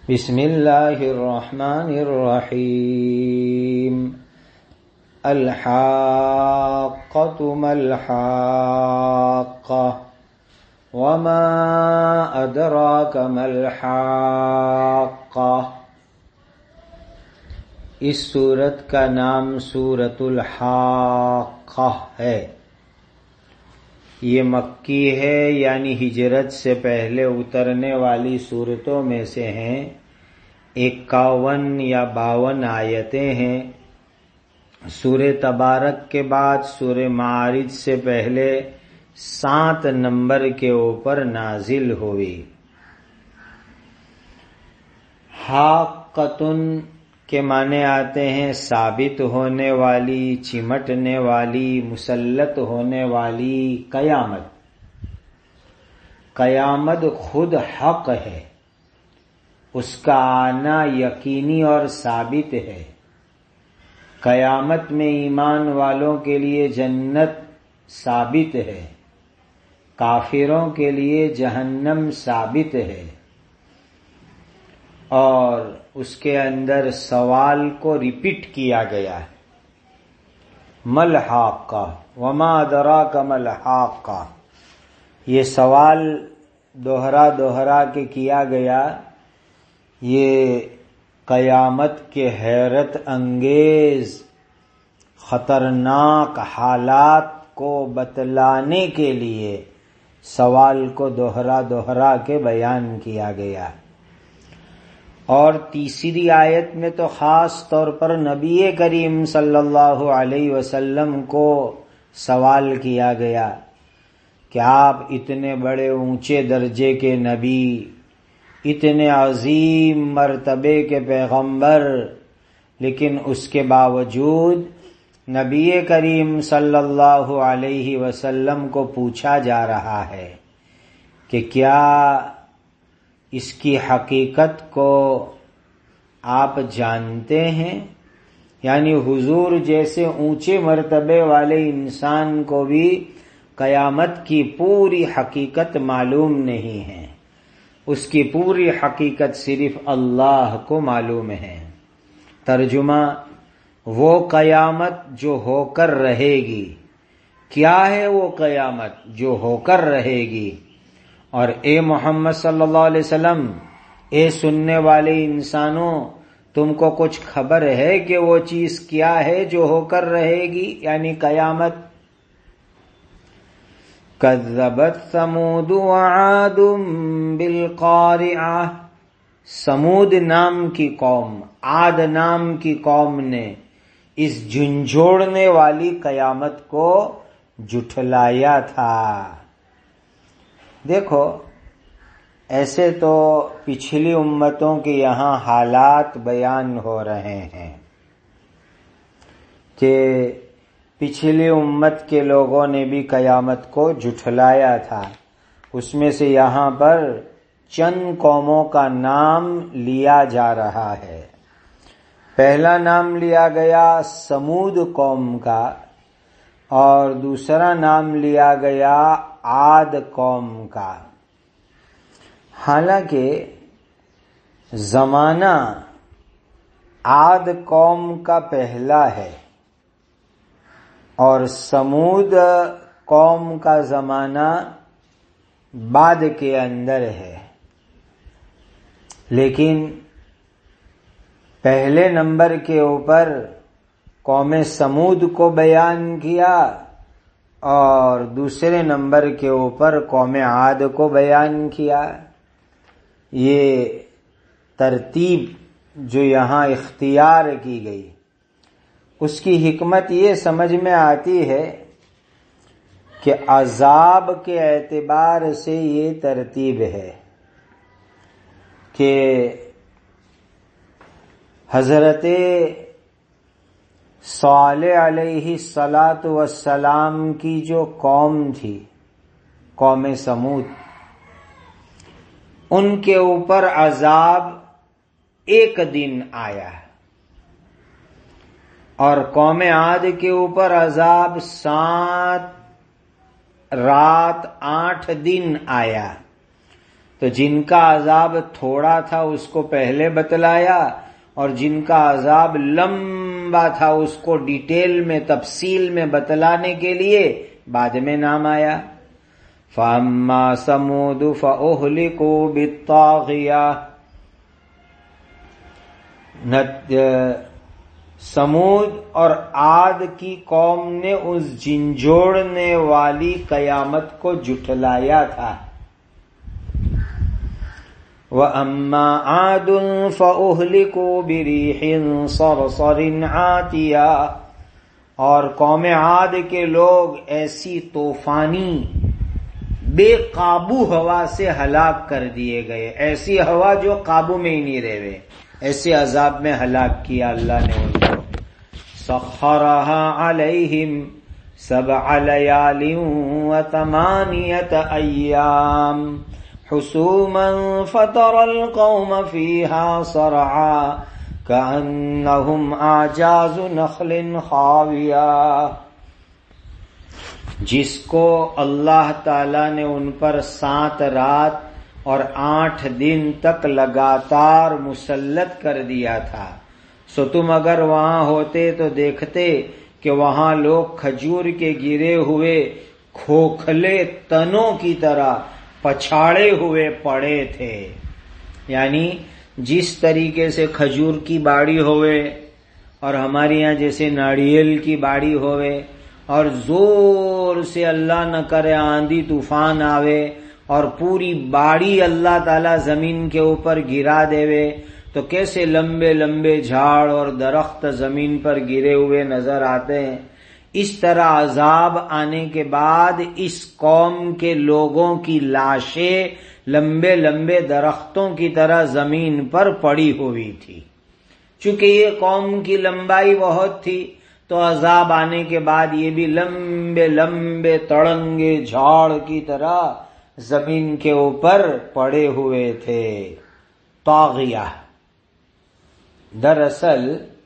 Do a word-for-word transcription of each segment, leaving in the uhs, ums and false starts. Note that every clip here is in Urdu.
بسم اللہ الرحمن الرحیم الحاقۃ ما الحاقۃ وما ادراک ما الحاقۃ۔ اس سورت کا نام سورۃ الحاقہ ہے۔ یہ مکی ہے، یعنی ہجرت سے پہلے اترنے والی سورتوں میں سے ہیں۔ اکاون یا باون آیتیں ہیں۔ سورہ تبارک کے بعد سورہ معارج سے پہلے سات نمبر کے اوپر نازل ہوئی۔ حاقۃن کے معنی آتے ہیں ثابت ہونے والی، چمٹنے والی، مسلط ہونے والی قیامت۔ قیامت خود حق ہے، اس کا آنا یقینی اور ثابت ہے۔ قیامت میں ایمان والوں کے لیے جنت ثابت ہے، کافروں کے لیے جہنم ثابت ہے، اور اس کے اندر سوال کو ریپیٹ کیا گیا ہے۔ مل حاقہ وما ادراک مل حاقہ، یہ سوال دوہرا دوہرا کے کیا گیا۔ یہ قیامت کے حیرت انگیز خطرناک حالات کو بتلانے کے لیے سوال کو دوہرا دوہرا کے بیان کیا گیا۔ اور تیسری آیت میں تو خاص طور پر نبی کریم صلی اللہ علیہ وسلم کو سوال کیا گیا کہ آپ اتنے بڑے اونچے درجے کے نبی، اتنے عظیم مرتبے کے پیغمبر، لیکن اس کے باوجود نبی کریم صلی اللہ علیہ وسلم کو پوچھا جا رہا ہے کہ کیا اس کی حقیقت کو آپ جانتے ہیں؟ یعنی حضور جیسے اونچے مرتبے والے انسان کو بھی قیامت کی پوری حقیقت معلوم نہیں ہے، اس کی پوری حقیقت صرف اللہ کو معلوم ہے۔ ترجمہ، وہ قیامت جو ہو کر رہے گی۔ کیا ہے وہ قیامت جو ہو کر رہے گی؟ اور اے محمد صلی اللہ علیہ وسلم، اے سننے والے انسانوں، تم کو کچھ خبر ہے کہ وہ چیز کیا ہے جو ہو کر رہے گی، یعنی قیامت؟ کذبت ثمود وعاد بالقارعہ، سمود نام کی قوم، عاد نام کی قوم نے اس جھنجھوڑنے والی قیامت کو جھٹلایا تھا۔ دیکھو، ایسے تو پچھلی امتوں کے یہاں حالات بیان ہو رہے ہیں کہ پچھلی امت کے لوگوں نے بھی قیامت کو جھٹلایا تھا۔ اس میں سے یہاں پر چند قوموں کا نام لیا جا رہا ہے۔ پہلا نام لیا گیا سمود قوم کا، اور دوسرا نام لیا گیا عاد قوم کا۔ حالانکہ زمانہ عاد قوم کا پہلا ہے اور سمود قوم کا زمانہ بعد کے اندر ہے، لیکن پہلے نمبر کے اوپر قوم سمود کو بیان کیا اور دوسرے نمبر کے اوپر قوم عاد کو بیان کیا۔ یہ ترتیب جو یہاں اختیار کی گئی، اس کی حکمت یہ سمجھ میں آتی ہے کہ عذاب کے اعتبار سے یہ ترتیب ہے کہ حضرت صالح علیہ الصلاۃ والسلام کی جو قوم تھی، قوم سمود، ان کے اوپر عذاب ایک دن آیا، اور قوم عاد کے اوپر عذاب سات رات آٹھ دن آیا۔ تو جن کا عذاب تھوڑا تھا اس کو پہلے بتلایا، اور جن کا عذاب لمبا تھا اس کو ڈیٹیل میں تفصیل میں بتلانے کے لیے بعد میں نام آیا۔ فَأَمَّا ثَمُودُ فَأُهْلِكُوا بِالطَّاغِيَةِ، سمود اور عاد کی قوم نے اس جھنجھوڑنے والی قیامت کو جھٹلایا تھا۔ وَأَمَّا عَادٌ فَأُهْلِكُوا بِرِيحٍ صَرْصَرٍ عَاتِيَةٍ، اور قوم عاد کے لوگ ایسی طوفانی بے قابو ہوا سے ہلاک کر دیے گئے، ایسی ہوا جو قابو میں ہی نہیں رہے، ایسے عذاب میں ہلاک کیا اللہ نے ان کو۔ سخرها علیہم سبع لیال وثمانیۃ ایام حسوما فترى القوم فيها صرعا كأنهم أعجاز نخل خاوية، جس کو اللہ تعالی نے ان پر سات رات اور آٹھ دن تک لگاتار مسلط کر دیا تھا، سو تم اگر وہاں ہوتے تو دیکھتے کہ وہاں لوگ کھجور کے گرے ہوئے کھوکھلے تنوں کی طرح پچھاڑے ہوئے پڑے تھے۔ یعنی جس طریقے سے کھجور کی باڑی ہوئے اور ہمارے یہاں جیسے ناریل کی باڑی ہوئے اور زور سے اللہ نہ کرے آندھی طوفان آوے اور پوری باڑی اللہ تعالی زمین کے اوپر گرا دیوے تو کیسے لمبے لمبے جھاڑ اور درخت زمین پر گرے ہوئے نظر آتے ہیں، اس طرح عذاب آنے کے بعد اس قوم کے لوگوں کی لاشیں لمبے لمبے درختوں کی طرح زمین پر پڑی ہوئی تھی۔ چونکہ یہ قوم کی لمبائی بہت تھی تو عذاب آنے کے بعد یہ بھی لمبے لمبے تڑنگے جھاڑ کی طرح زمین کے اوپر پڑے ہوئے تھے۔ طاغیہ دراصل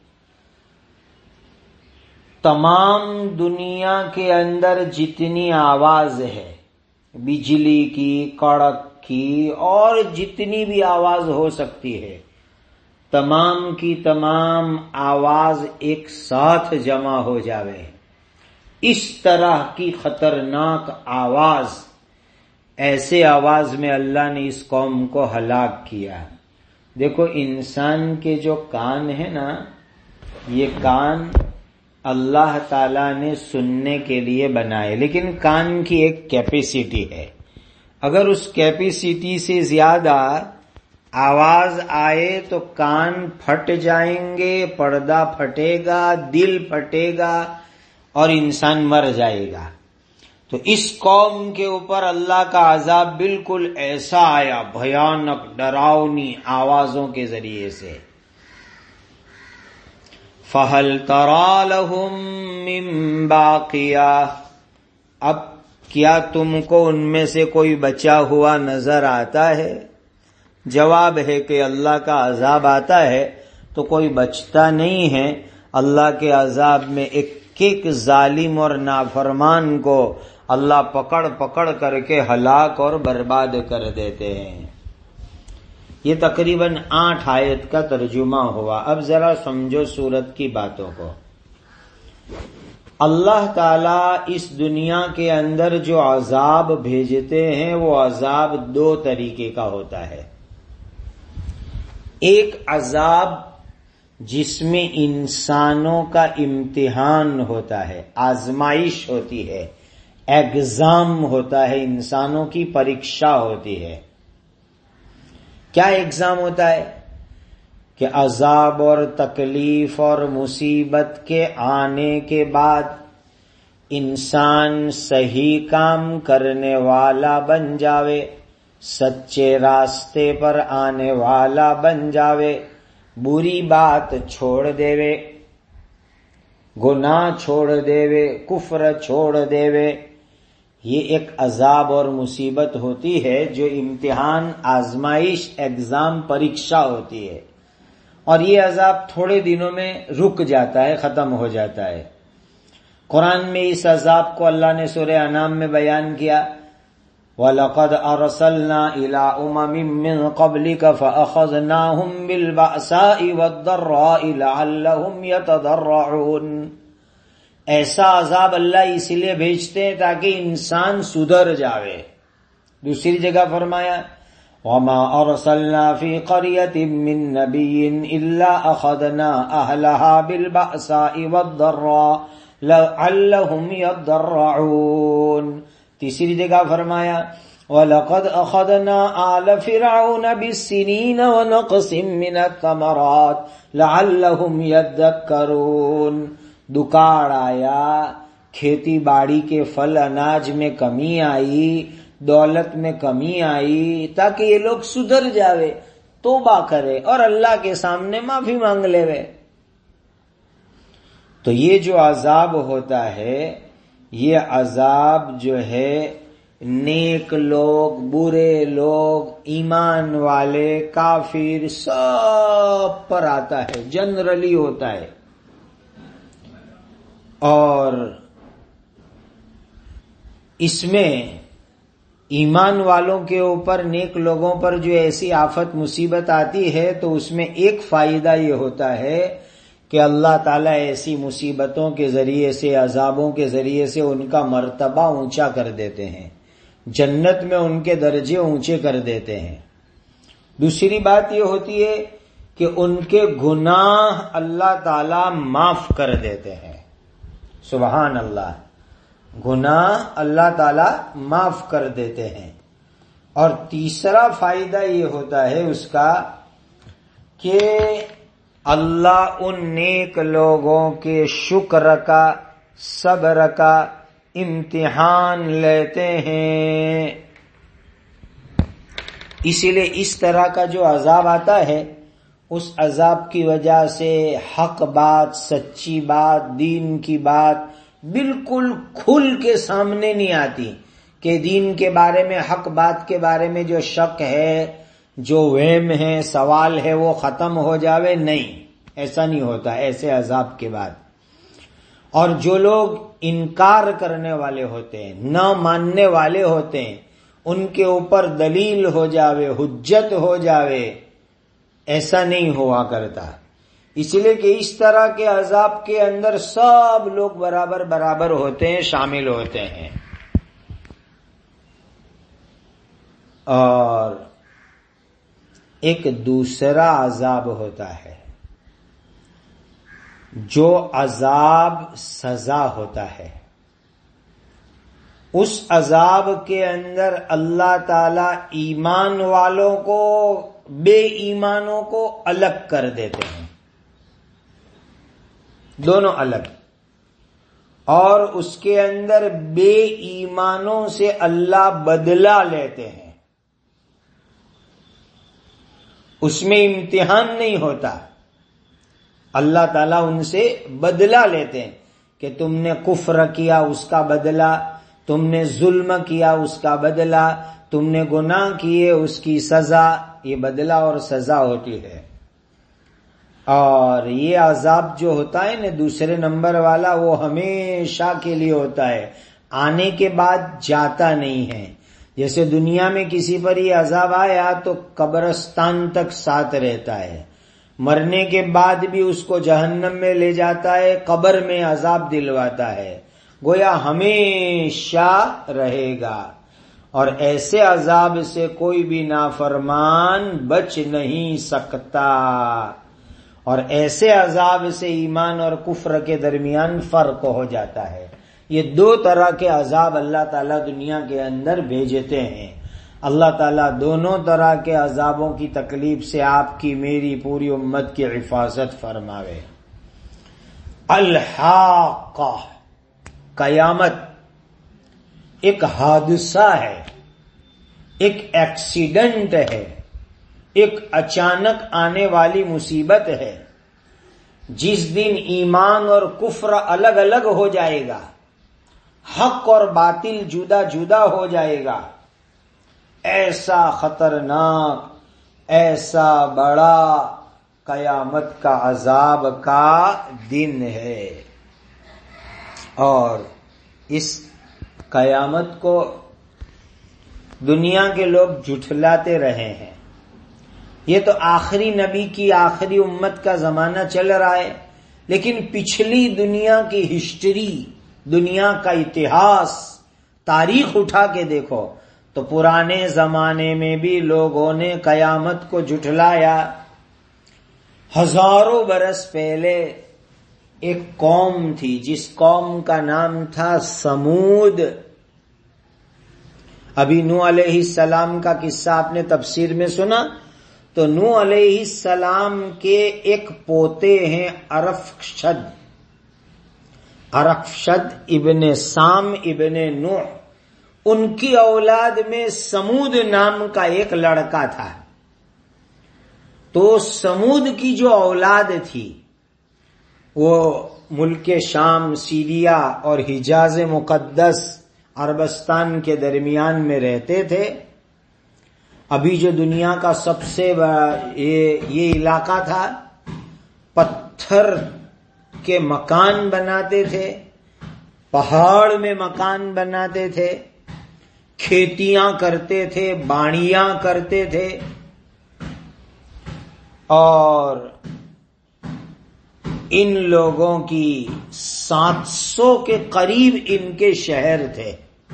تمام دنیا کے اندر جتنی آواز ہے، بجلی کی، کڑک کی اور جتنی بھی آواز ہو سکتی ہے، تمام کی تمام آواز ایک ساتھ جمع ہو جاوے، اس طرح کی خطرناک آواز، ایسے آواز میں اللہ نے اس قوم کو ہلاک کیا۔ دیکھو انسان کے جو کان ہے نا، یہ کان اللہ تعالیٰ نے سننے کے لیے بنائے، لیکن کان کی ایک کیپیسٹی ہے، اگر اس کیپیسٹی سے زیادہ آواز آئے تو کان پھٹ جائیں گے، پردہ پھٹے گا، دل پھٹے گا اور انسان مر جائے گا۔ تو اس قوم کے اوپر اللہ کا عذاب بالکل ایسا آیا، بھیانک ڈراؤنی آوازوں کے ذریعے سے۔ فَهَلْ تَرَى لَهُم مِّن بَاقِيَةٍ، اب کیا تم کو ان میں سے کوئی بچا ہوا نظر آتا ہے؟ جواب ہے کہ اللہ کا عذاب آتا ہے تو کوئی بچتا نہیں ہے، اللہ کے عذاب میں ایک ایک ظالم اور نافرمان کو اللہ پکڑ پکڑ کر کے ہلاک اور برباد کر دیتے ہیں۔ یہ تقریباً آٹھ آیت کا ترجمہ ہوا۔ اب ذرا سمجھو سورت کی باتوں کو۔ اللہ تعالیٰ اس دنیا کے اندر جو عذاب بھیجتے ہیں وہ عذاب دو طریقے کا ہوتا ہے۔ ایک عذاب جس میں انسانوں کا امتحان ہوتا ہے، آزمائش ہوتی ہے، ایگزام ہوتا ہے، انسانوں کی پریکشا ہوتی ہے۔ کیا ایگزام ہوتا ہے؟ کہ عذاب اور تکلیف اور مصیبت کے آنے کے بعد انسان صحیح کام کرنے والا بن جاوے، سچے راستے پر آنے والا بن جاوے، بری بات چھوڑ دیوے، گناہ چھوڑ دیوے، کفر چھوڑ دیوے۔ یہ ایک عذاب اور مصیبت ہوتی ہے جو امتحان، آزمائش، ایگزام، پریکشا ہوتی ہے، اور یہ عذاب تھوڑے دنوں میں رک جاتا ہے، ختم ہو جاتا ہے۔ قرآن میں اس عذاب کو اللہ نے سورہ انعام میں بیان کیا، وَلَقَدْ أَرْسَلْنَا إِلَىٰ أُمَمٍ مِّن قَبْلِكَ فَأَخَذْنَاهُمْ بِالْبَأْسَاءِ وَالضَّرَّاءِ لَعَلَّهُمْ يَتَضَرَّعُونَ۔ ایسا عذاب اللہ اس لیے بھیجتے ہیں تاکہ انسان سدھر جاوے۔ دوسری جگہ فرمایا وَمَا أَرْسَلْنَا فِي قَرْيَةٍ مِّن نَّبِيٍّ إِلَّا أَخَذْنَا أَهْلَهَا بِالْبَأْسَاءِ وَالضَّرَّاءِ لَعَلَّهُمْ يَضَّرَّعُونَ۔ تیسری جگہ فرمایا وَلَقَدْ أَخَذْنَا آلَ فِرْعَوْنَ بِالسِّنِينَ وَنَقْصٍ مِّنَ الثَّمَرَاتِ لَعَلَّهُمْ يَذَّكَّرُونَ۔ دکاڑ آیا، کھیتی باڑی کے پھل اناج میں کمی آئی، دولت میں کمی آئی، تاکہ یہ لوگ سدھر جاوے، توبہ کرے اور اللہ کے سامنے معافی مانگ لے وے۔ تو یہ جو عذاب ہوتا ہے، یہ عذاب جو ہے نیک لوگ، برے لوگ، ایمان والے، کافر، سب پر آتا ہے، جنرلی ہوتا ہے۔ اور اس میں ایمان والوں کے اوپر، نیک لوگوں پر جو ایسی آفت مصیبت آتی ہے تو اس میں ایک فائدہ یہ ہوتا ہے کہ اللہ تعالیٰ ایسی مصیبتوں کے ذریعے سے، عذابوں کے ذریعے سے ان کا مرتبہ اونچا کر دیتے ہیں، جنت میں ان کے درجے اونچے کر دیتے ہیں۔ دوسری بات یہ ہوتی ہے کہ ان کے گناہ اللہ تعالیٰ معاف کر دیتے ہیں۔ سبحان اللہ، گناہ اللہ تعالیٰ معاف کر دیتے ہیں۔ اور تیسرا فائدہ یہ ہوتا ہے اس کا کہ اللہ ان نیک لوگوں کے شکر کا، صبر کا امتحان لیتے ہیں۔ اسی لیے اس طرح کا جو عذاب آتا ہے، اس عذاب کی وجہ سے حق بات، سچی بات، دین کی بات بالکل کھل کے سامنے نہیں آتی کہ دین کے بارے میں، حق بات کے بارے میں جو شک ہے، جو وہم ہے، سوال ہے، وہ ختم ہو جاوے۔ نہیں، ایسا نہیں ہوتا ایسے عذاب کے بعد۔ اور جو لوگ انکار کرنے والے ہوتے ہیں، نہ ماننے والے ہوتے ہیں، ان کے اوپر دلیل ہو جاوے، حجت ہو جاوے، ایسا نہیں ہوا کرتا۔ اس لیے کہ اس طرح کے عذاب کے اندر سب لوگ برابر برابر ہوتے ہیں، شامل ہوتے ہیں۔ اور ایک دوسرا عذاب ہوتا ہے جو عذاب سزا ہوتا ہے۔ اس عذاب کے اندر اللہ تعالی ایمان والوں کو بے ایمانوں کو الگ کر دیتے ہیں، دونوں الگ۔ اور اس کے اندر بے ایمانوں سے اللہ بدلہ لیتے ہیں۔ اس میں امتحان نہیں ہوتا، اللہ تعالیٰ ان سے بدلہ لیتے ہیں کہ تم نے کفر کیا، اس کا بدلہ، تم نے ظلم کیا، اس کا بدلہ، تم نے گناہ کیے، اس کی سزا۔ یہ بدلہ اور سزا ہوتی ہے۔ اور یہ عذاب جو ہوتا ہے نا دوسرے نمبر والا، وہ ہمیشہ کے لیے ہوتا ہے، آنے کے بعد جاتا نہیں ہے۔ جیسے دنیا میں کسی پر یہ عذاب آیا تو قبرستان تک ساتھ رہتا ہے، مرنے کے بعد بھی اس کو جہنم میں لے جاتا ہے، قبر میں عذاب دلواتا ہے، گویا ہمیشہ رہے گا۔ اور ایسے عذاب سے کوئی بھی نافرمان بچ نہیں سکتا۔ اور ایسے عذاب سے ایمان اور کفر کے درمیان فرق ہو جاتا ہے۔ یہ دو طرح کے عذاب اللہ تعالیٰ دنیا کے اندر بھیجتے ہیں۔ اللہ تعالیٰ دونوں طرح کے عذابوں کی تکلیف سے آپ کی، میری، پوری امت کی حفاظت فرماوے۔ الحاقہ، قیامت ایک حادثہ ہے، ایک ایکسیڈنٹ ہے، ایک اچانک آنے والی مصیبت ہے۔ جس دن ایمان اور کفر الگ الگ ہو جائے گا، حق اور باطل جدا جدا ہو جائے گا، ایسا خطرناک، ایسا بڑا قیامت کا عذاب کا دن ہے۔ اور اس قیامت کو دنیا کے لوگ جھٹلاتے رہے ہیں. یہ تو آخری نبی کی آخری امت کا زمانہ چل رہا ہے، لیکن پچھلی دنیا کی ہسٹری، دنیا کا اتہاس، تاریخ اٹھا کے دیکھو تو پرانے زمانے میں بھی لوگوں نے قیامت کو جھٹلایا. ہزاروں برس پہلے ایک قوم تھی جس قوم کا نام تھا سمود. ابھی نوح علیہ السلام کا قصہ آپ نے تفسیر میں سنا، تو نوح علیہ السلام کے ایک پوتے ہیں ارفشد. ارفشد ابن سام ابن نوح، ان کی اولاد میں سمود نام کا ایک لڑکا تھا. تو سمود کی جو اولاد تھی وہ ملک شام، سیریا اور حجاز مقدس عربستان کے درمیان میں رہتے تھے. ابھی جو دنیا کا سب سے بڑا یہ, یہ علاقہ تھا، پتھر کے مکان بناتے تھے، پہاڑ میں مکان بناتے تھے، کھیتیاں کرتے تھے، باڑیاں کرتے تھے، اور ان لوگوں کی سات سو کے قریب ان کے شہر تھے،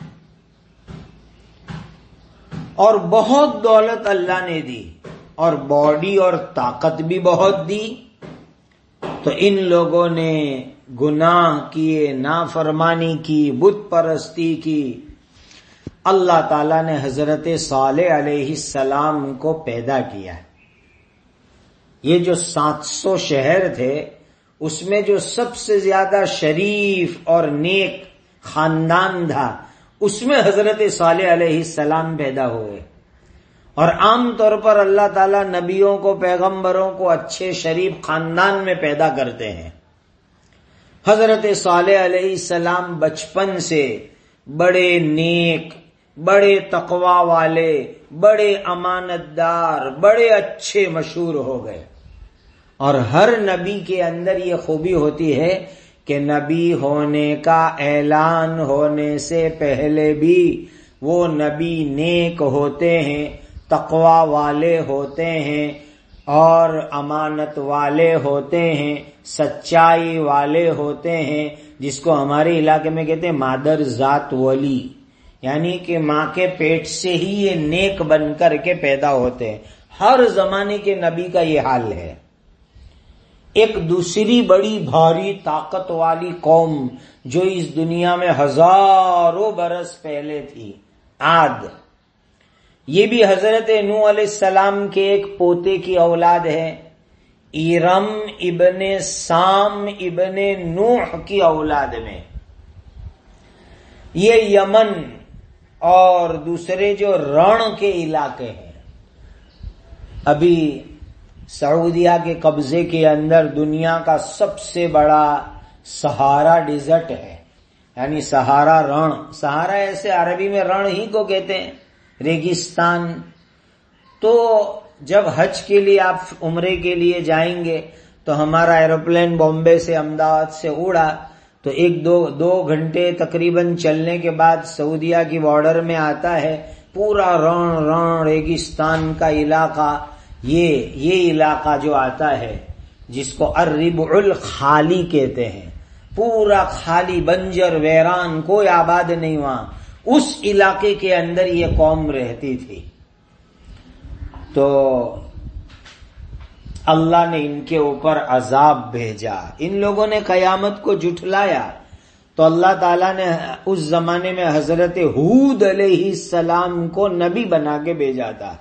اور بہت دولت اللہ نے دی اور باڈی اور طاقت بھی بہت دی. تو ان لوگوں نے گناہ کیے، نافرمانی کی، بت پرستی کی. اللہ تعالیٰ نے حضرت صالح علیہ السلام کو پیدا کیا. یہ جو سات سو شہر تھے اس میں جو سب سے زیادہ شریف اور نیک خاندان تھا اس میں حضرت صالح علیہ السلام پیدا ہوئے. اور عام طور پر اللہ تعالیٰ نبیوں کو، پیغمبروں کو اچھے شریف خاندان میں پیدا کرتے ہیں. حضرت صالح علیہ السلام بچپن سے بڑے نیک، بڑے تقوی والے، بڑے امانت دار، بڑے اچھے مشہور ہو گئے. اور ہر نبی کے اندر یہ خوبی ہوتی ہے کہ نبی ہونے کا اعلان ہونے سے پہلے بھی وہ نبی نیک ہوتے ہیں، تقوی والے ہوتے ہیں، اور امانت والے ہوتے ہیں، سچائی والے ہوتے ہیں، جس کو ہمارے علاقے میں کہتے ہیں مادر ذات ولی، یعنی کہ ماں کے پیٹ سے ہی یہ نیک بن کر کے پیدا ہوتے ہیں. ہر زمانے کے نبی کا یہ حال ہے. ایک دوسری بڑی بھاری طاقت والی قوم جو اس دنیا میں ہزاروں برس پہلے تھی، عاد، یہ بھی حضرت نوح علیہ السلام کے ایک پوتے کی اولاد ہے. ارم ابن سام ابن نوح کی اولاد میں. یہ یمن اور دوسرے جو رن کے علاقے ہیں، ابھی سعودیہ کے قبضے کے اندر دنیا کا سب سے بڑا سہارا ڈیزرٹ ہے، یعنی سہارا رن. سہارا ایسے عربی میں رن ہی کو کہتے ہیں، ریگستان. تو جب حج کے لیے آپ عمرے کے لیے جائیں گے تو ہمارا ایروپلین بامبے سے احمدآباد سے اڑا تو ایک دو دو گھنٹے تقریباً چلنے کے بعد سعودیہ کی بارڈر میں آتا ہے پورا رن رن ریگستان کا علاقہ. یہ یہ علاقہ جو آتا ہے جس کو الربع الخالی کہتے ہیں، پورا خالی، بنجر ویران، کوئی آباد نہیں وہاں، اس علاقے کے اندر یہ قوم رہتی تھی. تو اللہ نے ان کے اوپر عذاب بھیجا. ان لوگوں نے قیامت کو جھٹلایا تو اللہ تعالیٰ نے اس زمانے میں حضرت ہود علیہ السلام کو نبی بنا کے بھیجا تھا.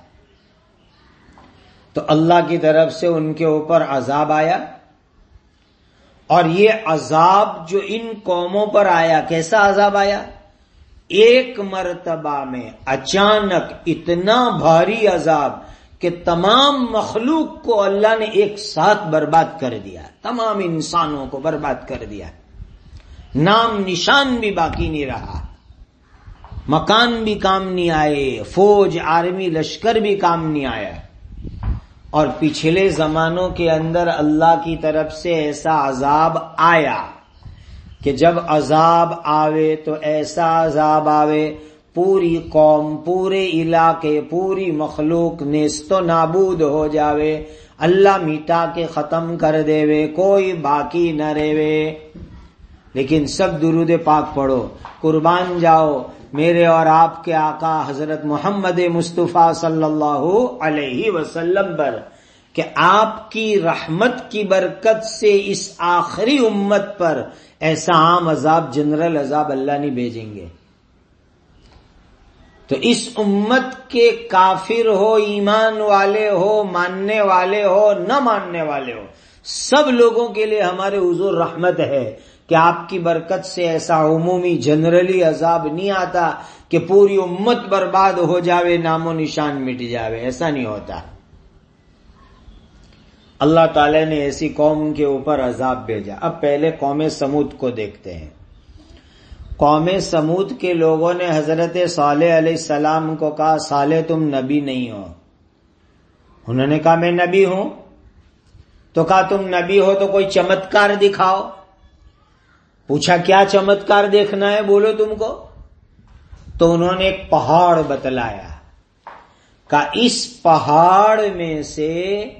تو اللہ کی طرف سے ان کے اوپر عذاب آیا. اور یہ عذاب جو ان قوموں پر آیا، کیسا عذاب آیا؟ ایک مرتبہ میں اچانک اتنا بھاری عذاب کہ تمام مخلوق کو اللہ نے ایک ساتھ برباد کر دیا، تمام انسانوں کو برباد کر دیا. نام نشان بھی باقی نہیں رہا، مکان بھی کام نہیں آئے، فوج، آرمی، لشکر بھی کام نہیں آیا. اور پچھلے زمانوں کے اندر اللہ کی طرف سے ایسا عذاب آیا کہ جب عذاب آوے تو ایسا عذاب آوے پوری قوم، پورے علاقے، پوری مخلوق نیست و نابود ہو جاوے، اللہ میٹا کے ختم کر دے وے، کوئی باقی نہ رہے، لیکن سب درود پاک پڑھو، قربان جاؤ میرے اور آپ کے آقا حضرت محمد مصطفیٰ صلی اللہ علیہ وسلم پر، کہ آپ کی رحمت کی برکت سے اس آخری امت پر ایسا عام عذاب، جنرل عذاب اللہ نہیں بھیجیں گے۔ تو اس امت کے کافر ہو، ایمان والے ہو، ماننے والے ہو، نہ ماننے والے ہو، سب لوگوں کے لیے ہمارے حضور رحمت ہے کہ آپ کی برکت سے ایسا عمومی جنرلی عذاب نہیں آتا کہ پوری امت برباد ہو جاوے، نام و نشان مٹ جاوے، ایسا نہیں ہوتا۔ اللہ تعالی نے ایسی قوم کے اوپر عذاب بھیجا۔ اب پہلے قوم سمود کو دیکھتے ہیں۔ قوم سمود کے لوگوں نے حضرت صالح علیہ السلام کو کہا صالح تم نبی نہیں ہو۔ انہوں نے کہا میں نبی ہوں۔ تو کہا تم نبی ہو تو کوئی چمتکار دکھاؤ۔ پوچھا کیا چمتکار دیکھنا ہے بولو تم کو؟ تو انہوں نے ایک پہاڑ بتلایا، کہا اس پہاڑ میں سے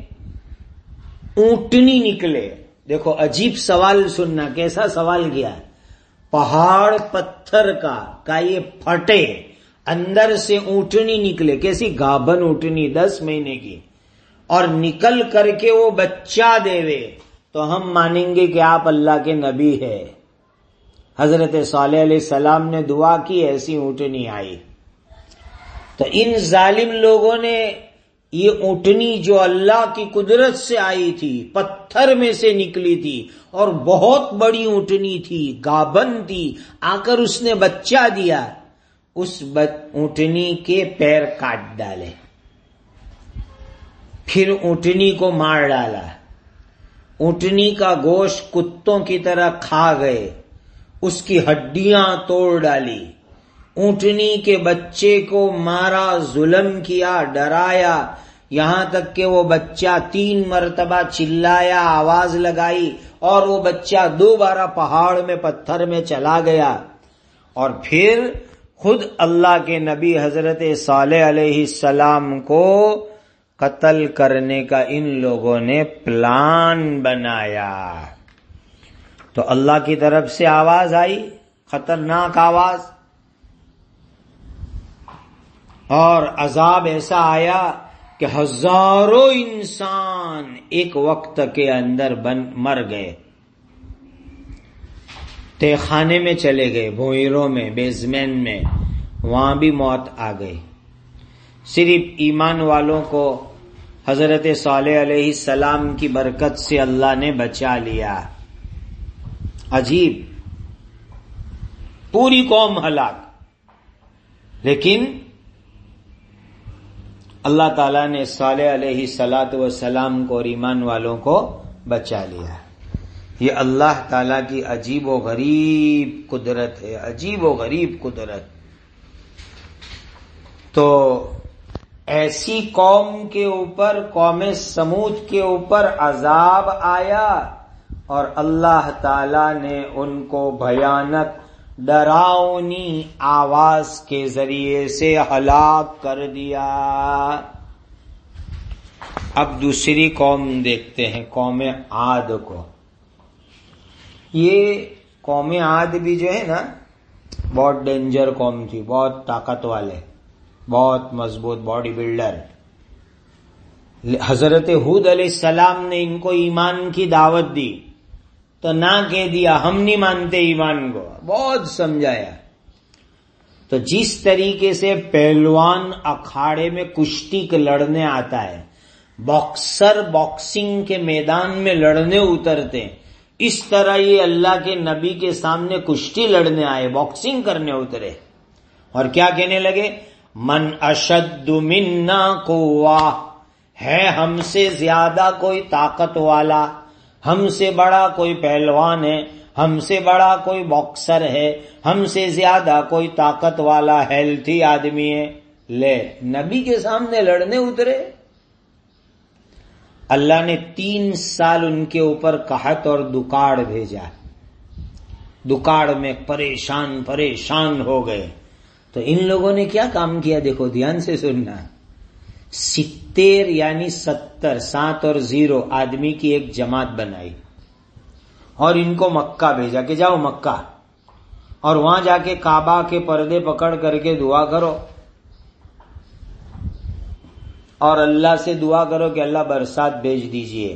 اونٹنی نکلے۔ دیکھو عجیب سوال سننا، کیسا سوال کیا؟ پہاڑ پتھر کا کا یہ پھٹے، اندر سے اونٹنی نکلے، کیسی گابن اونٹنی دس مہینے کی، اور نکل کر کے وہ بچہ دے، تو ہم مانیں گے کہ آپ اللہ کے نبی ہے۔ حضرت صالح علیہ السلام نے دعا کی، ایسی اونٹنی آئی۔ تو ان ظالم لوگوں نے یہ اونٹنی جو اللہ کی قدرت سے آئی تھی، پتھر میں سے نکلی تھی، اور بہت بڑی اونٹنی تھی، گابن تھی، آ کر اس نے بچہ دیا، اس اونٹنی کے پیر کاٹ ڈالے، پھر اونٹنی کو مار ڈالا، اونٹنی کا گوشت کتوں کی طرح کھا گئے، اس کی ہڈیاں توڑ ڈالی، اونٹنی کے بچے کو مارا، ظلم کیا، ڈرایا، یہاں تک کہ وہ بچہ تین مرتبہ چلایا، آواز لگائی، اور وہ بچہ دوبارہ پہاڑ میں پتھر میں چلا گیا۔ اور پھر خود اللہ کے نبی حضرت صالح علیہ السلام کو قتل کرنے کا ان لوگوں نے پلان بنایا۔ تو اللہ کی طرف سے آواز آئی، خطرناک آواز، اور عذاب ایسا آیا کہ ہزاروں انسان ایک وقت کے اندر بن مر گئے، تہ خانے میں چلے گئے، بھوئروں میں، بیزمین میں، وہاں بھی موت آ گئی۔ صرف ایمان والوں کو حضرت صالح علیہ السلام کی برکت سے اللہ نے بچا لیا۔ عجیب، پوری قوم ہلاک، لیکن اللہ تعالیٰ نے صالح علیہ الصلاۃ والسلام کو اور ایمان والوں کو بچا لیا۔ یہ اللہ تعالیٰ کی عجیب و غریب قدرت ہے، عجیب و غریب قدرت۔ تو ایسی قوم کے اوپر، قوم سمود کے اوپر عذاب آیا، اور اللہ تعالیٰ نے ان کو بھیانک ڈراؤنی آواز کے ذریعے سے ہلاک کر دیا۔ اب دوسری قوم دیکھتے ہیں، قوم عاد کو۔ یہ قوم عاد بھی جو ہے نا بہت ڈینجر قوم تھی، بہت طاقت والے، بہت مضبوط باڈی بلڈر۔ حضرت ہود علیہ السلام نے ان کو ایمان کی دعوت دی تو نہ کہہ دیا، ہم نہیں مانتے ایمان کو، بہت سمجھایا۔ تو جس طریقے سے پہلوان اکھاڑے میں کشتی کے لڑنے آتا ہے، باکسر باکسنگ کے میدان میں لڑنے اترتے، اس طرح یہ اللہ کے نبی کے سامنے کشتی لڑنے آئے، باکسنگ کرنے اترے، اور کیا کہنے لگے؟ من اشد منا قوہ، ہے ہم سے زیادہ کوئی طاقت والا، ہم سے بڑا کوئی پہلوان ہے، ہم سے بڑا کوئی باکسر ہے، ہم سے زیادہ کوئی طاقت والا ہیلتھی آدمی ہے، لے نبی کے سامنے لڑنے اترے۔ اللہ نے تین سال ان کے اوپر قحط اور دکاڑ بھیجا، دکاڑ میں پریشان پریشان ہو گئے، تو ان لوگوں نے کیا کام کیا دیکھو دھیان سے سننا. ستر یعنی ستر، سات اور زیرو آدمی کی ایک جماعت بنائی اور ان کو مکہ بھیجا کہ جاؤ مکہ اور وہاں جا کے کعبہ کے پردے پکڑ کر کے دعا کرو اور اللہ سے دعا کرو کہ اللہ برسات بھیج دیجئے.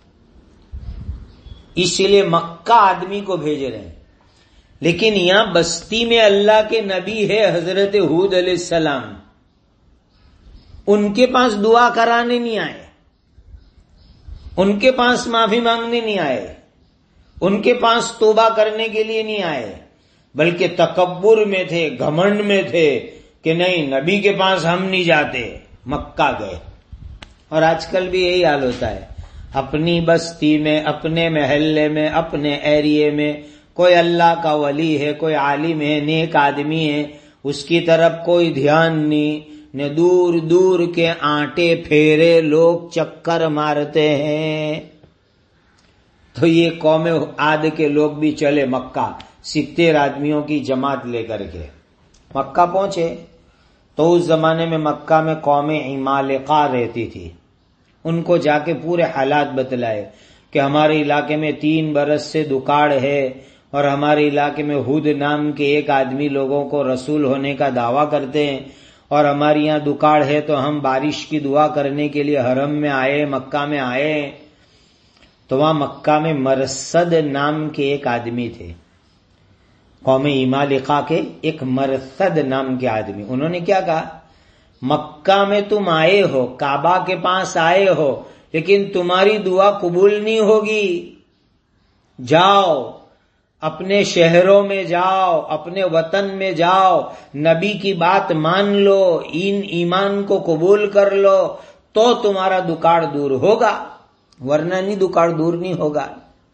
اس لیے مکہ آدمی کو بھیج رہے ہیں. لیکن یہاں بستی میں اللہ کے نبی ہے حضرت ہود علیہ السلام، ان کے پاس دعا کرانے نہیں آئے، ان کے پاس معافی مانگنے نہیں آئے، ان کے پاس توبہ کرنے کے لیے نہیں آئے، بلکہ تکبر میں تھے، گھمنڈ میں تھے کہ نہیں نبی کے پاس ہم نہیں جاتے، مکہ گئے. اور آج کل بھی یہی حال ہوتا ہے، اپنی بستی میں، اپنے محلے میں، اپنے ایریے میں کوئی اللہ کا ولی ہے، کوئی عالم ہے، نیک آدمی ہے، اس کی طرف کوئی دھیان نہیں، نہ دور دور کے آٹے پھیرے لوگ چکر مارتے ہیں. تو یہ قوم عاد کے لوگ بھی چلے مکہ، ستر آدمیوں کی جماعت لے کر کے مکہ پہنچے. تو اس زمانے میں مکہ میں قوم عمالقہ رہتی تھی. ان کو جا کے پورے حالات بتلائے کہ ہمارے علاقے میں تین برس سے دکاڑ ہے اور ہمارے علاقے میں ہود نام کے ایک آدمی لوگوں کو رسول ہونے کا دعویٰ کرتے ہیں اور ہمارے یہاں دکاڑ ہے تو ہم بارش کی دعا کرنے کے لیے حرم میں آئے، مکہ میں آئے. تو وہاں مکہ میں مرصد نام کے ایک آدمی تھے، قوم عمالقہ کے ایک مرصد نام کے آدمی. انہوں نے کیا کہا، مکہ میں تم آئے ہو، کعبہ کے پاس آئے ہو، لیکن تمہاری دعا قبول نہیں ہوگی. جاؤ اپنے شہروں میں جاؤ، اپنے وطن میں جاؤ، نبی کی بات مان لو، ان ایمان کو قبول کر لو تو تمہارا دکاڑ دور ہوگا، ورنہ نہیں دکاڑ دور نہیں ہوگا.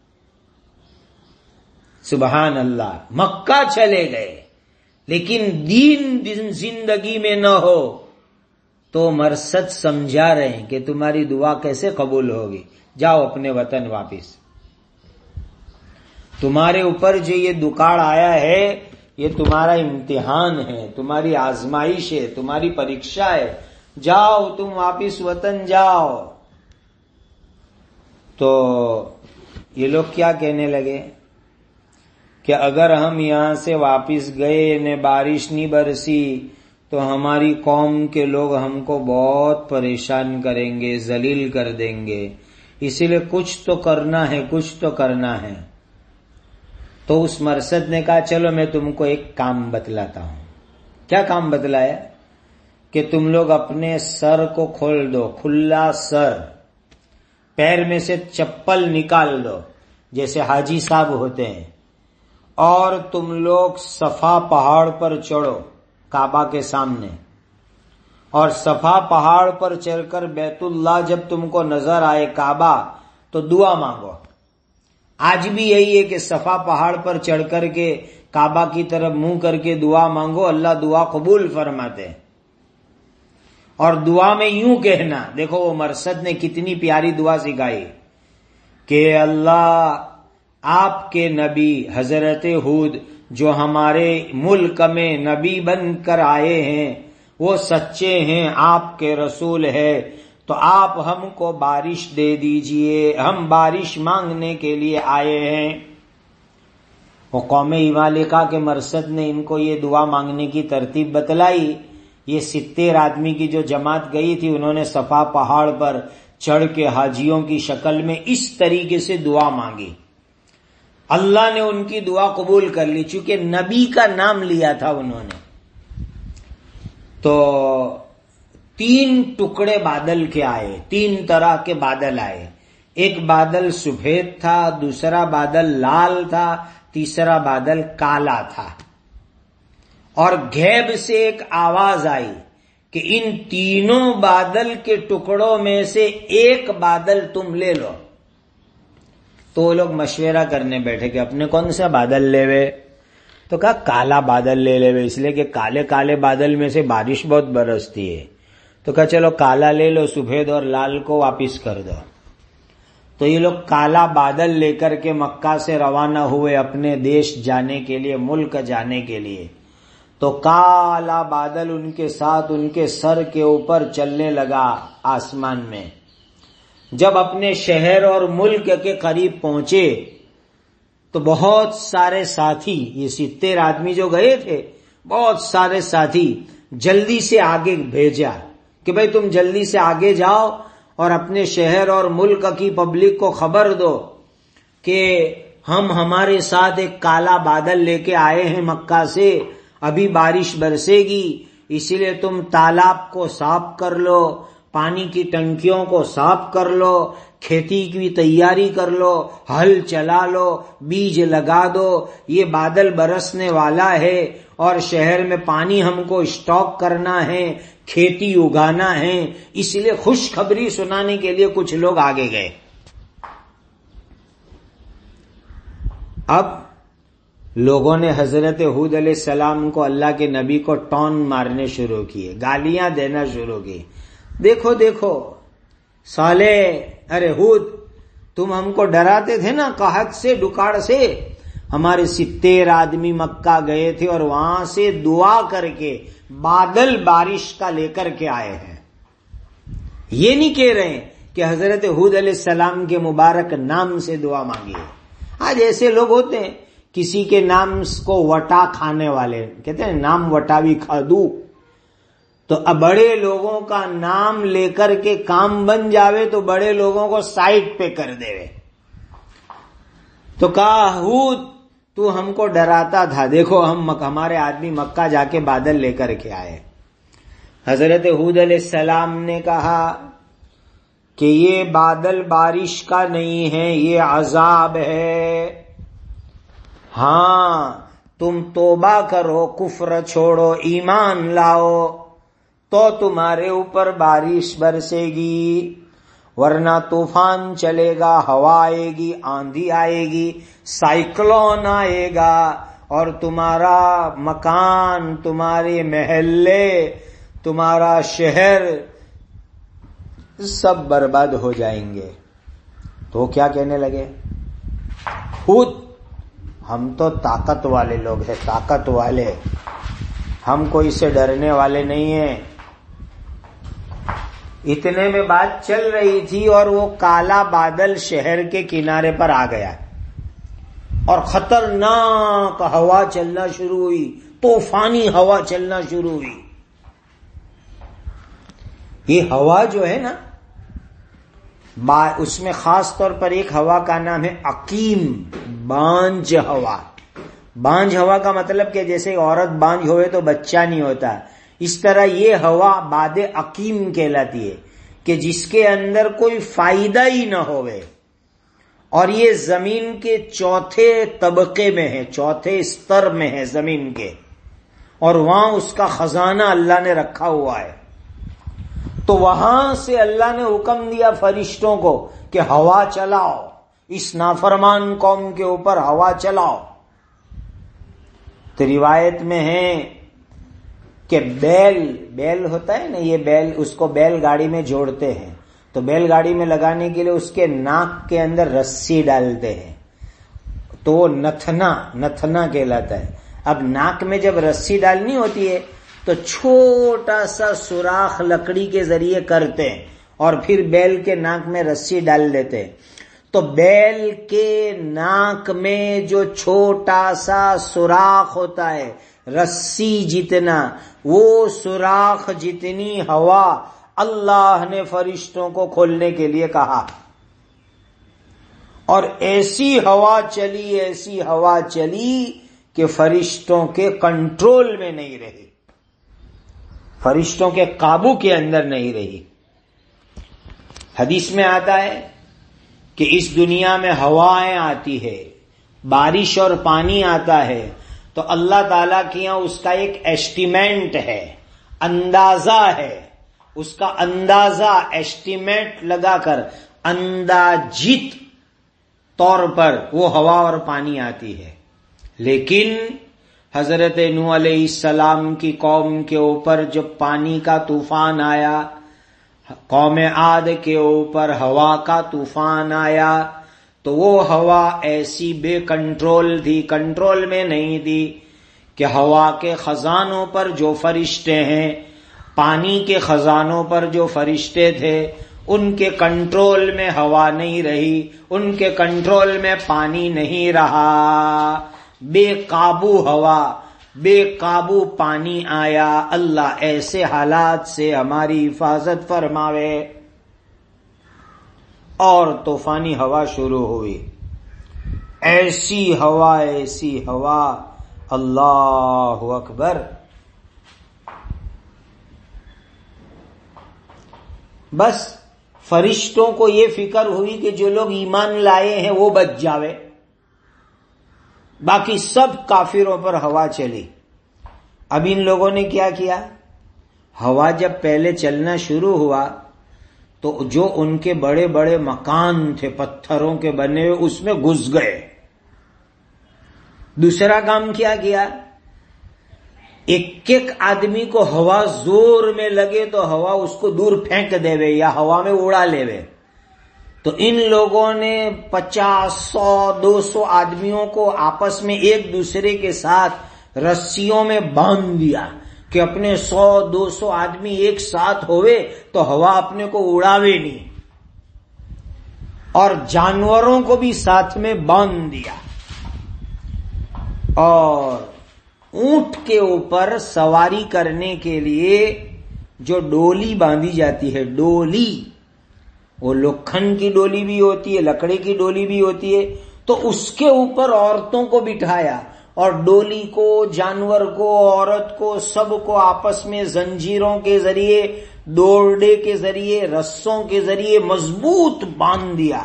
سبحان اللہ. مکہ چلے گئے لیکن دین زندگی میں نہ ہو تو مرصد سمجھا رہے ہیں کہ تمہاری دعا کیسے قبول ہوگی، جاؤ اپنے وطن واپس. تمہارے اوپر جو یہ دکاڑ آیا ہے یہ تمہارا امتحان ہے، تمہاری آزمائش ہے، تمہاری پریکشا ہے، جاؤ تم واپس وطن جاؤ. تو یہ لوگ کیا کہنے لگے کہ اگر ہم یہاں سے واپس گئے نے بارش نہیں برسی تو ہماری قوم کے لوگ ہم کو بہت پریشان کریں گے، ذلیل کر دیں گے، اسی لیے کچھ تو کرنا ہے، کچھ تو کرنا ہے. تو اس مرصد نے کہا چلو میں تم کو ایک کام بتلاتا ہوں. کیا کام بتلایا کہ تم لوگ اپنے سر کو کھول دو، کھلا سر، پیر میں سے چپل نکال دو جیسے حاجی صاحب ہوتے ہیں، اور تم لوگ صفا پہاڑ پر چڑھو کعبہ کے سامنے، اور صفا پہاڑ پر چڑھ کر بیت اللہ جب تم کو نظر آئے کعبہ تو دعا مانگو. آج بھی یہی ہے کہ صفا پہاڑ پر چڑھ کر کے کعبہ کی طرف منہ کر کے دعا مانگو، اللہ دعا قبول فرماتے. اور دعا میں یوں کہنا، دیکھو وہ مرصد نے کتنی پیاری دعا سکھائی کہ اللہ آپ کے نبی حضرت ہود جو ہمارے ملک میں نبی بن کر آئے ہیں وہ سچے ہیں، آپ کے رسول ہے، تو آپ ہم کو بارش دے دیجئے، ہم بارش مانگنے کے لیے آئے ہیں. وہ قوم عمالقہ کے مرصد نے ان کو یہ دعا مانگنے کی ترتیب بتلائی. یہ ستر آدمی کی جو جماعت گئی تھی انہوں نے صفا پہاڑ پر چڑھ کے حاجیوں کی شکل میں اس طریقے سے دعا مانگی. اللہ نے ان کی دعا قبول کر لی چونکہ نبی کا نام لیا تھا انہوں نے. تو تین ٹکڑے بادل کے آئے، تین طرح کے بادل آئے. ایک بادل سفید تھا، دوسرا بادل لال تھا، تیسرا بادل کالا تھا. اور غیب سے ایک آواز آئی کہ ان تینوں بادل کے ٹکڑوں میں سے ایک بادل تم لے لو. تو وہ لوگ مشورہ کرنے بیٹھے کہ اپنے کون سا بادل لے وے. تو کہا کالا بادل لے لے وے، اس لیے کہ کالے کالے بادل میں سے بارش بہت برستی ہے. تو کہا چلو کالا لے لو، سفید اور لال کو واپس کر دو. تو یہ لوگ کالا بادل لے کر کے مکہ سے روانہ ہوئے اپنے دیش جانے کے لیے، ملک جانے کے لیے. تو کالا بادل ان کے ساتھ ان کے سر کے اوپر چلنے لگا آسمان میں. جب اپنے شہر اور ملک کے قریب پہنچے تو بہت سارے ساتھی، یہ ستر آدمی جو گئے تھے، بہت سارے ساتھی جلدی سے آگے بھیجا کہ بھئی تم جلدی سے آگے جاؤ اور اپنے شہر اور ملک کی پبلک کو خبر دو کہ ہم ہمارے ساتھ ایک کالا بادل لے کے آئے ہیں مکہ سے، ابھی بارش برسے گی، اسی لیے تم تالاب کو صاف کر لو، پانی کی ٹنکیوں کو صاف کر لو، کھیتی کی تیاری کر لو، ہل چلا لو، بیج لگا دو، یہ بادل برسنے والا ہے اور شہر میں پانی ہم کو اسٹاک کرنا ہے، کھیتی اگانا ہے. اس لیے خوشخبری سنانے کے لیے کچھ لوگ آگے گئے. اب لوگوں نے حضرت ہود علیہ السلام کو، اللہ کے نبی کو ٹون مارنے شروع کیے، گالیاں دینا شروع کی. دیکھو دیکھو صالح، ارے ہود، تم ہم کو ڈراتے تھے نا قحط سے، ڈکاڑ سے. ہمارے ستر آدمی مکہ گئے تھے اور وہاں سے دعا کر کے بادل بارش کا لے کر کے آئے ہیں. یہ نہیں کہہ رہے ہیں کہ حضرت ہود علیہ السلام کے مبارک نام سے دعا مانگیے. آج ایسے لوگ ہوتے ہیں کسی کے نام کو وٹا کھانے والے، کہتے ہیں نام وٹاوی کھادو. تو اب بڑے لوگوں کا نام لے کر کے کام بن جاوے تو بڑے لوگوں کو سائڈ پہ کر دے. تو کہا ہود تو ہم کو ڈراتا تھا، دیکھو ہم ہمارے آدمی مکہ جا کے بادل لے کر کے آئے. حضرت ہود علیہ السلام نے کہا کہ یہ بادل بارش کا نہیں ہے، یہ عذاب ہے. ہاں تم توبہ کرو، کفر چھوڑو، ایمان لاؤ تو تمہارے اوپر بارش برسے گی، ورنہ طوفان چلے گا، ہوا آئے گی، آندھی آئے گی، سائیکلون آئے گا اور تمہارا مکان، تمہارے محلے، تمہارا شہر سب برباد ہو جائیں گے. تو کیا کہنے لگے؟ خود ہم تو طاقت والے لوگ ہیں، طاقت والے، ہم کوئی سے ڈرنے والے نہیں ہیں. اتنے میں بات چل رہی تھی اور وہ کالا بادل شہر کے کنارے پر آ گیا اور خطرناک ہوا چلنا شروع ہوئی، طوفانی ہوا چلنا شروع ہوئی. یہ ہوا جو ہے نا، اس میں خاص طور پر ایک ہوا کا نام ہے عقیم، بانجھ ہوا. بانجھ ہوا کا مطلب کہ جیسے عورت بانجھ ہوئے تو بچہ نہیں ہوتا، اس طرح یہ ہوا باد عقیم کہلاتی ہے کہ جس کے اندر کوئی فائدہ ہی نہ ہوئے، اور یہ زمین کے چوتھے طبقے میں ہے، چوتھے استر میں ہے زمین کے، اور وہاں اس کا خزانہ اللہ نے رکھا ہوا ہے. تو وہاں سے اللہ نے حکم دیا فرشتوں کو کہ ہوا چلاؤ، اس نافرمان قوم کے اوپر ہوا چلاؤ. تو روایت میں ہے کہ بیل بیل ہوتا ہے نا، یہ بیل، اس کو بیل گاڑی میں جوڑتے ہیں، تو بیل گاڑی میں لگانے کے لیے اس کے ناک کے اندر رسی ڈالتے ہیں تو وہ نتنا نتنا کہلاتا ہے. اب ناک میں جب رسی ڈالنی ہوتی ہے تو چھوٹا سا سوراخ لکڑی کے ذریعے کرتے ہیں اور پھر بیل کے ناک میں رسی ڈال دیتے ہیں. تو بیل کے ناک میں جو چھوٹا سا سوراخ ہوتا ہے، رسی جتنا، وہ سوراخ جتنی ہوا اللہ نے فرشتوں کو کھولنے کے لیے کہا، اور ایسی ہوا چلی ایسی ہوا چلی کہ فرشتوں کے کنٹرول میں نہیں رہی، فرشتوں کے قابو کے اندر نہیں رہی. حدیث میں آتا ہے کہ اس دنیا میں ہوائیں آتی ہے، بارش اور پانی آتا ہے، تو اللہ تعالیٰ کے یہاں اس کا ایک ایسٹیمیٹ ہے، اندازہ ہے، اس کا اندازہ ایسٹیمیٹ لگا کر انداجت طور پر وہ ہوا اور پانی آتی ہے. لیکن حضرت نوح علیہ السلام کی قوم کے اوپر جب پانی کا طوفان آیا، قوم عاد کے اوپر ہوا کا طوفان آیا، تو وہ ہوا ایسی بے کنٹرول تھی، کنٹرول میں نہیں تھی کہ ہوا کے خزانوں پر جو فرشتے ہیں، پانی کے خزانوں پر جو فرشتے تھے، ان کے کنٹرول میں ہوا نہیں رہی، ان کے کنٹرول میں پانی نہیں رہا، بے قابو ہوا، بے قابو پانی آیا۔ اللہ ایسے حالات سے ہماری حفاظت فرماوے۔ اور طوفانی ہوا شروع ہوئی، ایسی ہوا ایسی ہوا، اللہ اکبر۔ بس فرشتوں کو یہ فکر ہوئی کہ جو لوگ ایمان لائے ہیں وہ بچ جاوے، باقی سب کافروں پر ہوا چلی۔ اب ان لوگوں نے کیا کیا؟ ہوا جب پہلے چلنا شروع ہوا تو جو ان کے بڑے بڑے مکان تھے پتھروں کے بنے ہوئے اس میں گھس گئے۔ دوسرا کام کیا کیا؟ ایک ایک آدمی کو ہوا زور میں لگے تو ہوا اس کو دور پھینک دے وے یا ہوا میں اڑا لے وے۔ تو ان لوگوں نے پچاس سو دو سو آدمیوں کو آپس میں ایک دوسرے کے ساتھ رسیوں میں باندھ دیا کہ اپنے سو دو سو آدمی ایک ساتھ ہوئے تو ہوا اپنے کو اڑاوے نہیں، اور جانوروں کو بھی ساتھ میں باندھ دیا، اور اونٹ کے اوپر سواری کرنے کے لیے جو ڈولی باندھی جاتی ہے، ڈولی، وہ لکھن کی ڈولی بھی ہوتی ہے، لکڑی کی ڈولی بھی ہوتی ہے، تو اس کے اوپر عورتوں کو بٹھایا، اور ڈولی کو، جانور کو، عورت کو، سب کو آپس میں زنجیروں کے ذریعے، دوڑے کے ذریعے، رسوں کے ذریعے مضبوط باندھ دیا،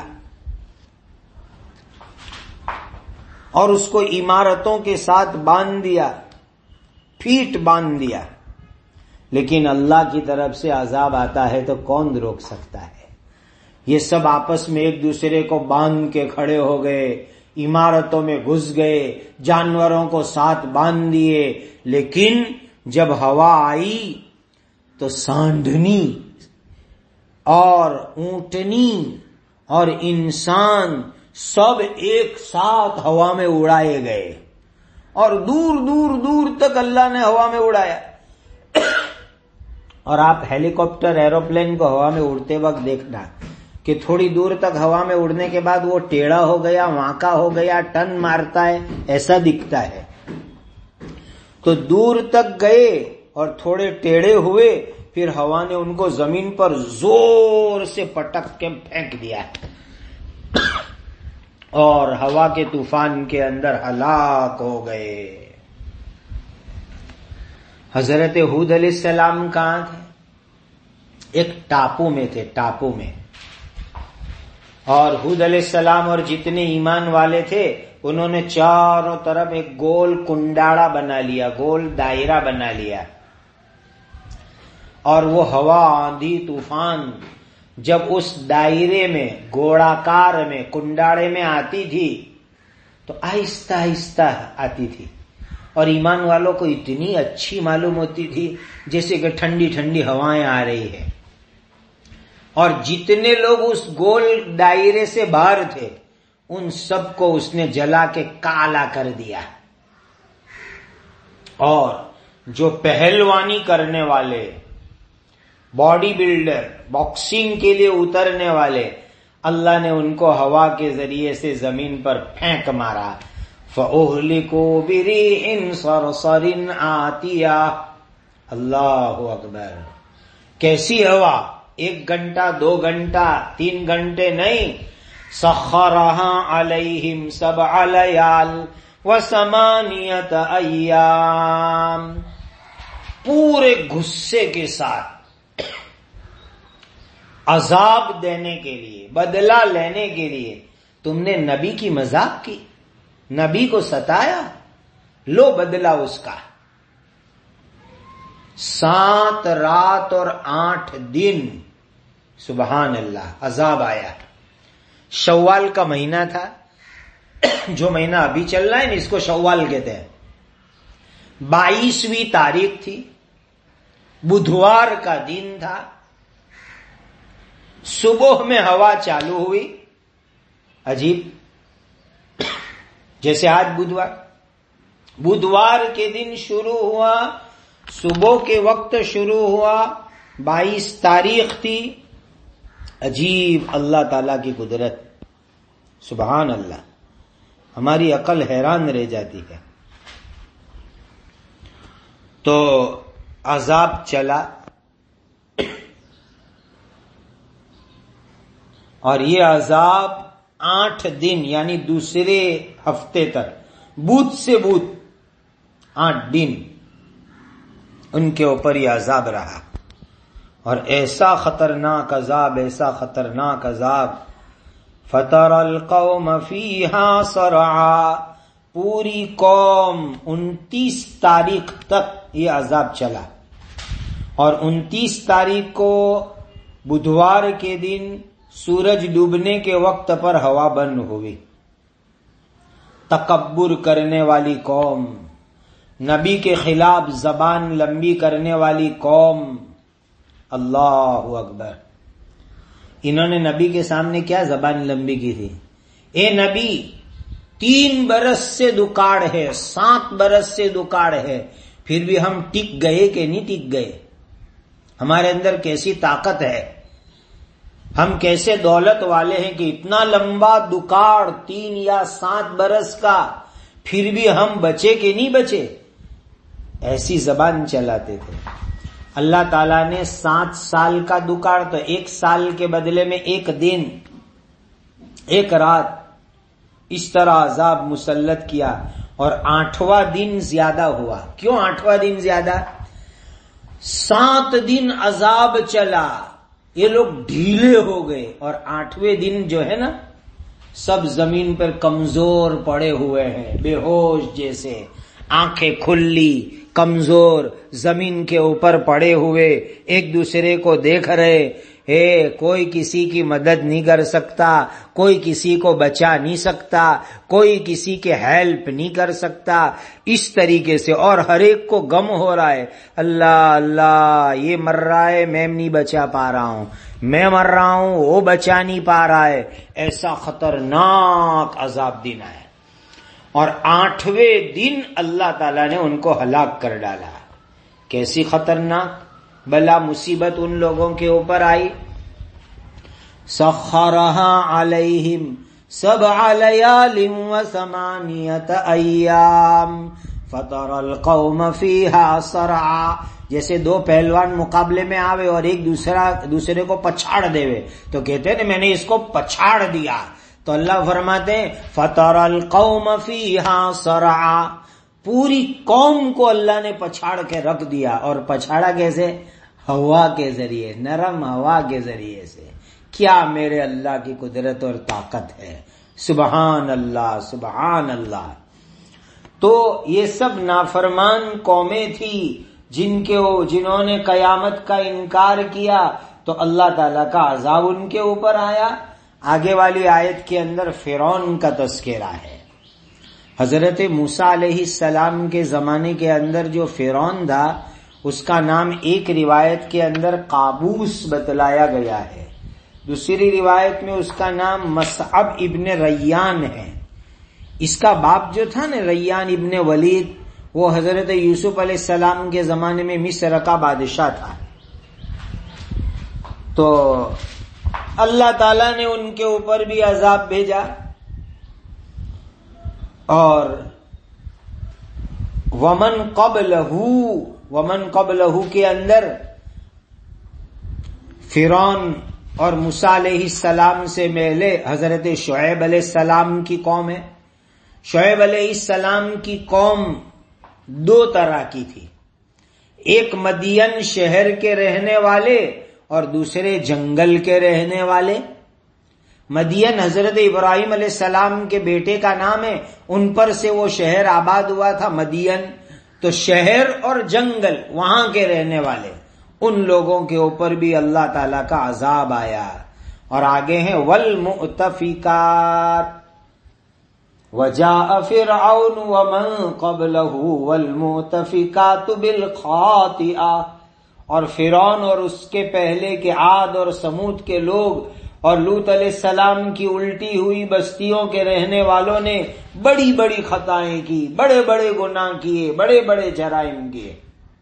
اور اس کو عمارتوں کے ساتھ باندھ دیا، پھیٹ باندھ دیا۔ لیکن اللہ کی طرف سے عذاب آتا ہے تو کون روک سکتا ہے؟ یہ سب آپس میں ایک دوسرے کو باندھ کے کھڑے ہو گئے، عمارتوں میں گھس گئے، جانوروں کو ساتھ باندھ دیے، لیکن جب ہوا آئی تو سانڈھنی اور اونٹنی اور انسان سب ایک ساتھ ہوا میں اڑائے گئے، اور دور دور دور تک اللہ نے ہوا میں اڑایا۔ اور آپ ہیلی کاپٹر، ایروپلین کو ہوا میں اڑتے وقت دیکھنا کہ تھوڑی دور تک ہوا میں اڑنے کے بعد وہ ٹیڑھا ہو گیا، وانکا ہو گیا، ٹن مارتا ہے، ایسا دکھتا ہے۔ تو دور تک گئے اور تھوڑے ٹیڑھے ہوئے، پھر ہوا نے ان کو زمین پر زور سے پٹک کے پھینک دیا، اور ہوا کے طوفان کے اندر ہلاک ہو گئے۔ حضرت ہود علیہ السلام کہاں تھے؟ ایک ٹاپو میں تھے، ٹاپو میں۔ اور ہود علیہ السلام اور جتنے ایمان والے تھے انہوں نے چاروں طرف ایک گول کنڈاڑا بنا لیا، گول دائرہ بنا لیا، اور وہ ہوا، آندھی، طوفان جب اس دائرے میں، گوڑاکار میں، کنڈاڑے میں آتی تھی تو آہستہ آہستہ آتی تھی، اور ایمان والوں کو اتنی اچھی معلوم ہوتی تھی جیسے کہ ٹھنڈی ٹھنڈی ہوائیں آ رہی ہے، اور جتنے لوگ اس گول دائرے سے باہر تھے ان سب کو اس نے جلا کے کالا کر دیا، اور جو پہلوانی کرنے والے، باڈی بلڈر، باکسنگ کے لیے اترنے والے، اللہ نے ان کو ہوا کے ذریعے سے زمین پر پھینک مارا۔ فَأُهْلِكُوا بِرِيحٍ صَرْصَرٍ عَاتِيَةٍ۔ اللہ اکبر! کیسی ہوا؟ ایک گھنٹہ، دو گھنٹہ، تین گھنٹے نہیں، سَخَّرَهَا عَلَيْهِمْ سَبْعَ لَيَالٍ وَثَمَانِيَةَ أَيَّامٍ، پورے غصے کے ساتھ عذاب دینے کے لیے، بدلہ لینے کے لیے تم نے نبی کی مذاق کی، نبی کو ستایا، لو بدلہ اس کا۔ سات رات اور آٹھ دن، سبحان اللہ، عذاب آیا۔ شوال کا مہینہ تھا، جو مہینہ ابھی چل رہا ہے نا اس کو شوال کہتے ہیں۔ بائیسویں تاریخ تھی، بدھوار کا دن تھا، صبح میں ہوا چالو ہوئی، عجیب، جیسے آج بدھوار، بدھوار کے دن شروع ہوا، صبح کے وقت شروع ہوا، بائیس تاریخ تھی. عجیب اللہ تعالی کی قدرت، سبحان اللہ، ہماری عقل حیران رہ جاتی ہے. تو عذاب چلا، اور یہ عذاب آٹھ دن یعنی دوسرے ہفتے تک، بدھ سے بدھ آٹھ دن ان کے اوپر یہ عذاب رہا. اور ایسا خطرناک عذاب، ایسا خطرناک عذاب، فَتَرَى الْقَوْمَ فِيهَا صَرْعَا، پوری قوم انتیس تاریخ تک یہ عذاب چلا. اور انتیس تاریخ کو بدھوار کے دن سورج ڈوبنے کے وقت پر ہوا بند ہوئی. تکبر کرنے والی قوم، نبی کے خلاف زبان لمبی کرنے والی قوم، اللہ اکبر. انہوں نے نبی کے سامنے کیا زبان لمبی کی تھی؟ اے نبی، تین برس سے دکاڑ ہے، سات برس سے دکاڑ ہے، پھر بھی ہم ٹک گئے کہ نہیں ٹک گئے؟ ہمارے اندر کیسی طاقت ہے، ہم کیسے دولت والے ہیں کہ اتنا لمبا دکاڑ تین یا سات برس کا، پھر بھی ہم بچے کہ نہیں بچے؟ ایسی زبان چلاتے تھے. اللہ تعالیٰ نے سات سال کا دکاڑ، تو ایک سال کے بدلے میں ایک دن، ایک رات، اس طرح عذاب مسلط کیا. اور آٹھواں دن زیادہ ہوا. کیوں آٹھواں دن زیادہ؟ سات دن عذاب چلا، یہ لوگ ڈھیلے ہو گئے، اور آٹھویں دن جو ہے نا، سب زمین پر کمزور پڑے ہوئے ہیں، بے ہوش جیسے، آنکھیں کھلی، کمزور، زمین کے اوپر پڑے ہوئے، ایک دوسرے کو دیکھ رہے. اے کوئی کسی کی مدد نہیں کر سکتا، کوئی کسی کو بچا نہیں سکتا، کوئی کسی کے ہیلپ نہیں کر سکتا، اس طریقے سے. اور ہر ایک کو غم ہو رہا ہے، اللہ اللہ، یہ مر رہا ہے میں نہیں بچا پا رہا ہوں، میں مر رہا ہوں وہ بچا نہیں پا رہا ہے. ایسا خطرناک عذاب دن ہے. اور آٹھویں دن اللہ تعالیٰ نے ان کو ہلاک کر ڈالا. کیسی خطرناک بلا مصیبت ان لوگوں کے اوپر آئی. سخرها علیہم سبع لیال وثمانیۃ ایام فتری القوم فیہا صرعا. جیسے دو پہلوان مقابلے میں آوے اور ایک دوسرا دوسرے کو پچھاڑ دیوے تو کہتے ہیں میں نے اس کو پچھاڑ دیا. تو اللہ فرماتے ہیں فَتَرَى الْقَوْمَ فِيهَا صَرْعَا، پوری قوم کو اللہ نے پچھاڑ کے رکھ دیا. اور پچھاڑا کیسے؟ ہوا کے ذریعے، نرم ہوا کے ذریعے سے. کیا میرے اللہ کی قدرت اور طاقت ہے، سبحان اللہ سبحان اللہ. تو یہ سب نافرمان قومیں تھی جن کے جنہوں نے قیامت کا انکار کیا، تو اللہ تعالیٰ کا عذاب ان کے اوپر آیا. آگے والی آیت کے اندر فرعون کا تذکرہ ہے. حضرت موسیٰ علیہ السلام کے زمانے کے اندر جو فرعون تھا، اس کا نام ایک روایت کے اندر قابوس بتلایا گیا ہے، دوسری روایت میں اس کا نام مصعب ابن ریان ہے. اس کا باپ جو تھا نا ریان ابن ولید، وہ حضرت یوسف علیہ السلام کے زمانے میں مصر کا بادشاہ تھا. تو اللہ تعالیٰ نے ان کے اوپر بھی عذاب بھیجا. اور ومن قبلہ ومن قبلہ کے اندر فرعون اور موسیٰ علیہ السلام سے پہلے حضرت شعیب علیہ السلام کی قوم ہے. شعیب علیہ السلام کی قوم دو طرح کی تھی، ایک مدین شہر کے رہنے والے اور دوسرے جنگل کے رہنے والے. مدین حضرت ابراہیم علیہ السلام کے بیٹے کا نام ہے، ان پر سے وہ شہر آباد ہوا تھا مدین. تو شہر اور جنگل وہاں کے رہنے والے، ان لوگوں کے اوپر بھی اللہ تعالیٰ کا عذاب آیا. اور آگے ہیں والمؤتفکات وجاء فرعون ومن قبلہ والمؤتفکات بالخاطئہ. اور فرعون اور اس کے پہلے کے عاد اور سمود کے لوگ اور لوط علیہ السلام کی الٹی ہوئی بستیوں کے رہنے والوں نے بڑی بڑی خطائیں کی، بڑے بڑے گناہ کیے، بڑے بڑے جرائم کیے۔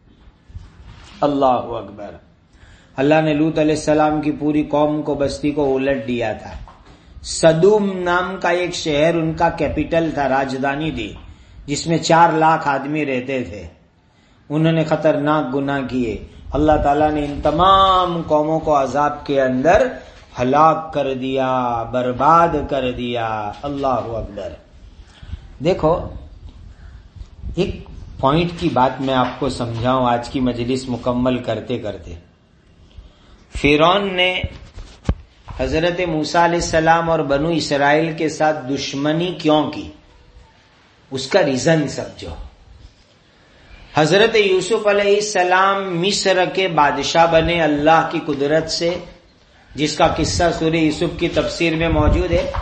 اللہ اکبر۔ اللہ نے لوط علیہ السلام کی پوری قوم کو، بستی کو الٹ دیا تھا۔ سدوم نام کا ایک شہر ان کا کیپٹل تھا، راجدھانی تھی، جس میں چار لاکھ آدمی رہتے تھے۔ انہوں نے خطرناک گناہ کیے۔ اللہ تعالیٰ نے ان تمام قوموں کو عذاب کے اندر ہلاک کر دیا، برباد کر دیا۔ اللہ اکبر۔ دیکھو، ایک پوائنٹ کی بات میں آپ کو سمجھاؤں آج کی مجلس مکمل کرتے کرتے۔ فرعون نے حضرت موسیٰ علیہ السلام اور بنو اسرائیل کے ساتھ دشمنی کیوں کی؟ اس کا ریزن سمجھو۔ حضرت یوسف علیہ السلام مصر کے بادشاہ بنے اللہ کی قدرت سے، جس کا قصہ سورہ یوسف کی تفسیر میں موجود ہے۔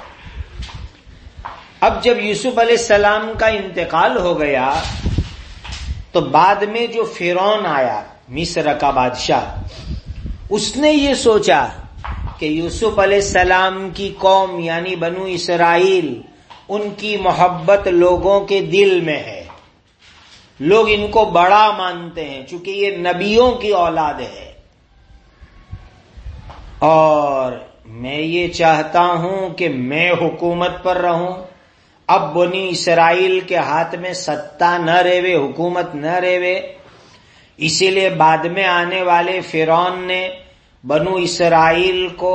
اب جب یوسف علیہ السلام کا انتقال ہو گیا تو بعد میں جو فرعون آیا، مصر کا بادشاہ، اس نے یہ سوچا کہ یوسف علیہ السلام کی قوم یعنی بنو اسرائیل، ان کی محبت لوگوں کے دل میں ہے، لوگ ان کو بڑا مانتے ہیں چونکہ یہ نبیوں کی اولاد ہے، اور میں یہ چاہتا ہوں کہ میں حکومت پر رہوں۔ اب بنی اسرائیل کے ہاتھ میں ستہ نہ رہے، حکومت نہ رہے، اسی لیے بعد میں آنے والے فرعون نے بنو اسرائیل کو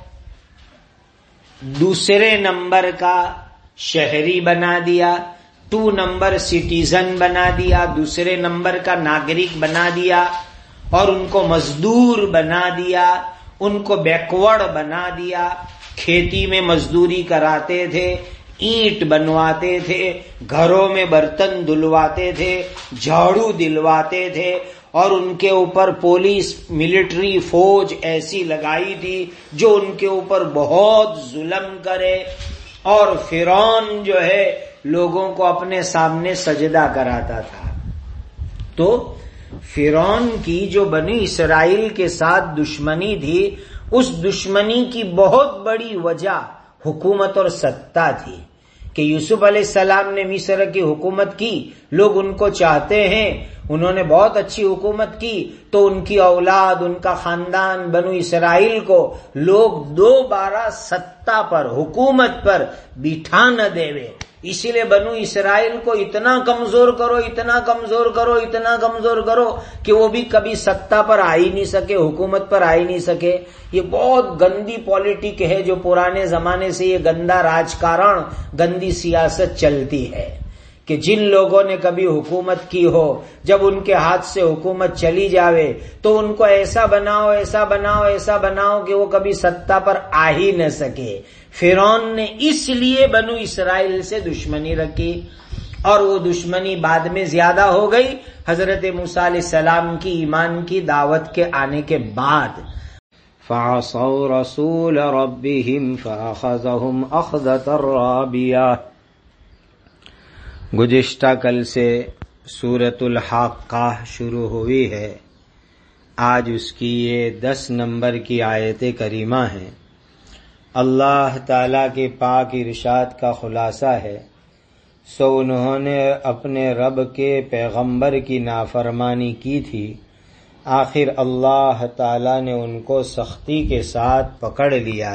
دوسرے نمبر کا شہری بنا دیا، ٹو نمبر سٹیزن بنا دیا، دوسرے نمبر کا ناگرک بنا دیا، اور ان کو مزدور بنا دیا، ان کو بیکورڈ بنا دیا۔ کھیتی میں مزدوری کراتے تھے، اینٹ بنواتے تھے، گھروں میں برتن دھلواتے تھے، جھاڑو دلواتے تھے، اور ان کے اوپر پولیس ملٹری فوج ایسی لگائی تھی جو ان کے اوپر بہت ظلم کرے، اور فرعون جو ہے لوگوں کو اپنے سامنے سجدہ کراتا تھا۔ تو فرعون کی جو بنی اسرائیل کے ساتھ دشمنی تھی، اس دشمنی کی بہت بڑی وجہ حکومت اور ستہ تھی کہ یوسف علیہ السلام نے مصر کی حکومت کی، لوگ ان کو چاہتے ہیں، انہوں نے بہت اچھی حکومت کی، تو ان کی اولاد، ان کا خاندان بنو اسرائیل کو لوگ دوبارہ ستہ پر، حکومت پر بٹھا نہ دیوے، اسی لیے بنو اسرائیل کو اتنا کمزور کرو، اتنا کمزور کرو، اتنا کمزور کرو کہ وہ بھی کبھی ستہ پر آ ہی نہیں سکے، حکومت پر آ ہی نہیں سکے۔ یہ بہت گندی پالیٹک ہے جو پرانے زمانے سے یہ گندا راجکارن، گندی سیاست چلتی ہے کہ جن لوگوں نے کبھی حکومت کی ہو، جب ان کے ہاتھ سے حکومت چلی جاوے تو ان کو ایسا بناؤ، ایسا بناؤ، ایسا بناؤ کہ وہ کبھی ستہ پر آ ہی نہ سکے۔ فرعون نے اس لیے بنو اسرائیل سے دشمنی رکھی، اور وہ دشمنی بعد میں زیادہ ہو گئی حضرت موسیٰ علیہ السلام کی ایمان کی دعوت کے آنے کے بعد۔ فَعَصَوْا رَسُولَ رَبِّهِمْ فَأَخَذَهُمْ أَخْذَةً رَّابِيَةً۔ گزشتہ کل سے سورۃ الحاقہ شروع ہوئی ہے، آج اس کی یہ دس نمبر کی آیت کریمہ ہے۔ اللہ تعالیٰ کے پاک ارشاد کا خلاصہ ہے، سو انہوں نے اپنے رب کے پیغمبر کی نافرمانی کی تھی، آخر اللہ تعالیٰ نے ان کو سختی کے ساتھ پکڑ لیا۔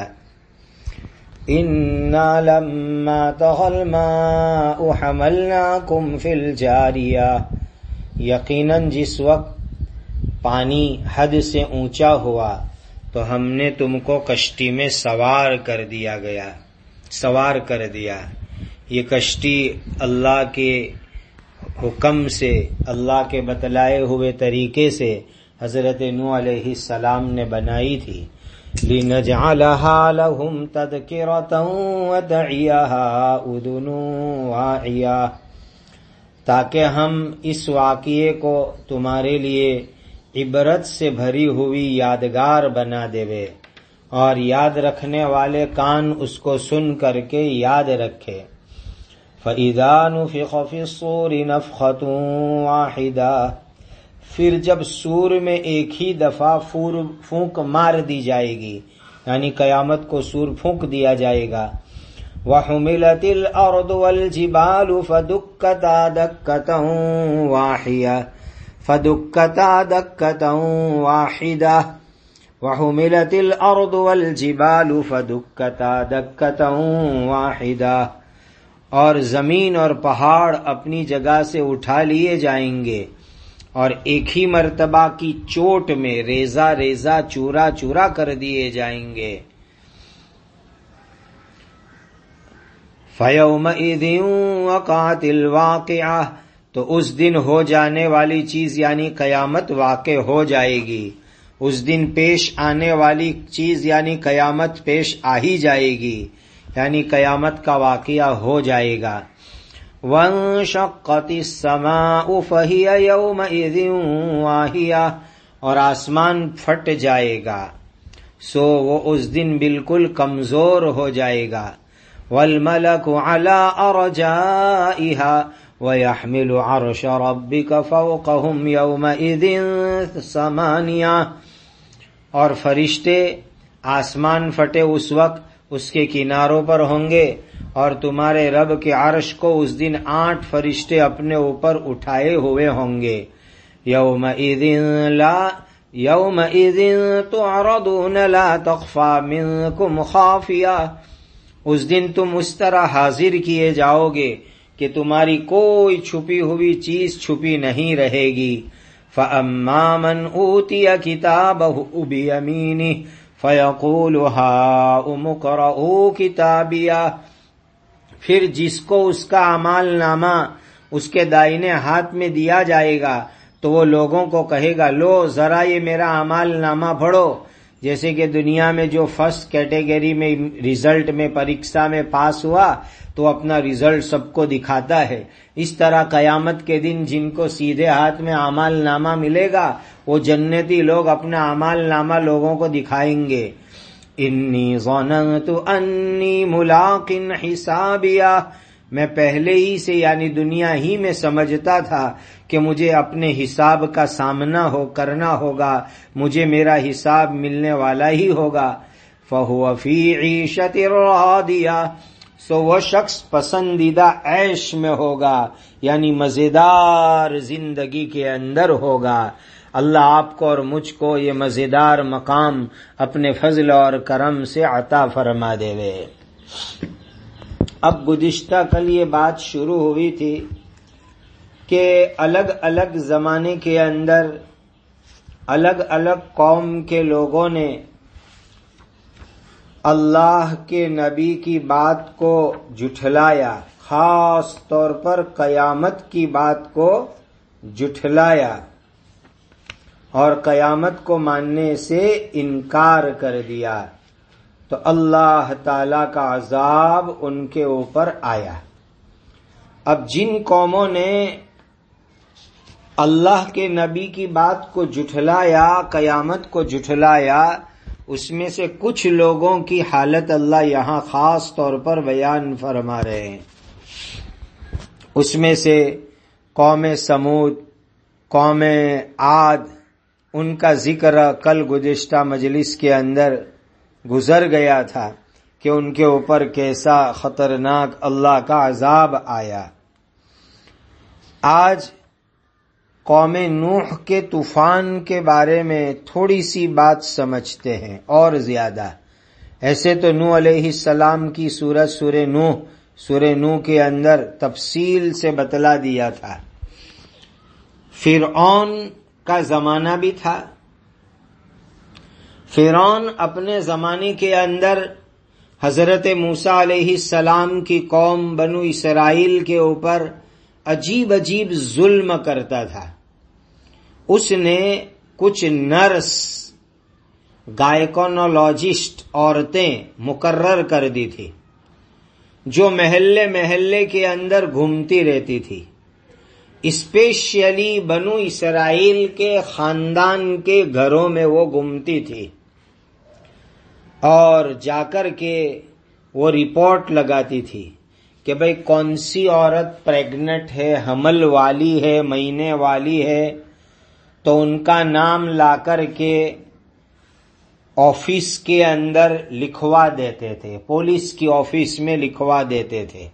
اِنَّا لَمَّا طَغَى الْمَاءُ حَمَلْنَاكُمْ فِي الْجَارِيَةِ، یقیناً جس وقت پانی حد سے اونچا ہوا تو ہم نے تم کو کشتی میں سوار کر دیا گیا سوار کر دیا یہ کشتی اللہ کے حکم سے، اللہ کے بتلائے ہوئے طریقے سے حضرت نوح علیہ السلام نے بنائی تھی۔ لِنَجْعَلَهَا لَهُمْ تَذْكِرَةً وَتَعِيَهَا أُذُنٌ وَاعِيَةٌ، تاکہ ہم اس واقعے کو تمہارے لیے عبرت سے بھری ہوئی یادگار بنا دیوے، اور یاد رکھنے والے کان اس کو سن کر کے یاد رکھے۔ فَإِذَا نُفِخَ فِي الصُّورِ نَفْخَةٌ وَاحِدَةٌ، پھر جب سور میں ایک ہی دفعہ پھونک مار دی جائے گی، یعنی قیامت کو سور پھونک دیا جائے گا. وَحُمِلَتِ الْأَرْضُ وَالْجِبَالُ فَدُكَّتَا دَكَّةً وَاحِدَةً فَدُكَّتَا دَكَّةً وَاحِدَةً وَحُمِلَتِ الْأَرْضُ وَالْجِبَالُ فَدُكَّتَا دَكَّةً وَاحِدَةً اور زمین اور پہاڑ اپنی جگہ سے اٹھا لیے جائیں گے اور ایک ہی مرتبہ کی چوٹ میں ریزہ ریزہ چورا چورا کر دیے جائیں گے. فَيَوْمَئِذٍ وَقَعَتِ الْوَاقِعَةُ تو اس دن ہو جانے والی چیز یعنی قیامت واقع ہو جائے گی. اس دن پیش آنے والی چیز یعنی قیامت پیش آ ہی جائے گی، یعنی قیامت کا واقعہ ہو جائے گا. وَانشَقَّتِ السَّمَاءُ فَهِيَ يَوْمَئِذٍ وَاهِيَةٌ اور آسمان پھٹ جائے گا، سو وہ اس دن بالکل کمزور ہو جائے گا. وَالْمَلَكُ عَلَىٰ أَرْجَائِهَا وَيَحْمِلُ عَرْشَ رَبِّكَ فَوْقَهُمْ يَوْمَئِذٍ ثَمَانِيَةٌ اور فرشتے آسمان پھٹے اس وقت اس کے کناروں پر ہوں گے، اور تمہارے رب کے عرش کو اس دن آٹھ فرشتے اپنے اوپر اٹھائے ہوئے ہوں گے. یومئذ لا یومئذ تعرضون لا تخفى منکم خافیہ اس دن تم اس طرح حاضر کیے جاؤ گے کہ تمہاری کوئی چھپی ہوئی چیز چھپی نہیں رہے گی. فَأَمَّا مَنْ أُوتِيَ كِتَابَهُ بِيَمِينِهِ فَيَقُولُ هَاؤُمُ اقْرَءُوا كِتَابِيَهْ پھر جس کو اس کا اعمال نامہ اس کے دائنے ہاتھ میں دیا جائے گا تو وہ لوگوں کو کہے گا، لو ذرا یہ میرا اعمال نامہ پڑھو. جیسے کہ دنیا میں جو فرسٹ کیٹیگری میں ریزلٹ میں پریکشا میں پاس ہوا تو اپنا ریزلٹ سب کو دکھاتا ہے، اس طرح قیامت کے دن جن کو سیدھے ہاتھ میں اعمال نامہ ملے گا وہ جنتی لوگ اپنا اعمال نامہ لوگوں کو دکھائیں گے. انی ظننت انی ملاق حسابیہ میں پہلے ہی سے یعنی دنیا ہی میں سمجھتا تھا کہ مجھے اپنے حساب کا سامنا ہو کرنا ہوگا، مجھے میرا حساب ملنے والا ہی ہوگا. فَهُوَ فِي عِيشَةٍ رَاضِيَةٍ سو وہ شخص پسندیدہ عیش میں ہوگا، یعنی مزیدار زندگی کے اندر ہوگا. اللہ آپ کو اور مجھ کو یہ مزیدار مقام اپنے فضل اور کرم سے عطا فرما دے وے. اب گزشتہ کل یہ بات شروع ہوئی تھی کہ الگ الگ زمانے کے اندر الگ الگ قوم کے لوگوں نے اللہ کے نبی کی بات کو جھٹلایا، خاص طور پر قیامت کی بات کو جھٹلایا اور قیامت کو ماننے سے انکار کر دیا، تو اللہ تعالی کا عذاب ان کے اوپر آیا. اب جن قوموں نے اللہ کے نبی کی بات کو جھٹلایا، قیامت کو جھٹلایا، اس میں سے کچھ لوگوں کی حالت اللہ یہاں خاص طور پر بیان فرما رہے ہیں. اس میں سے قوم سمود، قوم عاد، ان کا ذکر کل گزشتہ مجلس کے اندر گزر گیا تھا کہ ان کے اوپر کیسا خطرناک اللہ کا عذاب آیا. آج قوم نوح کے طوفان کے بارے میں تھوڑی سی بات سمجھتے ہیں اور زیادہ. ایسے تو نوح علیہ السلام کی سورت سورہ نوح سورہ نوح کے اندر تفصیل سے بتلا دیا تھا. فرعون کا زمانہ بھی تھا. فرعون اپنے زمانے کے اندر حضرت موسیٰ علیہ السلام کی قوم بنو اسرائیل کے اوپر عجیب عجیب ظلم کرتا تھا. اس نے کچھ نرس گائیکونولوجسٹ عورتیں مقرر کر دی تھی جو محلے محلے کے اندر گھومتی رہتی تھی. اسپیشلی بنو اسرائیل کے خاندان کے گھروں میں وہ گھومتی تھی اور جا کر کے وہ رپورٹ لگاتی تھی کہ بھئی کون سی عورت پریگنٹ ہے، حمل والی ہے، مہینے والی ہے، تو ان کا نام لا کر کے آفس کے اندر لکھوا دیتے تھے، پولیس کی آفس میں لکھوا دیتے تھے،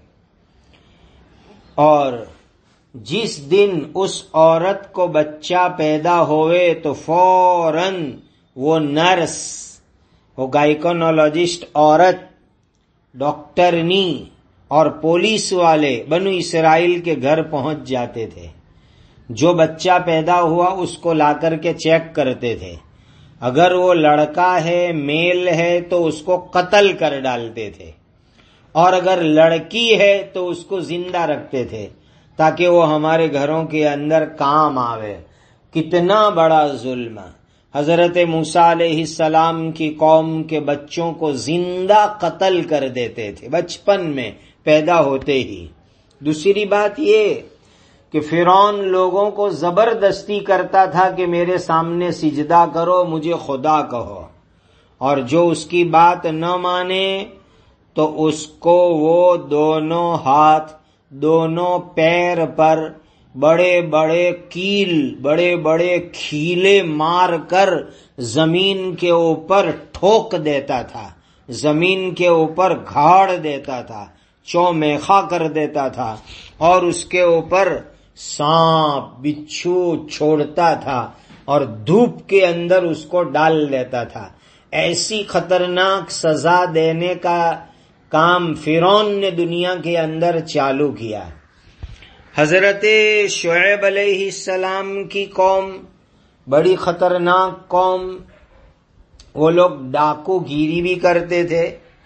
اور جس دن اس عورت کو بچہ پیدا ہوئے تو فوراً وہ نرس، وہ گائیکونالوجسٹ عورت، ڈاکٹرنی اور پولیس والے بنو اسرائیل کے گھر پہنچ جاتے تھے. جو بچہ پیدا ہوا اس کو لا کر کے چیک کرتے تھے. اگر وہ لڑکا ہے، میل ہے، تو اس کو قتل کر ڈالتے تھے، اور اگر لڑکی ہے تو اس کو زندہ رکھتے تھے تاکہ وہ ہمارے گھروں کے اندر کام آوے. کتنا بڑا ظلم! حضرت موسیٰ علیہ السلام کی قوم کے بچوں کو زندہ قتل کر دیتے تھے بچپن میں پیدا ہوتے ہی. دوسری بات یہ کہ فرعون لوگوں کو زبردستی کرتا تھا کہ میرے سامنے سجدہ کرو، مجھے خدا کہو، اور جو اس کی بات نہ مانے تو اس کو وہ دونوں ہاتھ، دونوں پیر پر بڑے بڑے کیل، بڑے بڑے کھیلے مار کر زمین کے اوپر ٹھوک دیتا تھا، زمین کے اوپر گھاڑ دیتا تھا، چومیخا کر دیتا تھا، اور اس کے اوپر سانپ بچھو چھوڑتا تھا اور دھوپ کے اندر اس کو ڈال دیتا تھا. ایسی خطرناک سزا دینے کا کام فرعون نے دنیا کے اندر چالو کیا. حضرت شعیب علیہ السلام کی قوم بڑی خطرناک قوم، وہ لوگ ڈاکو گیری بھی کرتے تھے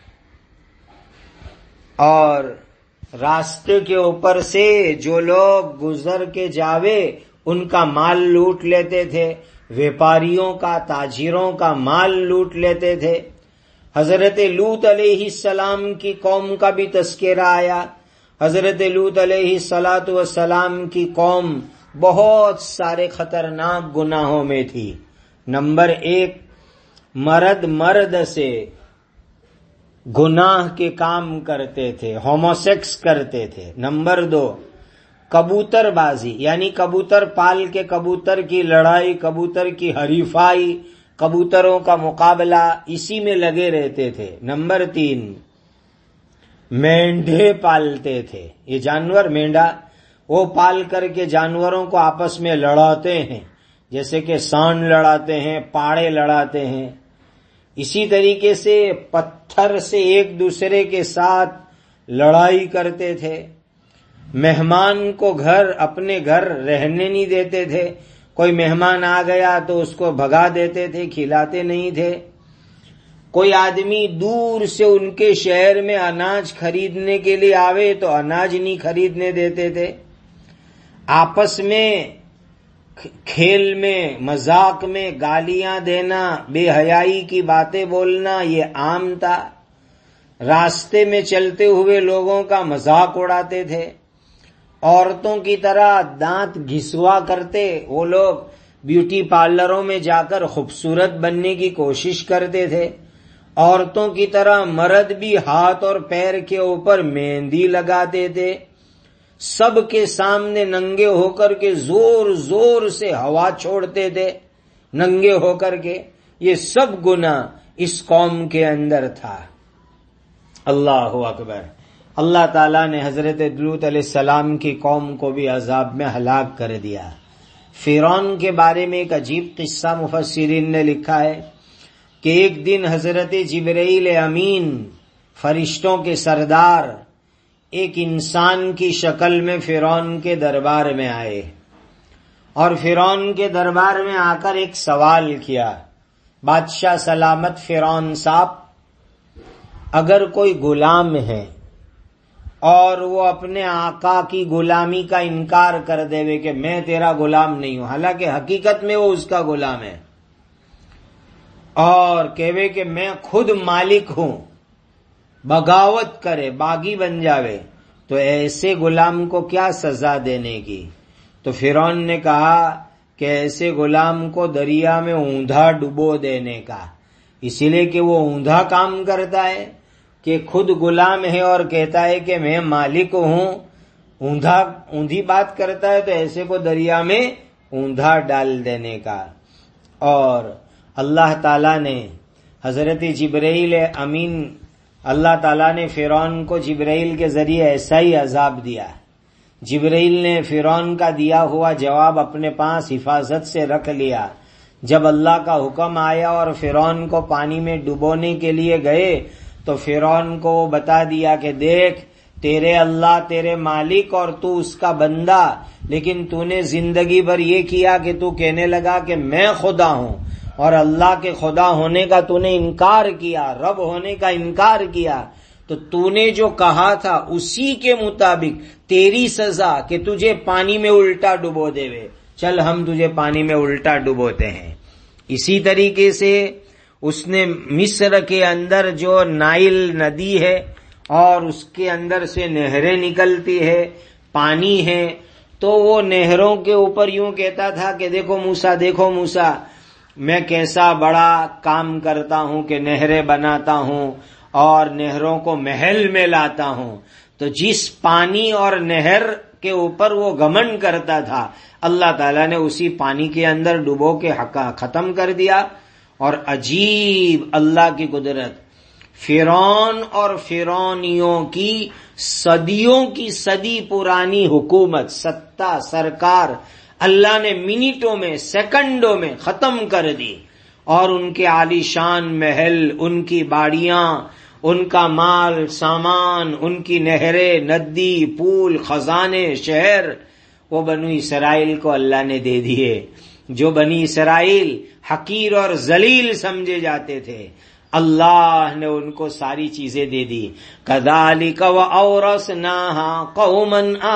اور راستے کے اوپر سے جو لوگ گزر کے جاوے ان کا مال لوٹ لیتے تھے، ویپاریوں کا، تاجروں کا مال لوٹ لیتے تھے. حضرت لوط علیہ السلام کی قوم کا بھی تذکرہ آیا. حضرت لوط علیہ الصلاۃ والسلام کی قوم بہت سارے خطرناک گناہوں میں تھی. نمبر ایک، مرد مرد سے گناہ کے کام کرتے تھے، ہوموسیکس کرتے تھے. نمبر دو، کبوتر بازی، یعنی کبوتر پال کے کبوتر کی لڑائی، کبوتر کی حریفائی، کبوتروں کا مقابلہ، اسی میں لگے رہتے تھے. نمبر تین، مینڈھے پالتے تھے. یہ جانور مینڈا وہ پال کر کے جانوروں کو آپس میں لڑاتے ہیں، جیسے کہ سانڈ لڑاتے ہیں، پاڑے لڑاتے ہیں. اسی طریقے سے پتھر سے ایک دوسرے کے ساتھ لڑائی کرتے تھے. مہمان کو گھر اپنے گھر رہنے نہیں دیتے تھے. کوئی مہمان آ گیا تو اس کو بھگا دیتے تھے، کھلاتے نہیں تھے. کوئی آدمی دور سے ان کے شہر میں اناج خریدنے کے لیے آوے تو اناج نہیں خریدنے دیتے تھے. آپس میں کھیل میں، مذاق میں گالیاں دینا، بے حیائی کی باتیں بولنا یہ عام تھا. راستے میں چلتے ہوئے لوگوں کا مذاق اڑاتے تھے. عورتوں کی طرح دانت گھسوا کرتے وہ لوگ، بیوٹی پارلروں میں جا کر خوبصورت بننے کی کوشش کرتے تھے. عورتوں کی طرح مرد بھی ہاتھ اور پیر کے اوپر مہندی لگاتے تھے. سب کے سامنے ننگے ہو کر کے زور زور سے ہوا چھوڑتے تھے، ننگے ہو کر کے. یہ سب گناہ اس قوم کے اندر تھا. اللہ اکبر! اللہ تعالیٰ نے حضرت لوط علیہ السلام کی قوم کو بھی عذاب میں ہلاک کر دیا. فرعون کے بارے میں ایک عجیب قصہ مفسرین نے لکھا ہے کہ ایک دن حضرت جبرائیل امین، فرشتوں کے سردار، ایک انسان کی شکل میں فرعون کے دربار میں آئے اور فرعون کے دربار میں آ کر ایک سوال کیا. بادشاہ سلامت فرعون صاحب، اگر کوئی غلام ہے اور وہ اپنے آقا کی غلامی کا انکار کر دے کہ میں تیرا غلام نہیں ہوں، حالانکہ حقیقت میں وہ اس کا غلام ہے، اور کہے کہ میں خود مالک ہوں، بغاوت کرے، باغی بن جاوے، تو ایسے غلام کو کیا سزا دینے کی؟ تو فرعون نے کہا کہ ایسے غلام کو دریا میں اوندھا ڈبو دینے کا، اسی لیے کہ وہ اوندھا کام کرتا ہے، کہ خود غلام ہے اور کہتا ہے کہ میں مالک ہوں، اوندھا اوندھی بات کرتا ہے، تو ایسے کو دریا میں اوندھا ڈال دینے کا. اور اللہ تعالیٰ نے حضرت جبرائیل امین اللہ تعالیٰ نے فرعون کو جبرائیل کے ذریعے ایسا ہی عذاب دیا. جبرائیل نے فرعون کا دیا ہوا جواب اپنے پاس حفاظت سے رکھ لیا. جب اللہ کا حکم آیا اور فرعون کو پانی میں ڈبونے کے لیے گئے تو فرعون کو وہ بتا دیا کہ دیکھ تیرے اللہ تیرے مالک اور تو اس کا بندہ، لیکن تو نے زندگی بھر یہ کیا کہ تو کہنے لگا کہ میں خدا ہوں، اور اللہ کے خدا ہونے کا تو نے انکار کیا، رب ہونے کا انکار کیا. تو تو نے جو کہا تھا اسی کے مطابق تیری سزا کہ تجھے پانی میں الٹا ڈبو دے وے. چل ہم تجھے پانی میں الٹا ڈبوتے ہیں. اسی طریقے سے اس نے مصر کے اندر جو نائل ندی ہے اور اس کے اندر سے نہریں نکلتی ہے، پانی ہے، تو وہ نہروں کے اوپر یوں کہتا تھا کہ دیکھو موسیٰ دیکھو موسیٰ میں کیسا بڑا کام کرتا ہوں کہ نہریں بناتا ہوں اور نہروں کو محل میں لاتا ہوں. تو جس پانی اور نہر کے اوپر وہ گھمنڈ کرتا تھا اللہ تعالیٰ نے اسی پانی کے اندر ڈبو کے ختم کر دیا. اور عجیب اللہ کی قدرت، فرعون اور فرعونیوں کی صدیوں کی صدی پرانی حکومت، ستا، سرکار اللہ نے منٹوں میں سیکنڈوں میں ختم کر دی، اور ان کے عالی شان محل، ان کی باڑیاں، ان کا مال سامان، ان کی نہریں، ندی، پول، خزانے، شہر، وہ بنو اسرائیل کو اللہ نے دے دیے. جو بنی اسرائیل حقیر اور ذلیل سمجھے جاتے تھے اللہ نے ان کو ساری چیزیں دے دی. کذالک وَأَوْرَثْنَاهَا قَوْمًا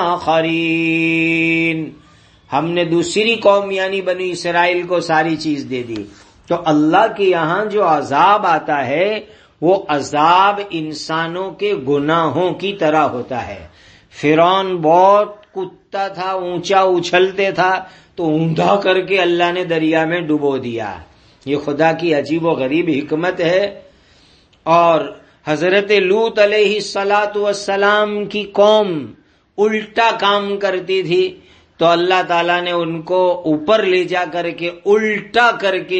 آخَرِينَ، ہم نے دوسری قوم یعنی بنی اسرائیل کو ساری چیز دے دی. تو اللہ کے یہاں جو عذاب آتا ہے وہ عذاب انسانوں کے گناہوں کی طرح ہوتا ہے. فرعون بہت کتا تھا، اونچا اچھلتے تھا، تو اوندا کر کے اللہ نے دریا میں ڈبو دیا. یہ خدا کی عجیب و غریب حکمت ہے. اور حضرت لوط علیہ الصلاۃ والسلام کی قوم الٹا کام کرتی تھی تو اللہ تعالیٰ نے ان کو اوپر لے جا کر کے الٹا کر کے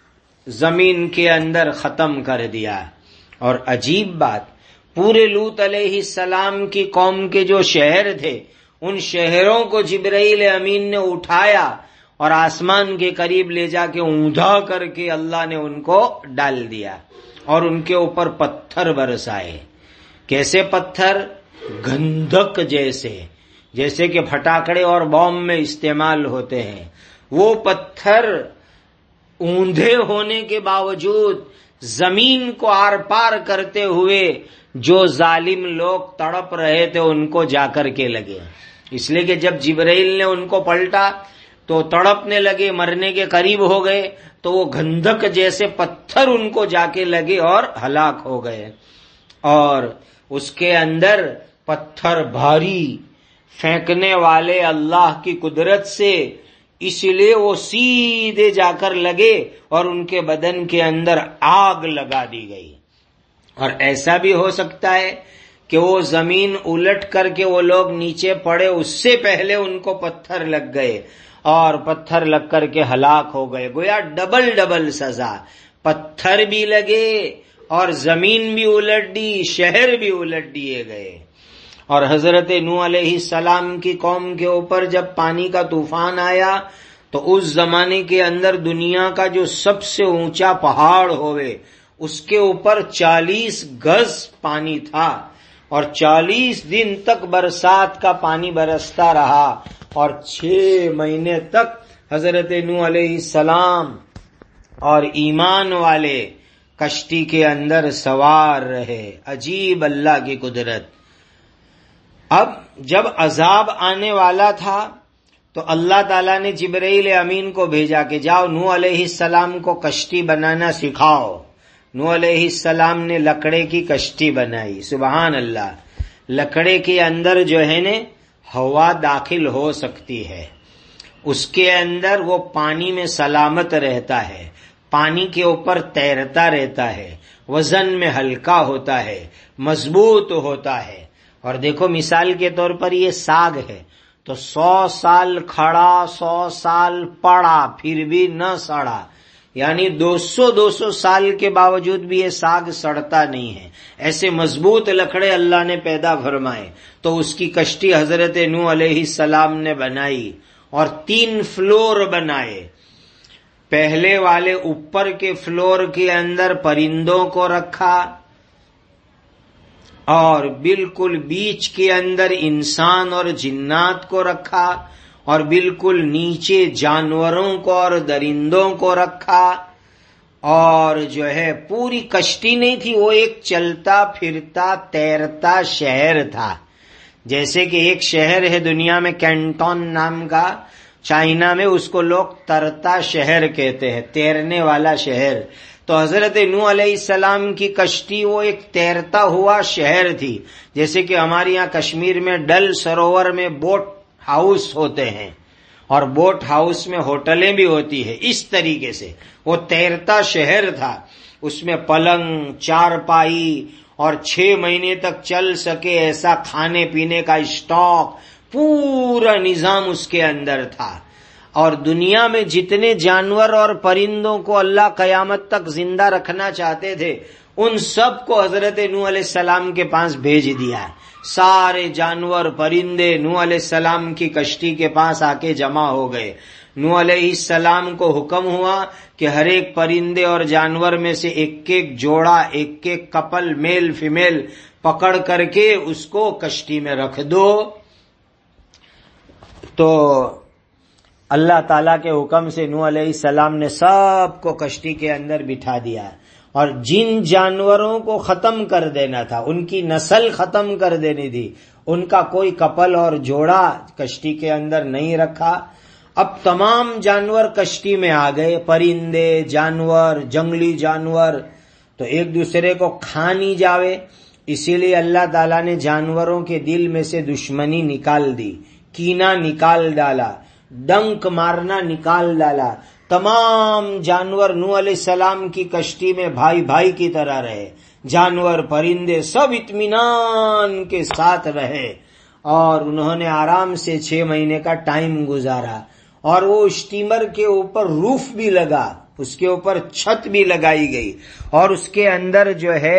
زمین کے اندر ختم کر دیا. اور عجیب بات، پورے لوط علیہ السلام کی قوم کے جو شہر تھے ان شہروں کو جبرائیل امین نے اٹھایا اور آسمان کے قریب لے جا کے اوندا کر کے اللہ نے ان کو ڈال دیا اور ان کے اوپر پتھر برسائے. کیسے پتھر؟ گندھک جیسے، جیسے کہ پھٹاکڑے اور بم میں استعمال ہوتے ہیں. وہ پتھر اوندھے ہونے کے باوجود زمین کو آر پار کرتے ہوئے جو ظالم لوگ تڑپ رہے تھے ان کو جا کر کے لگے. اس لیے کہ جب جبرائیل نے ان کو پلٹا تو تڑپنے لگے، مرنے کے قریب ہو گئے، تو وہ گندھک جیسے پتھر ان کو جا کے لگے اور ہلاک ہو گئے. اور اس کے اندر پتھر بھاری پھینکنے والے اللہ کی قدرت سے، اس لیے وہ سیدھے جا کر لگے اور ان کے بدن کے اندر آگ لگا دی گئی. اور ایسا بھی ہو سکتا ہے کہ وہ زمین الٹ کر کے وہ لوگ نیچے پڑے اس سے پہلے ان کو پتھر لگ گئے اور پتھر لگ کر کے ہلاک ہو گئے. گویا ڈبل ڈبل سزا، پتھر بھی لگے اور زمین بھی الٹ دی، شہر بھی الٹ دیے گئے. اور حضرت نوح علیہ السلام کی قوم کے اوپر جب پانی کا طوفان آیا تو اس زمانے کے اندر دنیا کا جو سب سے اونچا پہاڑ ہوئے اس کے اوپر چالیس گز پانی تھا، اور چالیس دن تک برسات کا پانی برستا رہا، اور چھ مہینے تک حضرت نوح علیہ السلام اور ایمان والے کشتی کے اندر سوار رہے. عجیب اللہ کی قدرت. اب جب عذاب آنے والا تھا تو اللہ تعالیٰ نے جبرائیل امین کو بھیجا کہ جاؤ نوح علیہ السلام کو کشتی بنانا سکھاؤ. نوح علیہ السلام نے لکڑے کی کشتی بنائی. سبحان اللہ. لکڑے کے اندر جو ہے نا ہوا داخل ہو سکتی ہے، اس کے اندر وہ پانی میں سلامت رہتا ہے، پانی کے اوپر تیرتا رہتا ہے، وزن میں ہلکا ہوتا ہے، مضبوط ہوتا ہے. اور دیکھو مثال کے طور پر یہ ساگ ہے تو سو سال کھڑا، سو سال پڑا، پھر بھی نہ سڑا، یعنی دو سو دو سو سال کے باوجود بھی یہ ساگ سڑتا نہیں ہے، ایسے مضبوط لکڑے اللہ نے پیدا فرمائے۔ تو اس کی کشتی حضرت نوح علیہ السلام نے بنائی اور تین فلور بنائے۔ پہلے والے اوپر کے فلور کے اندر پرندوں کو رکھا اور بالکل بیچ کے اندر انسان اور جنات کو رکھا اور بالکل نیچے جانوروں کو اور درندوں کو رکھا، اور جو ہے پوری کشتی نہیں تھی، وہ ایک چلتا پھرتا تیرتا شہر تھا۔ جیسے کہ ایک شہر ہے دنیا میں کینٹون نام کا، چائنا میں، اس کو لوگ ترتا شہر کہتے ہیں، تیرنے والا شہر۔ تو حضرت نوح علیہ السلام کی کشتی وہ ایک تیرتا ہوا شہر تھی، جیسے کہ ہمارے یہاں کشمیر میں ڈل سروور میں بوٹ ہاؤس ہوتے ہیں اور بوٹ ہاؤس میں ہوٹلیں بھی ہوتی ہے، اس طریقے سے وہ تیرتا شہر تھا۔ اس میں پلنگ، چارپائی اور چھ مہینے تک چل سکے ایسا کھانے پینے کا اسٹاک، پورا نظام اس کے اندر تھا۔ اور دنیا میں جتنے جانور اور پرندوں کو اللہ قیامت تک زندہ رکھنا چاہتے تھے، ان سب کو حضرت نوح علیہ السلام کے پاس بھیج دیا۔ سارے جانور پرندے نوح علیہ السلام کی کشتی کے پاس آ کے جمع ہو گئے۔ نوح علیہ السلام کو حکم ہوا کہ ہر ایک پرندے اور جانور میں سے ایک ایک جوڑا، ایک ایک کپل، میل فیمیل پکڑ کر کے اس کو کشتی میں رکھ دو۔ تو اللہ تعالیٰ کے حکم سے نوح علیہ السلام نے سب کو کشتی کے اندر بٹھا دیا، اور جن جانوروں کو ختم کر دینا تھا، ان کی نسل ختم کر دینی تھی، ان کا کوئی کپل اور جوڑا کشتی کے اندر نہیں رکھا۔ اب تمام جانور کشتی میں آ گئے، پرندے، جانور، جنگلی جانور، تو ایک دوسرے کو کھا نہیں جاوے، اسی لیے اللہ تعالیٰ نے جانوروں کے دل میں سے دشمنی نکال دی، کینہ نکال ڈالا، ڈنک مارنا نکال ڈالا۔ تمام جانور نوح علیہ السلام کی کشتی میں بھائی بھائی کی طرح رہے، جانور پرندے سب اطمینان کے ساتھ رہے، اور انہوں نے آرام سے چھ مہینے کا ٹائم گزارا۔ اور وہ اسٹیمر کے اوپر روف بھی لگا، اس کے اوپر چھت بھی لگائی گئی، اور اس کے اندر جو ہے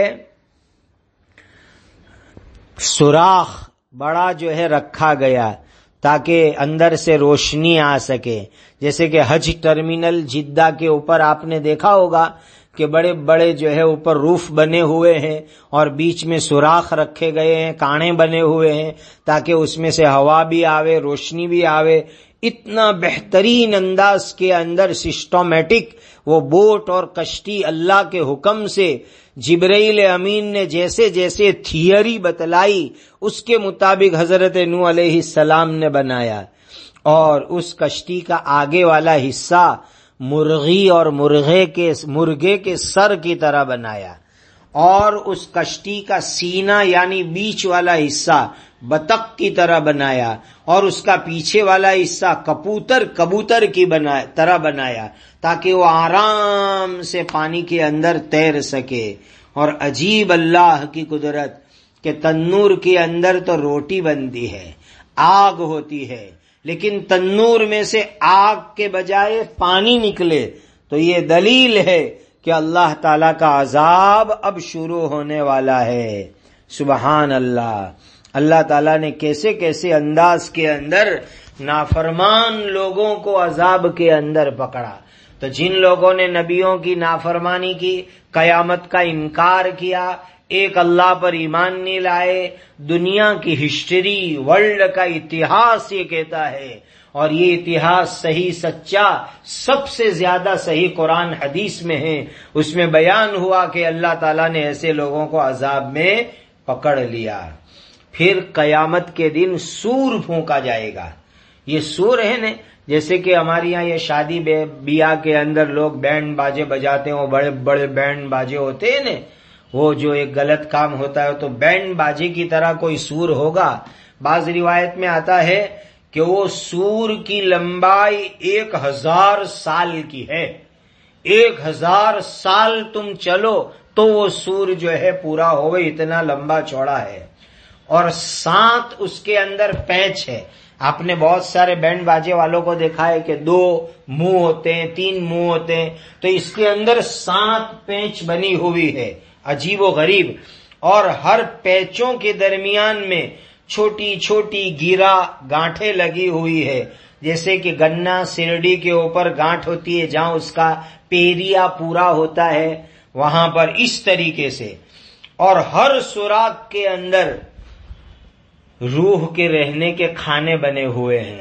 سوراخ بڑا جو ہے رکھا گیا تاکہ اندر سے روشنی آ سکے۔ جیسے کہ حج ٹرمینل جدہ کے اوپر آپ نے دیکھا ہوگا کہ بڑے بڑے جو ہے اوپر روف بنے ہوئے ہیں اور بیچ میں سوراخ رکھے گئے ہیں، کانے بنے ہوئے ہیں تاکہ اس میں سے ہوا بھی آوے، روشنی بھی آوے۔ اتنا بہترین انداز کے اندر سسٹمیٹک وہ بوٹ اور کشتی اللہ کے حکم سے جبرائیل امین نے جیسے جیسے تھیوری بتلائی اس کے مطابق حضرت نوح علیہ السلام نے بنایا، اور اس کشتی کا آگے والا حصہ مرغی اور مرغے کے مرغے کے سر کی طرح بنایا، اور اس کشتی کا سینہ یعنی بیچ والا حصہ بطخ کی طرح بنایا، اور اس کا پیچھے والا حصہ کبوتر کبوتر کی بنا طرح بنایا تاکہ وہ آرام سے پانی کے اندر تیر سکے۔ اور عجیب اللہ کی قدرت کہ تنور کے اندر تو روٹی بنتی ہے، آگ ہوتی ہے، لیکن تنور میں سے آگ کے بجائے پانی نکلے تو یہ دلیل ہے کہ اللہ تعالیٰ کا عذاب اب شروع ہونے والا ہے۔ سبحان اللہ! اللہ تعالیٰ نے کیسے کیسے انداز کے اندر نافرمان لوگوں کو عذاب کے اندر پکڑا۔ تو جن لوگوں نے نبیوں کی نافرمانی کی، قیامت کا انکار کیا، ایک اللہ پر ایمان نہیں لائے، دنیا کی ہسٹری، ورلڈ کا اتہاس یہ کہتا ہے، اور یہ اتہاس صحیح سچا سب سے زیادہ صحیح قرآن حدیث میں ہے، اس میں بیان ہوا کہ اللہ تعالیٰ نے ایسے لوگوں کو عذاب میں پکڑ لیا۔ پھر قیامت کے دن سور پھونکا جائے گا۔ یہ سور ہے نا، جیسے کہ ہمارے یہاں یہ شادی بیاہ کے اندر لوگ بینڈ باجے بجاتے ہیں، وہ بڑے بڑے بینڈ باجے ہوتے ہیں نا، وہ جو ایک غلط کام ہوتا ہے تو بینڈ باجے کی طرح کوئی سور ہوگا۔ بعض روایت میں آتا ہے کہ وہ سور کی لمبائی ایک ہزار سال کی ہے، ایک ہزار سال تم چلو تو وہ سور جو ہے پورا ہوئے، اتنا لمبا چوڑا ہے۔ اور سات اس کے اندر پینچ ہے. آپ نے بہت سارے بینڈ باجے والوں کو دیکھا ہے کہ دو منہ ہوتے ہیں، تین منہ ہوتے ہیں، تو اس کے اندر سات پینچ بنی ہوئی ہے، عجیب و غریب. اور ہر پینچوں کے درمیان میں چھوٹی چھوٹی گیرا گانٹھیں لگی ہوئی ہے، جیسے کہ گنا سرڑی کے اوپر گانٹھ ہوتی ہے جہاں اس کا پیریا پورا ہوتا ہے، وہاں پر اس طریقے سے. اور ہر سوراخ کے اندر روح کے رہنے کے کھانے بنے ہوئے ہیں.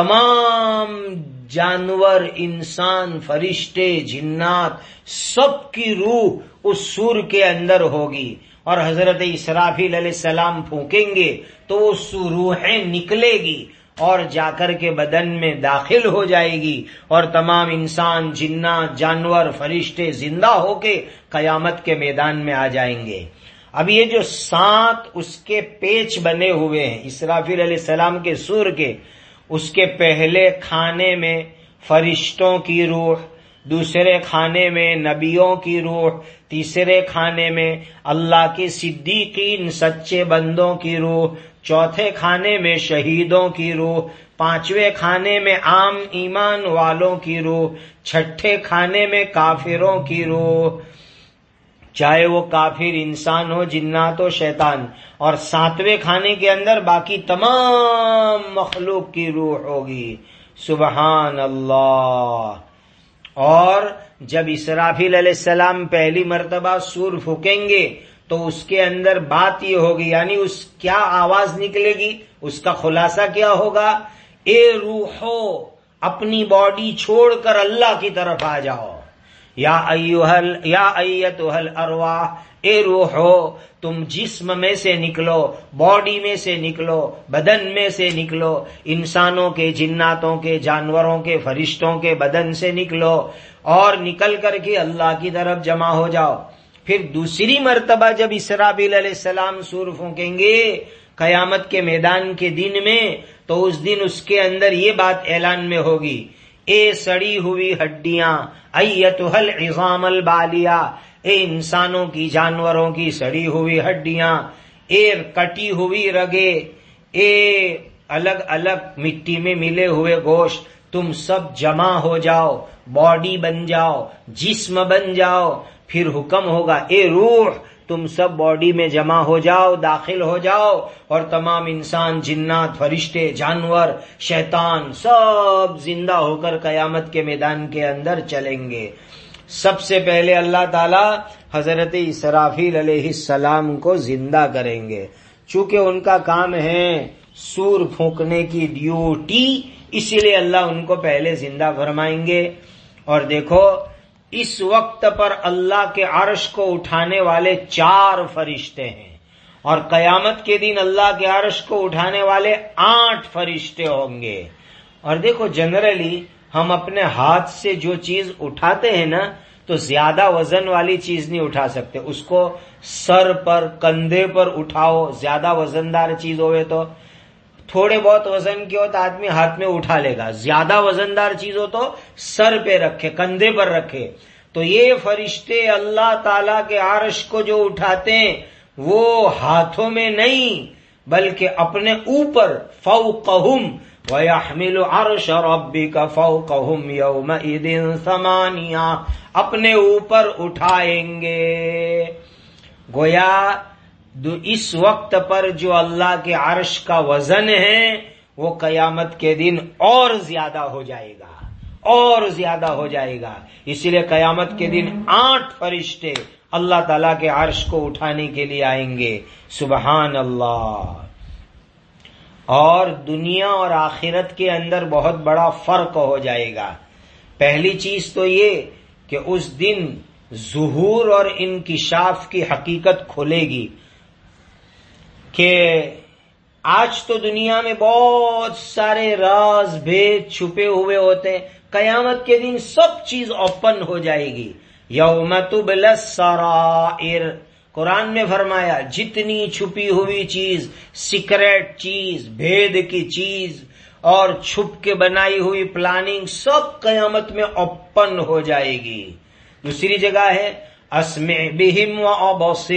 تمام جانور، انسان، فرشتے، جنات، سب کی روح اس سور کے اندر ہوگی. اور حضرت اسرافیل علیہ السلام پھونکیں گے تو وہ روحیں نکلے گی اور جا کر کے بدن میں داخل ہو جائے گی، اور تمام انسان، جنات، جانور، فرشتے زندہ ہو کے قیامت کے میدان میں آ جائیں گے. اب یہ جو سات اس کے پیچ بنے ہوئے ہیں اسرافیل علیہ السلام کے سور کے، اس کے پہلے کھانے میں فرشتوں کی روح، دوسرے کھانے میں نبیوں کی روح، تیسرے کھانے میں اللہ کے صدیقین سچے بندوں کی روح، چوتھے کھانے میں شہیدوں کی روح، پانچویں کھانے میں عام ایمان والوں کی روح، چھٹے کھانے میں کافروں کی روح، چاہے وہ کافر انسان ہو، جنات ہو، شیطان، اور ساتویں کھانے کے اندر باقی تمام مخلوق کی روح ہوگی. سبحان اللہ. اور جب اسرافیل علیہ السلام پہلی مرتبہ سور پھونکیں گے تو اس کے اندر بات یہ ہوگی، یعنی اس کیا آواز نکلے گی، اس کا خلاصہ کیا ہوگا؟ اے روحو، اپنی باڈی چھوڑ کر اللہ کی طرف آ جاؤ. یا ایھا یا ایتھا الارواح، اے روحو تم جسم میں سے نکلو، باڈی میں سے نکلو، بدن میں سے نکلو، انسانوں کے، جناتوں کے، جانوروں کے، فرشتوں کے بدن سے نکلو اور نکل کر کے اللہ کی طرف جمع ہو جاؤ. پھر دوسری مرتبہ جب اسرافیل علیہ السلام سور پھونکیں گے قیامت کے میدان کے دن میں، تو اس دن اس کے اندر یہ بات اعلان میں ہوگی، اے سڑی ہوئی ہڈیاں، ایتھا العظام البالیہ، اے انسانوں کی، جانوروں کی سڑی ہوئی ہڈیاں، اے کٹی ہوئی رگیں، اے الگ الگ مٹی میں ملے ہوئے گوشت، تم سب جمع ہو جاؤ، باڈی بن جاؤ، جسم بن جاؤ. پھر حکم ہوگا، اے روح تم سب باڈی میں جمع ہو جاؤ، داخل ہو جاؤ، اور تمام انسان، جنات، فرشتے، جانور، شیطان سب زندہ ہو کر قیامت کے میدان کے اندر چلیں گے. سب سے پہلے اللہ تعالی حضرت اسرافیل علیہ السلام کو زندہ کریں گے، چونکہ ان کا کام ہے سور پھونکنے کی ڈیوٹی، اسی لیے اللہ ان کو پہلے زندہ فرمائیں گے. اور دیکھو اس وقت پر اللہ کے عرش کو اٹھانے والے چار فرشتے ہیں، اور قیامت کے دن اللہ کے عرش کو اٹھانے والے آٹھ فرشتے ہوں گے. اور دیکھو جنرلی ہم اپنے ہاتھ سے جو چیز اٹھاتے ہیں نا، تو زیادہ وزن والی چیز نہیں اٹھا سکتے، اس کو سر پر، کندھے پر اٹھاؤ. زیادہ وزندار چیز ہوئے تو تھوڑے بہت وزن کی ہو تو آدمی ہاتھ میں اٹھا لے گا، زیادہ وزندار چیز ہو تو سر پہ رکھے، کندھے پر رکھے. تو یہ فرشتے اللہ تعالی کے عرش کو جو اٹھاتے ہیں وہ ہاتھوں میں نہیں بلکہ اپنے اوپر، فوقہم وَيَحْمِلُ عَرْشَ رَبِّكَ فَوْقَهُمْ يَوْمَئِذٍ ثَمَانِيَةٌ، اپنے اوپر اٹھائیں گے. گویا اس وقت پر جو اللہ کے عرش کا وزن ہے وہ قیامت کے دن اور زیادہ ہو جائے گا، اور زیادہ ہو جائے گا. اسی لیے قیامت کے دن آٹھ فرشتے اللہ تعالیٰ کے عرش کو اٹھانے کے لیے آئیں گے. سبحان اللہ. اور دنیا اور آخرت کے اندر بہت بڑا فرق ہو جائے گا. پہلی چیز تو یہ کہ اس دن ظہور اور انکشاف کی حقیقت کھلے گی کہ آج تو دنیا میں بہت سارے راز بھید چھپے ہوئے ہوتے ہیں، قیامت کے دن سب چیز اوپن ہو جائے گی. یوم تبلی السرائر، قرآن میں فرمایا جتنی چھپی ہوئی چیز، سیکریٹ چیز، بھید کی چیز اور چھپ کے بنائی ہوئی پلاننگ سب قیامت میں اوپن ہو جائے گی. دوسری جگہ ہے اسمع بہم و ابصر،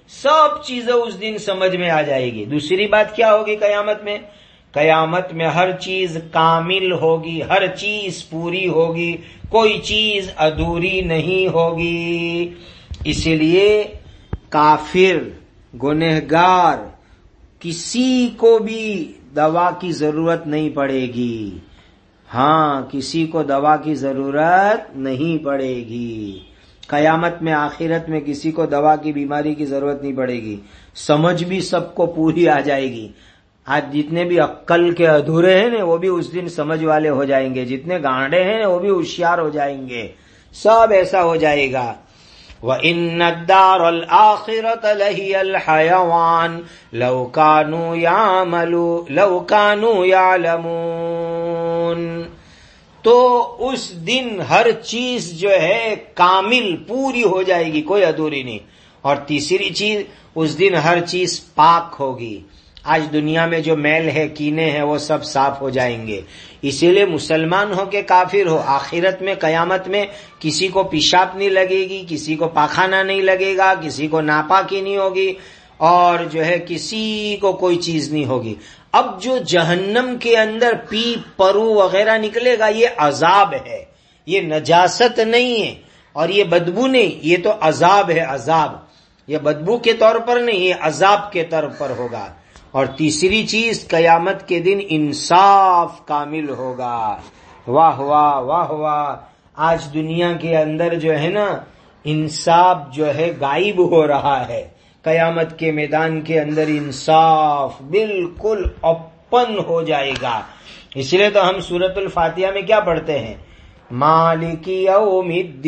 سب چیزیں اس دن سمجھ میں آ جائے گی۔ دوسری بات کیا ہوگی قیامت میں؟ قیامت میں ہر چیز کامل ہوگی، ہر چیز پوری ہوگی، کوئی چیز ادھوری نہیں ہوگی۔ اسی لیے کافر، گنہگار، کسی کو بھی دوا کی ضرورت نہیں پڑے گی۔ ہاں، کسی کو دوا کی ضرورت نہیں پڑے گی۔ قیامت میں، آخرت میں کسی کو دوا کی، بیماری کی ضرورت نہیں پڑے گی۔ سمجھ بھی سب کو پوری آ جائے گی۔ آج جتنے بھی عقل کے ادھورے ہیں نا وہ بھی اس دن سمجھ والے ہو جائیں گے، جتنے گانڈے ہیں وہ بھی ہوشیار ہو جائیں گے، سب ایسا ہو جائے گا۔ وَإِنَّ الدَّارَ الْآخِرَةَ لَهِيَ الْحَيَوَانُ لَوْ كَانُوا يَعْمَلُونَ لَوْ كَانُوا يَعْلَمُونَ۔ تو اس دن ہر چیز جو ہے کامل پوری ہو جائے گی، کوئی ادھوری نہیں۔ اور تیسری چیز، اس دن ہر چیز پاک ہوگی۔ آج دنیا میں جو میل ہے، کینے ہیں، وہ سب صاف ہو جائیں گے۔ اسی لیے مسلمان ہو کہ کافر ہو، آخرت میں، قیامت میں کسی کو پیشاب نہیں لگے گی، کسی کو پاخانہ نہیں لگے گا، کسی کو ناپاکی نہیں ہوگی، اور جو ہے کسی کو کوئی چیز نہیں ہوگی۔ اب جو جہنم کے اندر پی پرو وغیرہ نکلے گا، یہ عذاب ہے، یہ نجاست نہیں ہے اور یہ بدبو نہیں، یہ تو عذاب ہے، عذاب۔ یہ بدبو کے طور پر نہیں، یہ عذاب کے طور پر ہوگا۔ اور تیسری چیز، قیامت کے دن انصاف کامل ہوگا۔ واہ واہ واہ واہ! آج دنیا کے اندر جو ہے نا انصاف جو ہے غائب ہو رہا ہے۔ قیامت کے میدان کے اندر انصاف بالکل اوپن ہو جائے گا۔ اس لیے تو ہم سورۃ الفاتحہ میں کیا پڑھتے ہیں؟ مالک یوم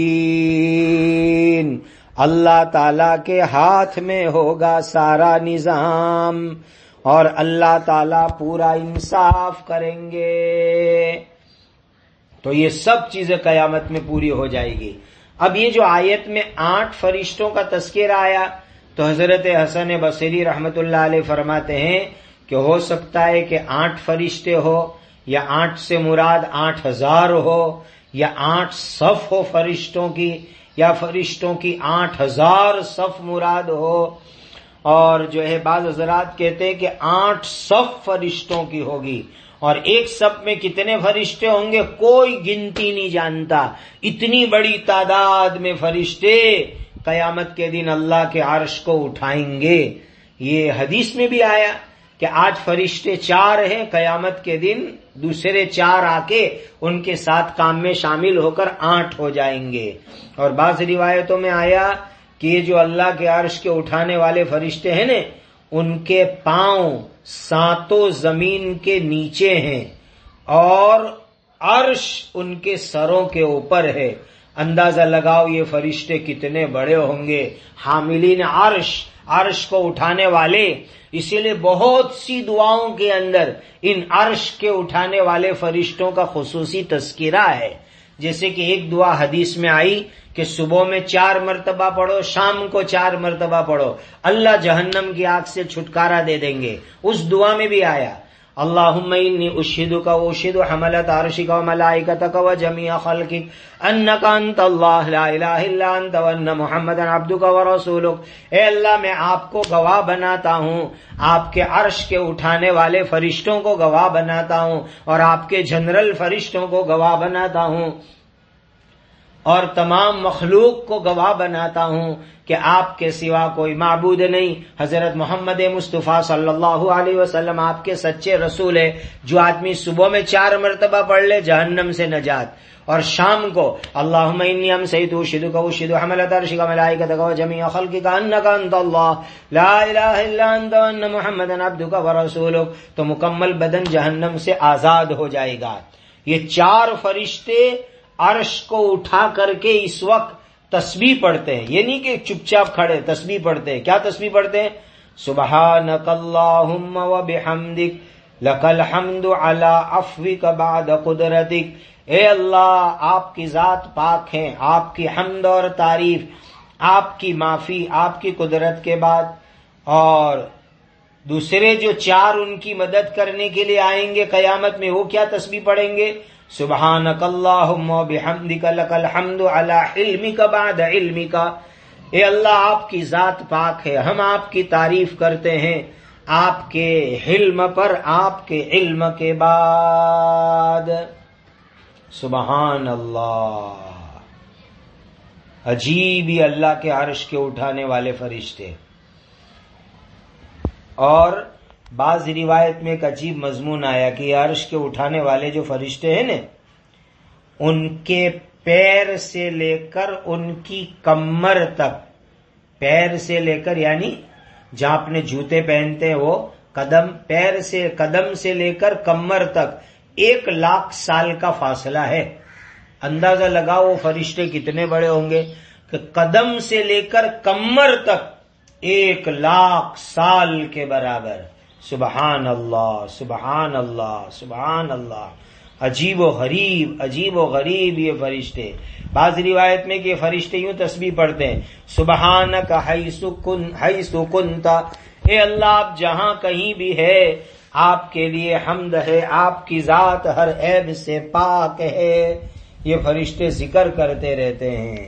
الدین، اللہ تعالی کے ہاتھ میں ہوگا سارا نظام اور اللہ تعالی پورا انصاف کریں گے۔ تو یہ سب چیزیں قیامت میں پوری ہو جائے گی۔ اب یہ جو آیت میں آٹھ فرشتوں کا تذکرہ آیا تو حضرت حسن بصری رحمت اللہ علیہ فرماتے ہیں کہ ہو سکتا ہے کہ آٹھ فرشتے ہو، یا آٹھ سے مراد آٹھ ہزار ہو، یا آٹھ صف ہو فرشتوں کی، یا فرشتوں کی آٹھ ہزار صف مراد ہو۔ اور جو ہے بعض حضرات کہتے ہیں کہ آٹھ صف فرشتوں کی ہوگی، اور ایک صف میں کتنے فرشتے ہوں گے کوئی گنتی نہیں جانتا۔ اتنی بڑی تعداد میں فرشتے قیامت کے دن اللہ کے عرش کو اٹھائیں گے۔ یہ حدیث میں بھی آیا کہ آج فرشتے چار ہیں، قیامت کے دن دوسرے چار آ کے ان کے ساتھ کام میں شامل ہو کر آٹھ ہو جائیں گے۔ اور بعض روایتوں میں آیا کہ یہ جو اللہ کے عرش کے اٹھانے والے فرشتے ہیں نا، ان کے پاؤں ساتوں زمین کے نیچے ہیں اور عرش ان کے سروں کے اوپر ہے۔ اندازہ لگاؤ یہ فرشتے کتنے بڑے ہوں گے، حاملین عرش، عرش کو اٹھانے والے۔ اسی لیے بہت سی دعاؤں کے اندر ان عرش کے اٹھانے والے فرشتوں کا خصوصی تذکرہ ہے۔ جیسے کہ ایک دعا حدیث میں آئی کہ صبح میں چار مرتبہ پڑھو، شام کو چار مرتبہ پڑھو، اللہ جہنم کی آگ سے چھٹکارا دے دیں گے۔ اس دعا میں بھی آیا اللہم انی اشہدک و اشہد حملۃ عرشک و ملائکتک و جمیع خلقک انک انت اللہ لا الہ الا انت وان محمدا عبدک و رسولک۔ اے اللہ، میں آپ کو گواہ بناتا ہوں، آپ کے عرش کے اٹھانے والے فرشتوں کو گواہ بناتا ہوں، اور آپ کے جنرل فرشتوں کو گواہ بناتا ہوں، اور تمام مخلوق کو گواہ بناتا ہوں کہ آپ کے سوا کوئی معبود نہیں۔ حضرت محمد مصطفیٰ صلی اللہ علیہ وسلم آپ کے سچے رسول ہے۔ جو آدمی صبح میں چار مرتبہ پڑھ لے جہنم سے نجات، اور شام کو اللہم انی امسیت اشہدک و اشہد حملۃ عرشک و ملائکتک و جمیع خلقک انک انت اللہ لا الہ الا انت وان محمدا عبدک و رسولک، تو مکمل بدن جہنم سے آزاد ہو جائے گا۔ یہ چار فرشتے عرش کو اٹھا کر کے اس وقت تسبیح پڑھتے ہیں، یہ نہیں کہ چپ چاپ کھڑے، تسبیح پڑھتے ہیں۔ کیا تسبیح پڑھتے ہیں؟ سبحانک اللہم و بحمدک لک الحمد علی عفوک بعد قدرتک۔ اے اللہ، آپ کی ذات پاک ہیں، آپ کی حمد اور تعریف، آپ کی معافی آپ کی قدرت کے بعد۔ اور دوسرے جو چار ان کی مدد کرنے کے لیے آئیں گے قیامت میں، وہ کیا تسبیح پڑھیں گے؟ سبحانک اللہم و بحمدک لک الحمد علی علمک بعد علمک اے اللہ آپ کی ذات پاک ہے، ہم آپ کی تعریف کرتے ہیں آپ کے حلم پر، آپ کے علم کے بعد۔ سبحان اللہ، عجیب ہی اللہ کے عرش کے اٹھانے والے فرشتے۔ اور بعض روایت میں ایک عجیب مضمون آیا کہ عرش کے اٹھانے والے جو فرشتے ہیں نا، ان کے پیر سے لے کر ان کی کمر تک، پیر سے لے کر یعنی جہاں اپنے جوتے پہنتے ہیں وہ قدم، پیر سے قدم سے لے کر کمر تک ایک لاکھ سال کا فاصلہ ہے۔ اندازہ لگاؤ وہ فرشتے کتنے بڑے ہوں گے کہ قدم سے لے کر کمر تک ایک لاکھ سال کے برابر۔ سبحان اللہ، سبحان اللہ، سبحان اللہ، عجیب و غریب، عجیب و غریب یہ فرشتے۔ بعض روایت میں کہ یہ فرشتے یوں تسبیح پڑھتے ہیں، سبحانک حیث کن حیث کنت، اے اللہ آپ جہاں کہیں بھی ہے آپ کے لیے حمد ہے، آپ کی ذات ہر عیب سے پاک ہے۔ یہ فرشتے ذکر کرتے رہتے ہیں۔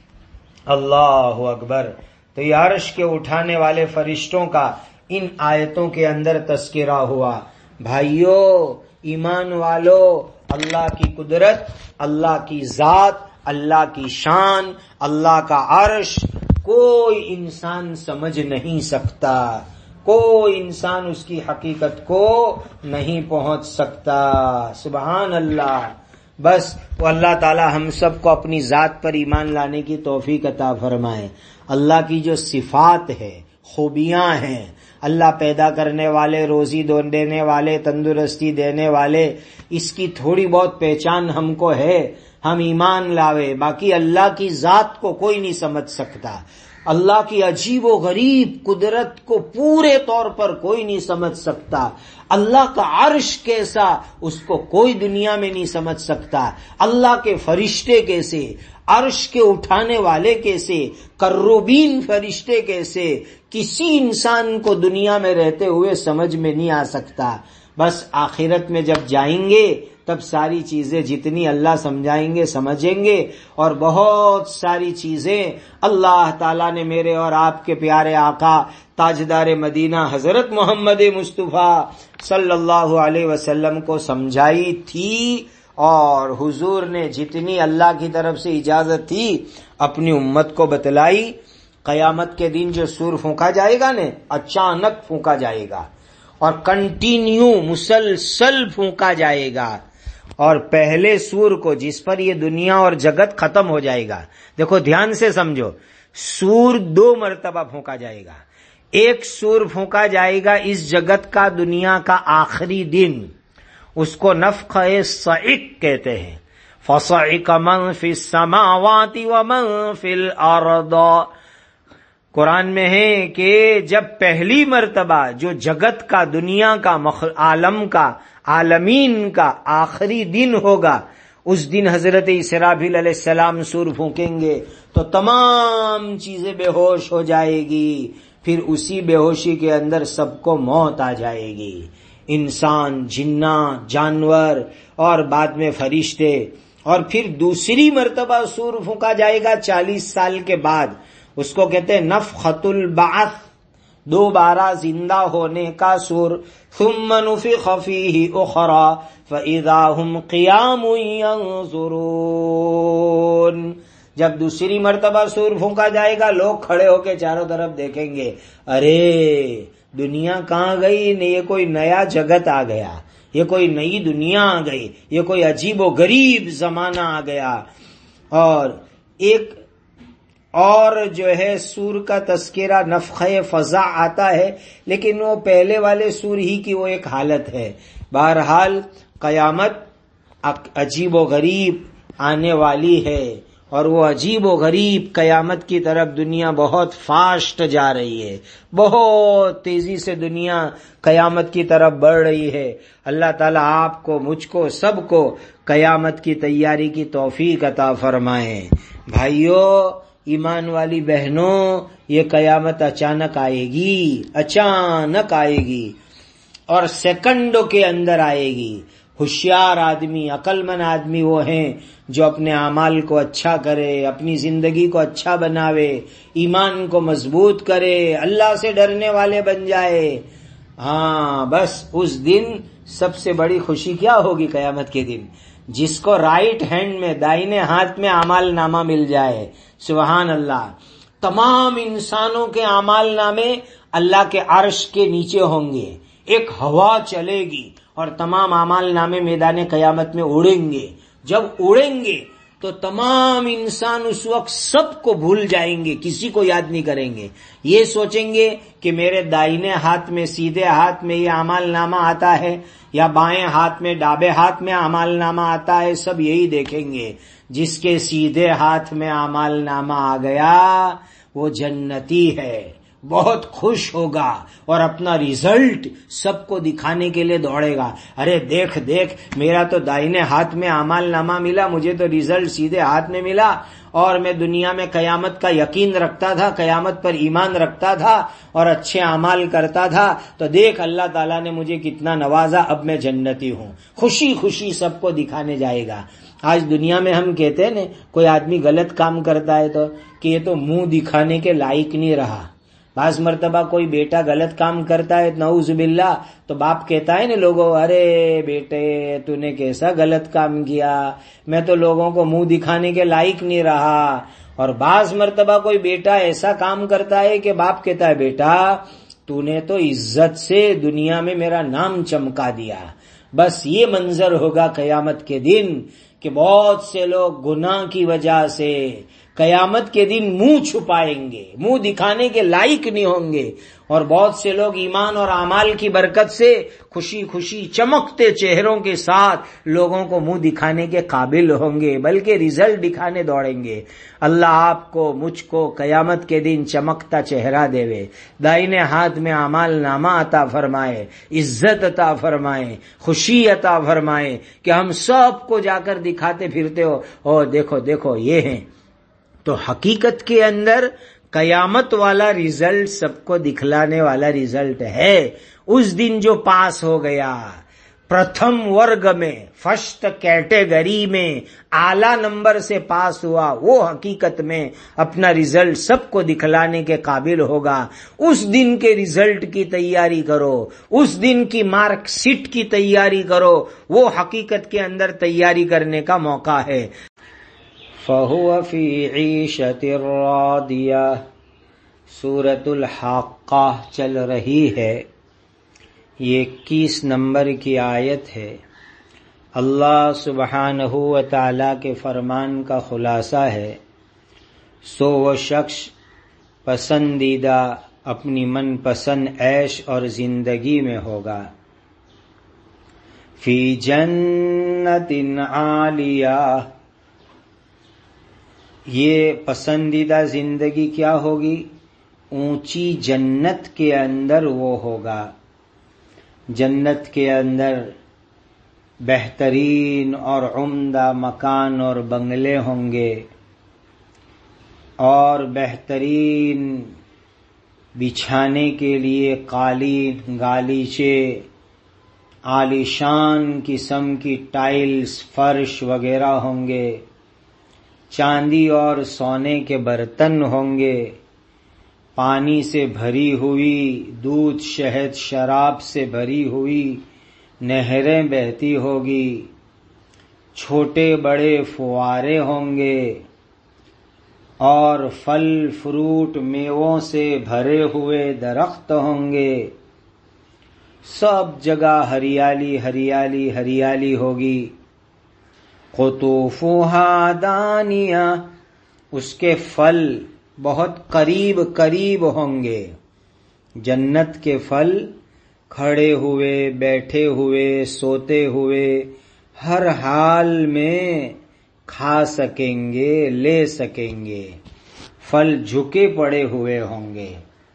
اللہ اکبر۔ تو یہ عرش کے اٹھانے والے فرشتوں کا ان آیتوں کے اندر تذکرہ ہوا۔ بھائیو، ایمان والو، اللہ کی قدرت، اللہ کی ذات، اللہ کی شان، اللہ کا عرش کوئی انسان سمجھ نہیں سکتا، کوئی انسان اس کی حقیقت کو نہیں پہنچ سکتا۔ سبحان اللہ۔ بس وہ اللہ تعالی ہم سب کو اپنی ذات پر ایمان لانے کی توفیق عطا فرمائے۔ اللہ کی جو صفات ہے، خوبیاں ہیں، اللہ پیدا کرنے والے، روزی دینے والے، تندرستی دینے والے، اس کی تھوڑی بہت پہچان ہم کو ہے، ہم ایمان لاوے، باقی اللہ کی ذات کو کوئی نہیں سمجھ سکتا۔ اللہ کی عجیب و غریب قدرت کو پورے طور پر کوئی نہیں سمجھ سکتا۔ اللہ کا عرش کیسا اس کو کوئی دنیا میں نہیں سمجھ سکتا۔ اللہ کے فرشتے کیسے، عرش کے اٹھانے والے کیسے، کروبین فرشتے کیسے، کسی انسان کو دنیا میں رہتے ہوئے سمجھ میں نہیں آ سکتا۔ بس آخرت میں جب جائیں گے تب ساری چیزیں جتنی اللہ سمجھائیں گے سمجھیں گے، اور بہت ساری چیزیں اللہ تعالیٰ نے میرے اور آپ کے پیارے آقا تاجدار مدینہ حضرت محمد مصطفیٰ صلی اللہ علیہ وسلم کو سمجھائی تھی، اور حضور نے جتنی اللہ کی طرف سے اجازت تھی اپنی امت کو بتلائی۔ قیامت کے دن جو سور پھونکا جائے گا نا، اچانک پھونکا جائے گا اور کنٹینیو مسلسل پھونکا جائے گا، اور پہلے سور کو جس پر یہ دنیا اور جگت ختم ہو جائے گا، دیکھو دھیان سے سمجھو، سور دو مرتبہ پھونکا جائے گا۔ ایک سور پھونکا جائے گا اس جگت کا، دنیا کا آخری دن، اس کو نفخہ صعق کہتے ہیں۔ فصعق من فی السماوات ومن فی الارض، قرآن میں ہے کہ جب پہلی مرتبہ جو جگت کا، دنیا کا، عالم کا، عالمین کا آخری دن ہوگا، اس دن حضرت اسرافیل علیہ السلام سور پھونکیں گے تو تمام چیزیں بے ہوش ہو جائے گی، پھر اسی بے ہوشی کے اندر سب کو موت آ جائے گی، انسان، جنات، جانور اور بعد میں فرشتے۔ اور پھر دوسری مرتبہ سور پھونکا جائے گا چالیس سال کے بعد، اس کو کہتے ہیں نفخۃ البعث، دوبارہ زندہ ہونے کا سور۔ ثم نفخ فیہ اخری فاذا ہم قیام ینظرون، جب دوسری مرتبہ سور پھونکا جائے گا لوگ کھڑے ہو کے چاروں طرف دیکھیں گے، ارے دنیا کہاں گئی، یہ کوئی نیا جگت آ گیا، یہ کوئی نئی دنیا آ گئی، یہ کوئی عجیب و غریب زمانہ آ گیا۔ اور ایک اور جو ہے سور کا تذکرہ نفخہ فزع آتا ہے، لیکن وہ پہلے والے سور ہی کی وہ ایک حالت ہے۔ بہرحال قیامت عجیب و غریب آنے والی ہے، اور وہ عجیب و غریب قیامت کی طرف دنیا بہت فاسٹ جا رہی ہے، بہت تیزی سے دنیا قیامت کی طرف بڑھ رہی ہے۔ اللہ تعالیٰ آپ کو، مجھ کو، سب کو قیامت کی تیاری کی توفیق عطا فرمائے۔ بھائیو، ایمان والی بہنوں، یہ قیامت اچانک آئے گی، اچانک آئے گی، اور سیکنڈوں کے اندر آئے گی۔ ہوشیار آدمی، عقل مند آدمی وہ ہیں جو اپنے اعمال کو اچھا کرے، اپنی زندگی کو اچھا بناوے، ایمان کو مضبوط کرے، اللہ سے ڈرنے والے بن جائے۔ ہاں بس اس دن سب سے بڑی خوشی کیا ہوگی قیامت کے دن؟ جس کو رائٹ ہینڈ میں، دائنے ہاتھ میں اعمال نامہ مل جائے۔ سبحان اللہ۔ تمام انسانوں کے اعمال نامے اللہ کے عرش کے نیچے ہوں گے، ایک ہوا چلے گی اور تمام اعمال نامے میدان قیامت میں اڑیں گے۔ جب اڑیں گے تو تمام انسان اس وقت سب کو بھول جائیں گے، کسی کو یاد نہیں کریں گے۔ یہ سوچیں گے کہ میرے دائنے ہاتھ میں، سیدھے ہاتھ میں یہ اعمال نامہ آتا ہے یا بائیں ہاتھ میں، ڈابے ہاتھ میں اعمال نامہ آتا ہے، سب یہی دیکھیں گے۔ جس کے سیدھے ہاتھ میں اعمال نامہ آ گیا وہ جنتی ہے، بہت خوش ہوگا اور اپنا ریزلٹ سب کو دکھانے کے لیے دوڑے گا۔ ارے دیکھ دیکھ، میرا تو دائنے ہاتھ میں اعمال نامہ ملا، مجھے تو ریزلٹ سیدھے ہاتھ میں ملا، اور میں دنیا میں قیامت کا یقین رکھتا تھا، قیامت پر ایمان رکھتا تھا اور اچھے اعمال کرتا تھا، تو دیکھ اللہ تعالیٰ نے مجھے کتنا نوازا، اب میں جنتی ہوں۔ خوشی خوشی سب کو دکھانے جائے گا۔ آج دنیا میں ہم کہتے ہیں نا، کوئی آدمی غلط کام کرتا ہے تو کہ یہ تو منہ دکھانے کے لائق نہیں رہا۔ بعض مرتبہ کوئی بیٹا غلط کام کرتا ہے نعوذ باللہ، تو باپ کہتا ہے نا لوگوں، ارے بیٹے تو نے کیسا غلط کام کیا، میں تو لوگوں کو منہ دکھانے کے لائق نہیں رہا۔ اور بعض مرتبہ کوئی بیٹا ایسا کام کرتا ہے کہ باپ کہتا ہے بیٹا تو نے تو عزت سے دنیا میں میرا نام چمکا دیا۔ بس یہ منظر ہوگا قیامت کے دن کہ بہت سے لوگ گناہ کی وجہ سے قیامت کے دن منہ چھپائیں گے، منہ دکھانے کے لائق نہیں ہوں گے، اور بہت سے لوگ ایمان اور اعمال کی برکت سے خوشی خوشی چمکتے چہروں کے ساتھ لوگوں کو منہ دکھانے کے قابل ہوں گے، بلکہ رزلٹ دکھانے دوڑیں گے۔ اللہ آپ کو، مجھ کو قیامت کے دن چمکتا چہرہ دے، دائنے ہاتھ میں اعمال نامہ عطا فرمائے، عزت عطا فرمائے، خوشی عطا فرمائے کہ ہم سب کو جا کر دکھاتے پھرتے ہو، او دیکھو دیکھو یہ ہیں۔ تو حقیقت کے اندر قیامت والا ریزلٹ سب کو دکھلانے والا ریزلٹ ہے۔ اس دن جو پاس ہو گیا پرتھم ورگ میں، فرسٹ کیٹیگری میں اعلی نمبر سے پاس ہوا، وہ حقیقت میں اپنا ریزلٹ سب کو دکھلانے کے قابل ہوگا۔ اس دن کے ریزلٹ کی تیاری کرو، اس دن کی مارک شیٹ کی تیاری کرو، وہ حقیقت کے اندر تیاری کرنے کا موقع ہے۔ فَهُوَ فِي عِيشَةٍ رَاضِيَةٍ سورۃ الحاقہ چل رہی ہے، یہ اکیس نمبر کی آیت ہے۔ اللہ سبحانہ و تعالی کے فرمان کا خلاصہ ہے، سو وہ شخص پسندیدہ اپنی من پسند عیش اور زندگی میں ہوگا، فی جنت عالیہ، یہ پسندیدہ زندگی کیا ہوگی؟ اونچی جنت کے اندر وہ ہوگا۔ جنت کے اندر بہترین اور عمدہ مکان اور بنگلے ہوں گے، اور بہترین بچھانے کے لیے قالین، گالیچے، عالیشان قسم کی ٹائلز، فرش وغیرہ ہوں گے، چاندی اور سونے کے برتن ہوں گے، پانی سے بھری ہوئی، دودھ شہد شراب سے بھری ہوئی نہریں بہتی ہوگی، چھوٹے بڑے فوارے ہوں گے، اور پھل فروٹ میووں سے بھرے ہوئے درخت ہوں گے، سب جگہ ہریالی ہریالی ہریالی ہوگی۔ قطوفها دانیہ، اس کے پھل بہت قریب قریب ہوں گے۔ جنت کے پھل کھڑے ہوئے، بیٹھے ہوئے، سوتے ہوئے، ہر حال میں کھا سکیں گے، لے سکیں گے، پھل جھکے پڑے ہوئے ہوں گے۔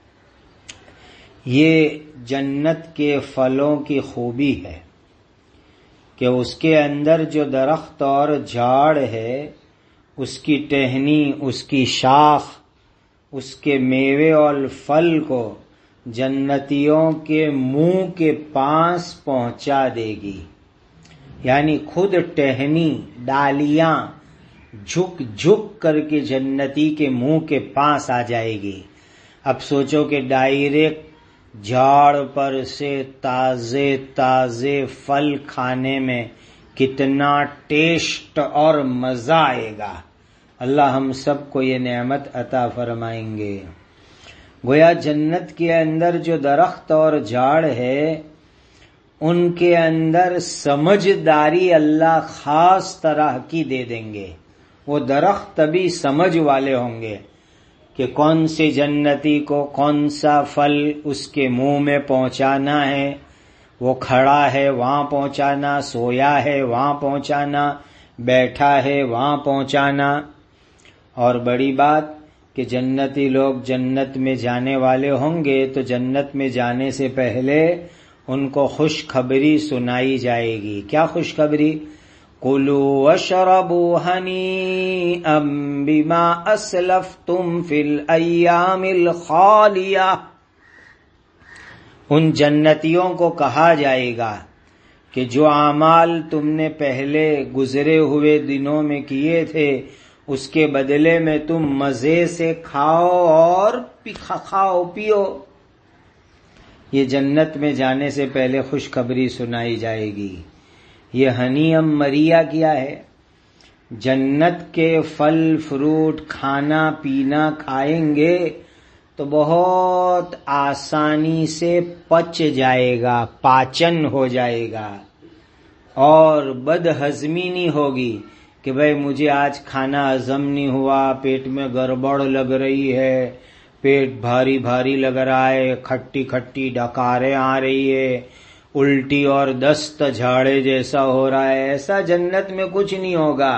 یہ جنت کے پھلوں کی خوبی ہے کہ اس کے اندر جو درخت اور جھاڑ ہے، اس کی ٹہنی، اس کی شاخ، اس کے میوے اور پھل کو جنتیوں کے منہ کے پاس پہنچا دے گی۔ یعنی خود ٹہنی ڈالیاں جھک جھک کر کے جنتی کے منہ کے پاس آ جائے گی. اب سوچو کہ ڈائریکٹ جھاڑ پر سے تازے تازے پھل کھانے میں کتنا ٹیسٹ اور مزہ آئے گا. اللہ ہم سب کو یہ نعمت عطا فرمائیں گے. گویا جنت کے اندر جو درخت اور جھاڑ ہے ان کے اندر سمجھداری اللہ خاص طرح کی دے دیں گے. وہ درخت تبھی سمجھ والے ہوں گے کہ کون سے جنتی کو کون سا پھل اس کے منہ میں پہنچانا ہے. وہ کھڑا ہے وہاں پہنچانا، سویا ہے وہاں پہنچانا، بیٹھا ہے وہاں پہنچانا. اور بڑی بات کہ جنتی لوگ جنت میں جانے والے ہوں گے تو جنت میں جانے سے پہلے ان کو خوشخبری سنائی جائے گی. کیا خوشخبری؟ کُلُوا وَاشْرَبُوا هَنِيئًا بِمَا أَسْلَفْتُمْ فِي الْأَيَّامِ الْخَالِيَةِ. ان جنتیوں کو کہا جائے گا کہ جو اعمال تم نے پہلے گزرے ہوئے دنوں میں کیے تھے اس کے بدلے میں تم مزے سے کھاؤ اور کھاؤ پیو. یہ جنت میں جانے سے پہلے خوشخبری سنائی جائے گی. یہ ہنیم مریا کیا ہے؟ جنت کے پھل فروٹ کھانا پینا کھائیں گے تو بہت آسانی سے پچ جائے گا، پاچن ہو جائے گا، اور بد ہضمی نہیں ہوگی کہ بھئی مجھے آج کھانا ہضم نہیں ہوا، پیٹ میں گڑبڑ لگ رہی ہے، پیٹ بھاری بھاری لگ رہا ہے، کھٹی کھٹی ڈکاریں آ رہی ہے، الٹی اور دست جھاڑے جیسا ہو رہا ہے. ایسا جنت میں کچھ نہیں ہوگا،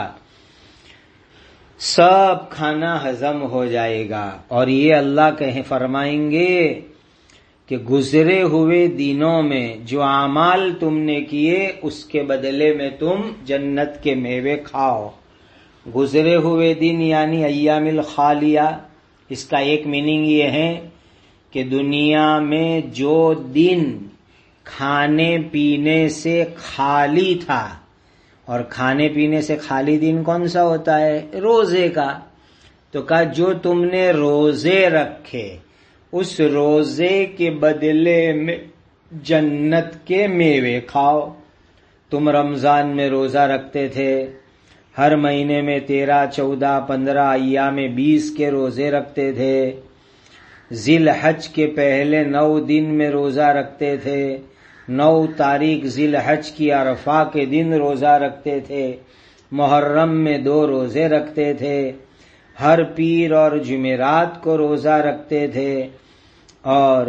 سب کھانا ہضم ہو جائے گا. اور یہ اللہ کہیں فرمائیں گے کہ گزرے ہوئے دنوں میں جو اعمال تم نے کیے اس کے بدلے میں تم جنت کے میوے کھاؤ. گزرے ہوئے دن یعنی ایام الخالیہ. اس کا ایک میننگ یہ ہے کہ دنیا میں جو دن کھانے پینے سے خالی تھا، اور کھانے پینے سے خالی دن کون سا ہوتا ہے؟ روزے کا. تو کہا جو تم نے روزے رکھے اس روزے کے بدلے میں جنت کے میوے کھاؤ. تم رمضان میں روزہ رکھتے تھے، ہر مہینے میں تیرہ چودہ پندرہ ایام بیس کے روزے رکھتے تھے، ذی الحج کے پہلے نو دن میں روزہ رکھتے تھے، نو تاریخ ذی الحج کی عرفہ کے دن روزہ رکھتے تھے، محرم میں دو روزے رکھتے تھے، ہر پیر اور جمعرات کو روزہ رکھتے تھے، اور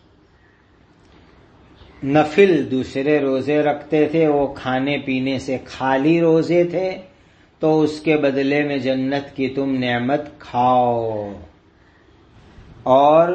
نفل دوسرے روزے رکھتے تھے. وہ کھانے پینے سے خالی روزے تھے، تو اس کے بدلے میں جنت کی تم نعمت کھاؤ. اور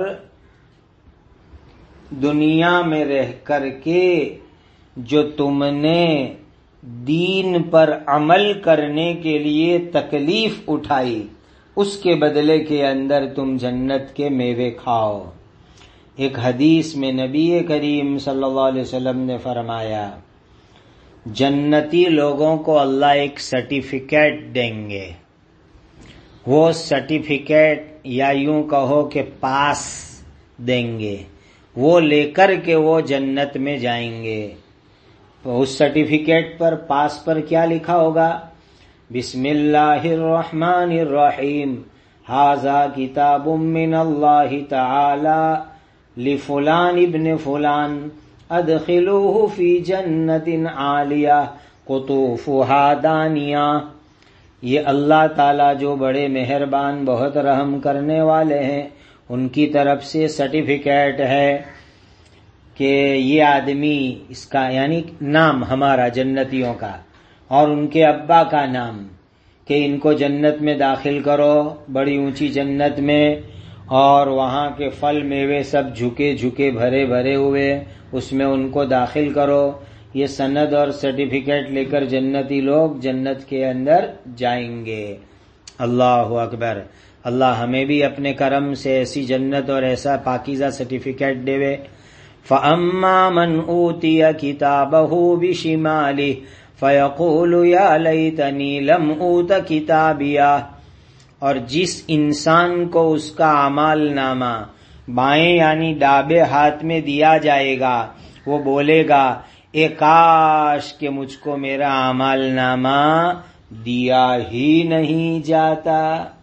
دنیا میں رہ کر کے جو تم نے دین پر عمل کرنے کے لیے تکلیف اٹھائی اس کے بدلے کے اندر تم جنت کے میوے کھاؤ. ایک حدیث میں نبی کریم صلی اللہ علیہ وسلم نے فرمایا جنتی لوگوں کو اللہ ایک سرٹیفکیٹ دیں گے. وہ سرٹیفکیٹ یا یوں کہو کہ پاس دیں گے، وہ لے کر کے وہ جنت میں جائیں گے. تو اس سرٹیفکیٹ پر پاس پر کیا لکھا ہوگا؟ بسم اللہ الرحمن الرحیم ھذا کتاب من اللہ تعالی لفلان ابن فلان ادخلوہ فی جنت عالیہ قطوفها دانیہ. یہ اللہ تعالیٰ جو بڑے مہربان بہت رحم کرنے والے ہیں ان کی طرف سے سرٹیفکیٹ ہے کہ یہ آدمی، اس کا یعنی نام ہمارا جنتیوں کا اور ان کے ابا کا نام، کہ ان کو جنت میں داخل کرو، بڑی اونچی جنت میں، اور وہاں کے پھل میوے سب جھکے جھکے بھرے بھرے ہوئے، اس میں ان کو داخل کرو. یہ سند اور سرٹیفکیٹ لے کر جنتی لوگ جنت کے اندر جائیں گے. اللہ اکبر. اللہ ہمیں بھی اپنے کرم سے ایسی جنت اور ایسا پاکیزہ سرٹیفکیٹ دے. فَأَمَّا مَنْ أُوتِيَ كِتَابَهُ بِشِمَالِهِ فیقول یا لیتنی لم اوت کتابیہ، اور جس انسان کو اس کا اعمال نامہ بائیں یعنی ڈابے ہاتھ میں دیا جائے گا، وہ بولے گا اے کاش کہ مجھ کو میرا اعمال نامہ دیا ہی نہیں جاتا۔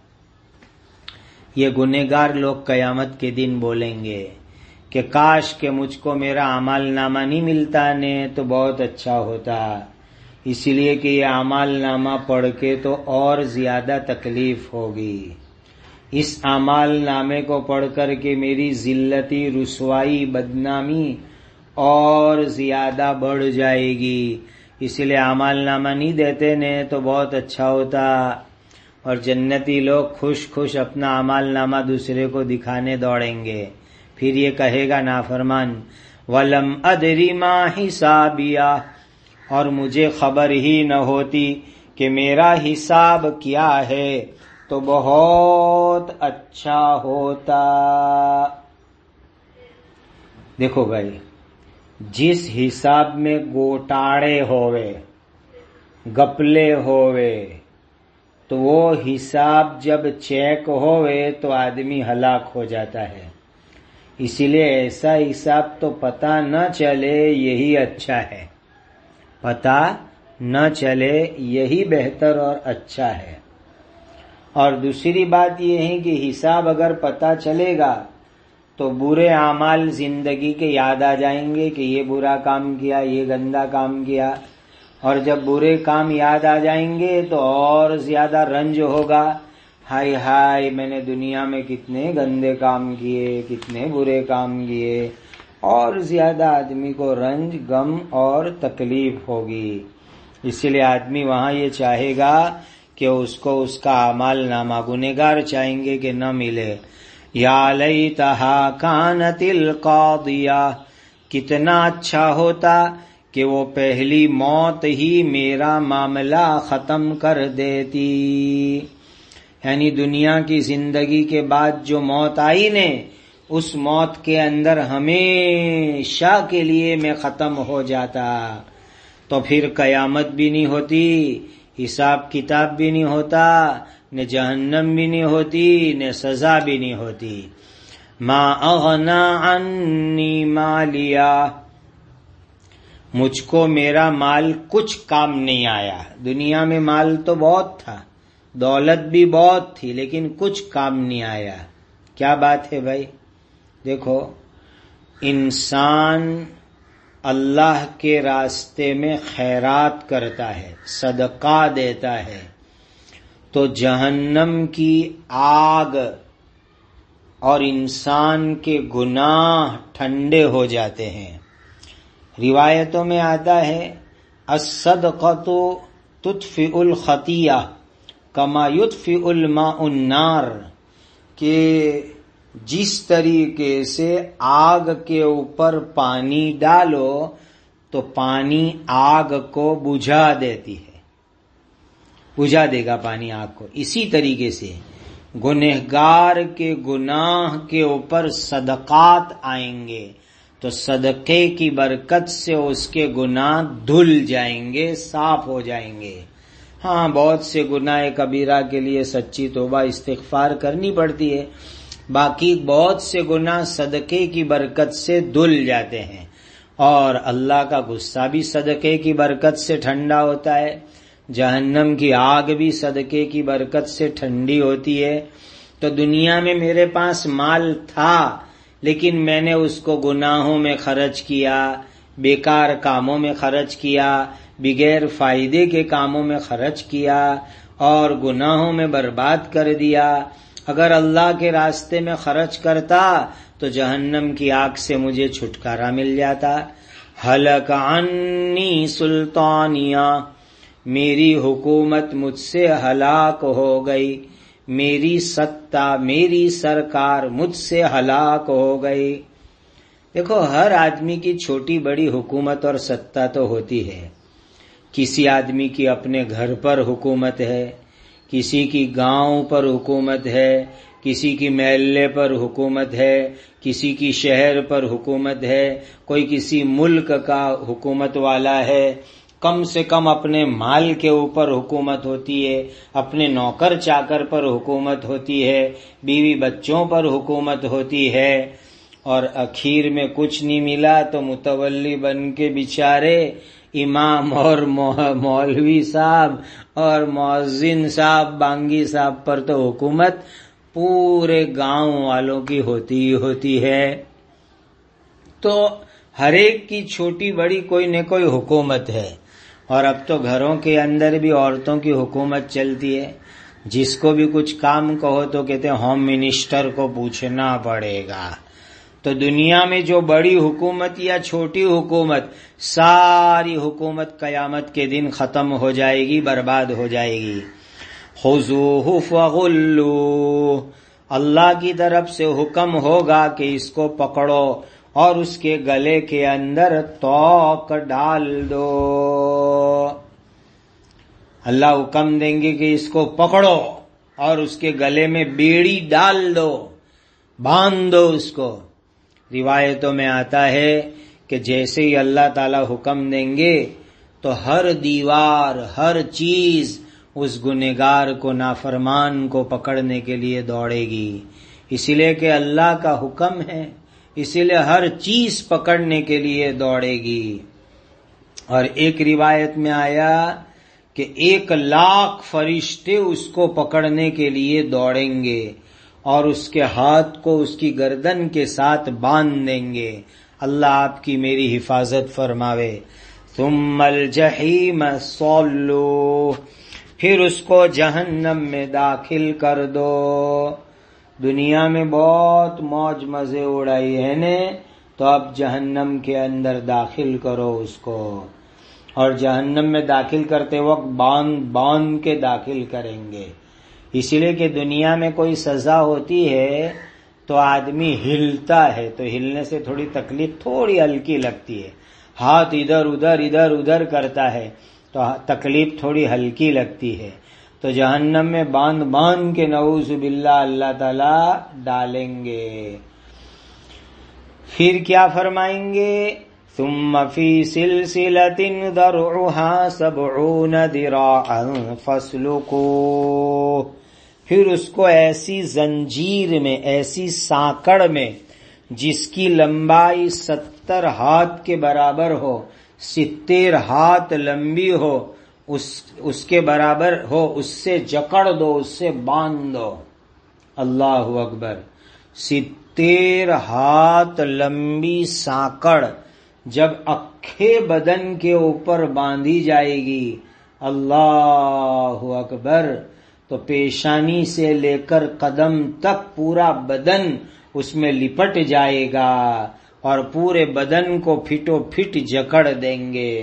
یہ گنہگار لوگ قیامت کے دن بولیں گے کہ کاش کہ مجھ کو میرا اعمال نامہ نہیں ملتا نے تو بہت اچھا ہوتا، اس لیے کہ یہ اعمال نامہ پڑھ کے تو اور زیادہ تکلیف ہوگی، اس اعمال نامے کو پڑھ کر کے میری ذلتی، رسوائی، بدنامی اور زیادہ بڑھ جائے گی، اس لیے اعمال نامہ نہیں دیتے نے تو بہت اچھا ہوتا۔ اور جنتی لوگ خوش خوش اپنا اعمال نامہ دوسرے کو دکھانے دوڑیں گے، پھر یہ کہے گا نافرمان وَلَمْ أَدْرِ مَا حِسَابِيَهْ، اور مجھے خبر ہی نہ ہوتی کہ میرا حساب کیا ہے تو بہت اچھا ہوتا۔ دیکھو بھائی، جس حساب میں گوٹاڑے ہوئے، گپلے ہوئے، تو وہ حساب جب چیک ہوئے تو آدمی ہلاک ہو جاتا ہے، اسی لیے ایسا حساب تو پتہ نہ چلے یہی اچھا ہے، پتہ نہ چلے یہی بہتر اور اچھا ہے۔ اور دوسری بات یہ ہے کہ حساب اگر پتہ چلے گا تو برے اعمال زندگی کے یاد آ جائیں گے کہ یہ برا کام کیا، یہ گندا کام کیا، اور جب برے کام یاد آ جائیں گے تو اور زیادہ رنج ہوگا، ہائے ہائے میں نے دنیا میں کتنے گندے کام کیے، کتنے برے کام کیے، اور زیادہ آدمی کو رنج، غم اور تکلیف ہوگی۔ اسی لیے آدمی وہاں یہ چاہے گا کہ اس کو اس کا اعمال نامہ، گنہگار چاہیں گے کہ نہ ملے۔ یا لیتہا کانت القاضیہ، کتنا اچھا ہوتا کہ وہ پہلی موت ہی میرا معاملہ ختم کر دیتی، یعنی دنیا کی زندگی کے بعد جو موت آئی نے، اس موت کے اندر ہمیشہ کے لیے میں ختم ہو جاتا، تو پھر قیامت بھی نہیں ہوتی، حساب کتاب بھی نہیں ہوتا، نہ جہنم بھی نہیں ہوتی، نہ سزا بھی نہیں ہوتی۔ ما اغنا عنی مالیا، مجھ کو میرا مال کچھ کام نہیں آیا۔ دنیا میں مال تو بہت تھا، دولت بھی بہت تھی، لیکن کچھ کام نہیں آیا۔ کیا بات ہے بھائی؟ دیکھو، انسان اللہ کے راستے میں خیرات کرتا ہے، صدقہ دیتا ہے، تو جہنم کی آگ اور انسان کے گناہ ٹھنڈے ہو جاتے ہیں۔ روایتوں میں آتا ہے الصدقۃ تطفئ الخطیہ کما یطفئ الماء النار، کہ جس طریقے سے آگ کے اوپر پانی ڈالو تو پانی آگ کو بجھا دیتی ہے، بجھا دے گا پانی آگ کو، اسی طریقے سے گنہگار کے گناہ کے اوپر صدقات آئیں گے تو صدقے کی برکت سے اس کے گناہ دھل جائیں گے، صاف ہو جائیں گے۔ ہاں، بہت سے گناہ کبیرہ کے لیے سچی توبہ استغفار کرنی پڑتی ہے، باقی بہت سے گناہ صدقے کی برکت سے دھل جاتے ہیں، اور اللہ کا غصہ بھی صدقے کی برکت سے ٹھنڈا ہوتا ہے، جہنم کی آگ بھی صدقے کی برکت سے ٹھنڈی ہوتی ہے۔ تو دنیا میں میرے پاس مال تھا، لیکن میں نے اس کو گناہوں میں خرچ کیا، بیکار کاموں میں خرچ کیا، بغیر فائدے کے کاموں میں خرچ کیا، اور گناہوں میں برباد کر دیا۔ اگر اللہ کے راستے میں خرچ کرتا تو جہنم کی آگ سے مجھے چھٹکارا مل جاتا۔ ہلک عنی سلطانیہ، میری حکومت مجھ سے ہلاک ہو گئی، میری ستہ، میری سرکار مجھ سے ہلاک ہو گئی۔ دیکھو، ہر آدمی کی چھوٹی بڑی حکومت اور ستہ تو ہوتی ہے۔ کسی آدمی کی اپنے گھر پر حکومت ہے، کسی کی گاؤں پر حکومت ہے، کسی کی محلے پر حکومت ہے، کسی کی شہر پر حکومت ہے، کوئی کسی ملک کا حکومت والا ہے، کم سے کم اپنے مال کے اوپر حکومت ہوتی ہے، اپنے نوکر چاکر پر حکومت ہوتی ہے، بیوی بچوں پر حکومت ہوتی ہے، اور اخیر میں کچھ نہیں ملا تو متولی بن کے بیچارے امام اور مولوی صاحب اور مؤذن صاحب بانگی صاحب پر تو حکومت پورے گاؤں والوں کی ہوتی ہی ہوتی ہے۔ تو ہر ایک کی چھوٹی بڑی کوئی نہ کوئی حکومت ہے، اور اب تو گھروں کے اندر بھی عورتوں کی حکومت چلتی ہے۔ جس کو بھی کچھ کام کہو تو کہتے ہیں ہوم منسٹر کو پوچھنا پڑے گا۔ تو دنیا میں جو بڑی حکومت یا چھوٹی حکومت، ساری حکومت قیامت کے دن ختم ہو جائے گی، برباد ہو جائے گی۔ خذوہ فغلوہ، اللہ کی طرف سے حکم ہوگا کہ اس کو پکڑو اور اس کے گلے کے اندر توق ڈال دو۔ اللہ حکم دیں گے کہ اس کو پکڑو اور اس کے گلے میں بیڑی ڈال دو، باندھ دو اس کو۔ روایتوں میں آتا ہے کہ جیسے ہی اللہ تعالی حکم دیں گے تو ہر دیوار، ہر چیز اس گنہگار کو، نافرمان کو پکڑنے کے لیے دوڑے گی، اسی لیے کہ اللہ کا حکم ہے، اسی لیے ہر چیز پکڑنے کے لیے دوڑے گی۔ اور ایک روایت میں آیا کہ ایک لاکھ فرشتے اس کو پکڑنے کے لیے دوڑیں گے اور اس کے ہاتھ کو اس کی گردن کے ساتھ باندھ دیں گے۔ اللہ آپ کی میری حفاظت فرماوے۔ ثم الجحیم صلوہ، پھر اس کو جہنم میں داخل کر دو۔ دنیا میں بہت موج مزے اڑائی ہے نے، تو اب جہنم کے اندر داخل کرو اس کو، اور جہنم میں داخل کرتے وقت باندھ باندھ کے داخل کریں گے۔ اسی لیے کہ دنیا میں کوئی سزا ہوتی ہے تو آدمی ہلتا ہے، تو ہلنے سے تھوڑی تکلیف تھوڑی ہلکی لگتی ہے، ہاتھ ادھر ادھر ادھر ادھر کرتا ہے تو تکلیف تھوڑی ہلکی لگتی ہے۔ تو جہنم میں باندھ باندھ کے نعوذ باللہ اللہ تعالی ڈالیں گے۔ پھر کیا فرمائیں گے؟ ثم فی سلسلۃ ذرعها سبعون ذراعا فاسلکوہ، پھر اس کو ایسی زنجیر میں، ایسی سانکڑ میں جس کی لمبائی ستر ہاتھ کے برابر ہو، ستر ہاتھ لمبی ہو، اس اس کے برابر ہو، اس سے جکڑ دو، اس سے باندھ دو۔ اللہ اکبر! ستر ہاتھ لمبی سانکڑ جب اکھے بدن کے اوپر باندھی جائے گی، اللہ اکبر، تو پیشانی سے لے کر قدم تک پورا بدن اس میں لپٹ جائے گا اور پورے بدن کو پھٹو پھٹ جکڑ دیں گے۔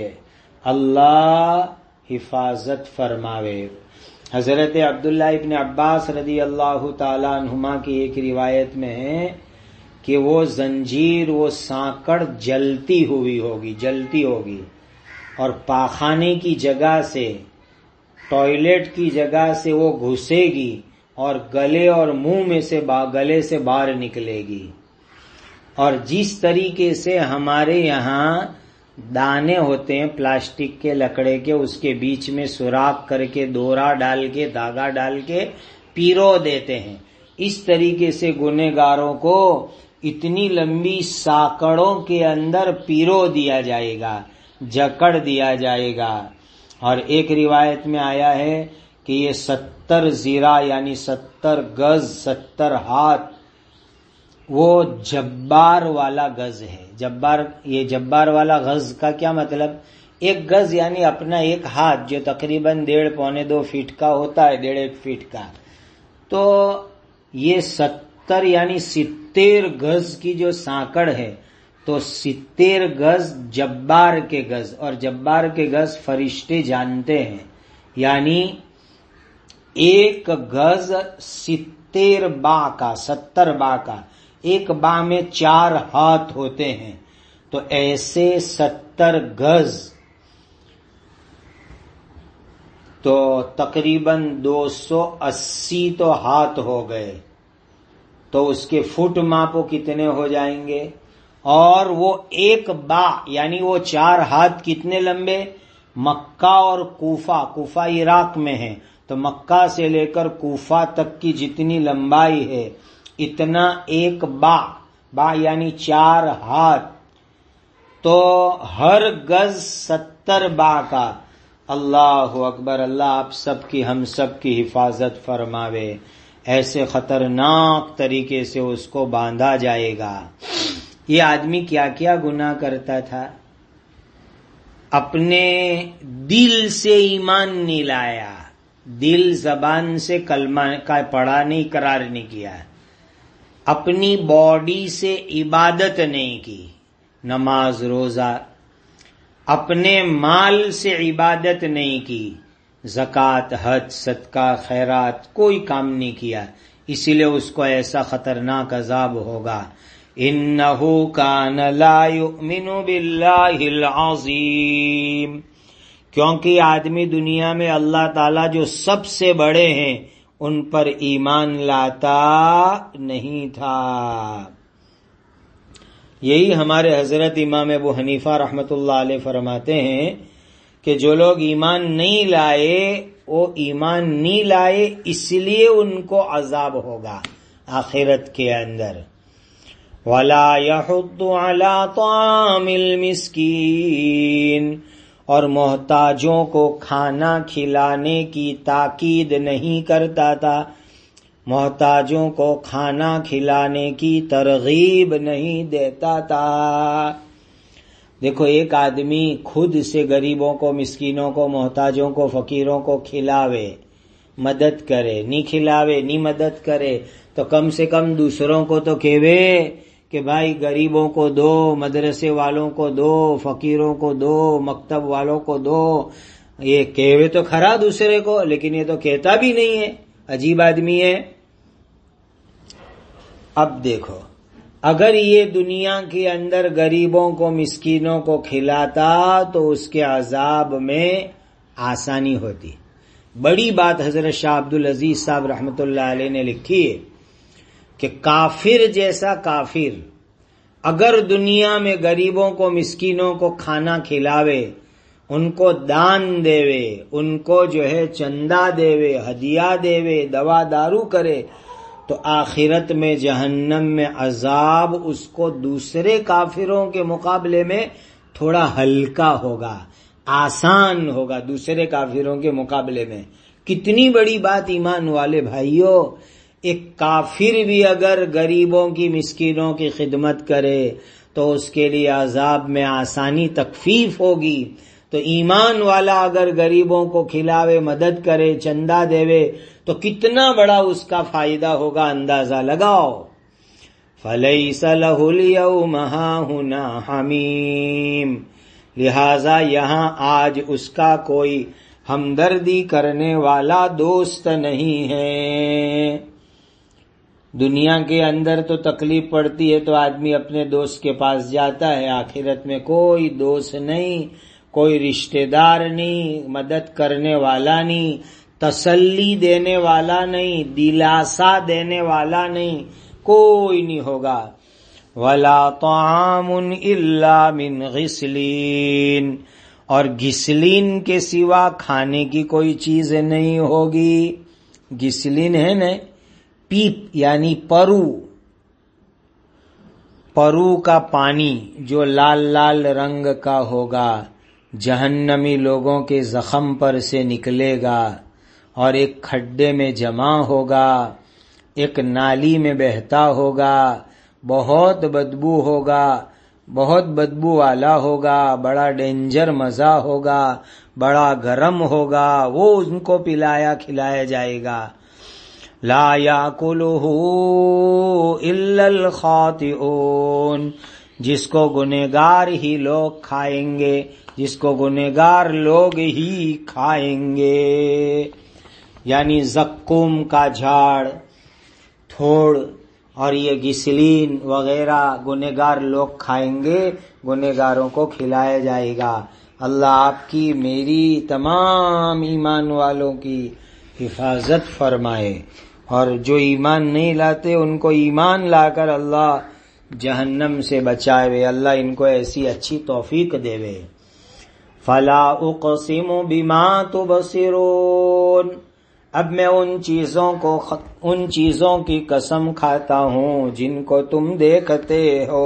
اللہ حفاظت فرماوے۔ حضرت عبداللہ ابن عباس رضی اللہ تعالیٰ عنہما کی ایک روایت میں ہے کہ وہ زنجیر، وہ سانکڑ جلتی ہوئی ہوگی، جلتی ہوگی، اور پاخانے کی جگہ سے، ٹوائلٹ کی جگہ سے وہ گھسے گی اور گلے اور منہ میں سے گلے سے باہر نکلے گی۔ اور جس طریقے سے ہمارے یہاں دانے ہوتے ہیں پلاسٹک کے، لکڑے کے، اس کے بیچ میں سوراخ کر کے دورا ڈال کے، دھاگا ڈال کے پیرو دیتے ہیں، اس طریقے سے گنہگاروں کو اتنی لمبی ساکڑوں کے اندر پیرو دیا جائے گا، جکڑ دیا جائے گا۔ اور ایک روایت میں آیا ہے کہ یہ ستر زیرہ یعنی ستر گز، ستر ہاتھ، وہ جبار والا گز ہے۔ جبار، یہ جبار والا گز کا کیا مطلب؟ ایک گز یعنی اپنا ایک ہاتھ، جو تقریباً ڈیڑھ پونے دو فٹ کا ہوتا ہے، ڈیڑھ ایک فٹ کا۔ تو یہ ستر یعنی ستر گز کی جو سانکڑ ہے، تو ستر گز جبار کے گز، اور جبار کے گز فرشتے جانتے ہیں، یعنی ایک گز ستر با کا، ستر با کا، ایک با میں چار ہاتھ ہوتے ہیں، تو ایسے ستر گز تو تقریباً دو سو اسی تو ہاتھ ہو گئے، تو اس کے فٹ ماپو کتنے ہو جائیں گے؟ اور وہ ایک با یعنی وہ چار ہاتھ کتنے لمبے؟ مکہ اور کوفہ، کوفہ عراق میں ہے، تو مکہ سے لے کر کوفہ تک کی جتنی لمبائی ہے اتنا ایک با، با یعنی چار ہاتھ، تو ہر گز ستر با کا۔ اللہ اکبر، اللہ آپ سب کی ہم سب کی حفاظت فرماوے۔ ایسے خطرناک طریقے سے اس کو باندھا جائے گا۔ یہ آدمی کیا کیا گناہ کرتا تھا، اپنے دل سے ایمان نہیں لایا، دل زبان سے کلمہ کا پڑھا نہیں، اقرار نہیں کیا، اپنی باڈی سے عبادت نہیں کی، نماز روزہ، اپنے مال سے عبادت نہیں کی، زکوٰۃ حج صدقہ خیرات کوئی کام نہیں کیا، اسی لیے اس کو ایسا خطرناک عذاب ہوگا۔ انہ کان لا یؤمن باللہ العظیم، کیونکہ آدمی دنیا میں اللہ تعالیٰ جو سب سے بڑے ہیں ان پر ایمان لاتا نہیں تھا۔ یہی ہمارے حضرت امام ابو حنیفہ رحمۃ اللہ علیہ فرماتے ہیں کہ جو لوگ ایمان نہیں لائے وہ ایمان نہیں لائے اس لیے ان کو عذاب ہوگا آخرت کے اندر۔ وَلَا يَحُضُّ عَلَىٰ طَعَامِ الْمِسْكِينِ، اور محتاجوں کو کھانا کھلانے کی تاکید نہیں کرتا تھا، محتاجوں کو کھانا کھلانے کی ترغیب نہیں دیتا تھا۔ دیکھو ایک آدمی خود سے غریبوں کو، مسکینوں کو، محتاجوں کو، فقیروں کو کھلاوے، مدد کرے، نہیں کھلاوے نہیں مدد کرے تو کم سے کم دوسروں کو تو کہوے کہ بھائی غریبوں کو دو، مدرسے والوں کو دو، فقیروں کو دو، مکتب والوں کو دو، یہ کہوے تو کھرا دوسرے کو، لیکن یہ تو کہتا بھی نہیں ہے، عجیب آدمی ہے۔ اب دیکھو اگر یہ دنیا کے اندر غریبوں کو، مسکینوں کو کھلاتا تو اس کے عذاب میں آسانی ہوتی۔ بڑی بات حضرت شاہ عبد العزیز صاحب رحمۃ اللہ علیہ نے لکھی ہے کہ کافر جیسا کافر اگر دنیا میں غریبوں کو، مسکینوں کو کھانا کھلاوے، ان کو دان دیوے، ان کو جو ہے چندہ دیوے، ہدیہ دیوے، دوا دارو کرے، تو آخرت میں جہنم میں عذاب اس کو دوسرے کافروں کے مقابلے میں تھوڑا ہلکا ہوگا، آسان ہوگا دوسرے کافروں کے مقابلے میں۔ کتنی بڑی بات ایمان والے بھائیوں، ایک کافر بھی اگر غریبوں کی، مسکینوں کی خدمت کرے تو اس کے لیے عذاب میں آسانی، تخفیف ہوگی۔ تو ایمان والا اگر غریبوں کو کھلاوے، مدد کرے، چندہ دیوے تو کتنا بڑا اس کا فائدہ ہوگا، اندازہ لگاؤ۔ فَلَيْسَ لَهُ الْيَوْمَ هَاهُنَا حَمِيمٌ، لہذا یہاں آج اس کا کوئی ہمدردی کرنے والا دوست نہیں ہے۔ دنیا کے اندر تو تکلیف پڑتی ہے تو آدمی اپنے دوست کے پاس جاتا ہے، آخرت میں کوئی دوست نہیں، کوئی رشتہ دار نہیں، مدد کرنے والا نہیں، تسلی دینے والا نہیں، دلاسا دینے والا نہیں، کوئی نہیں ہوگا۔ وَلَا طَعَامٌ إِلَّا مِنْ غِسْلِينَ، اور گسلین کے سوا کھانے کی کوئی چیز نہیں ہوگی۔ گسلین ہے نا، پیپ یعنی پرو، پرو کا پانی جو لال لال رنگ کا ہوگا، جہنمی لوگوں کے زخم پر سے نکلے گا اور ایک کھڈے میں جمع ہوگا، ایک نالی میں بہتا ہوگا، بہت بدبو ہوگا، بہت بدبو والا ہوگا، بڑا ڈینجر مزہ ہوگا، بڑا گرم ہوگا، وہ ان کو پلایا کھلایا جائے گا۔ لا یاکلہ الا الخاطئون، جس کو گنہگار ہی لوگ کھائیں گے، جس کو گنہگار لوگ ہی کھائیں گے، یعنی زقوم کا جھاڑ، تھوڑ اور یہ گسلین وغیرہ گنہگار لوگ کھائیں گے، گنہگاروں کو کھلایا جائے گا۔ اللہ آپ کی، میری، تمام ایمان والوں کی حفاظت فرمائے، اور جو ایمان نہیں لاتے ان کو ایمان لا کر اللہ جہنم سے بچائے، اللہ ان کو ایسی اچھی توفیق دے۔ فلا اقسم بما تبصرون، اب میں ان چیزوں کو ان چیزوں کی قسم کھاتا ہوں جن کو تم دیکھتے ہو،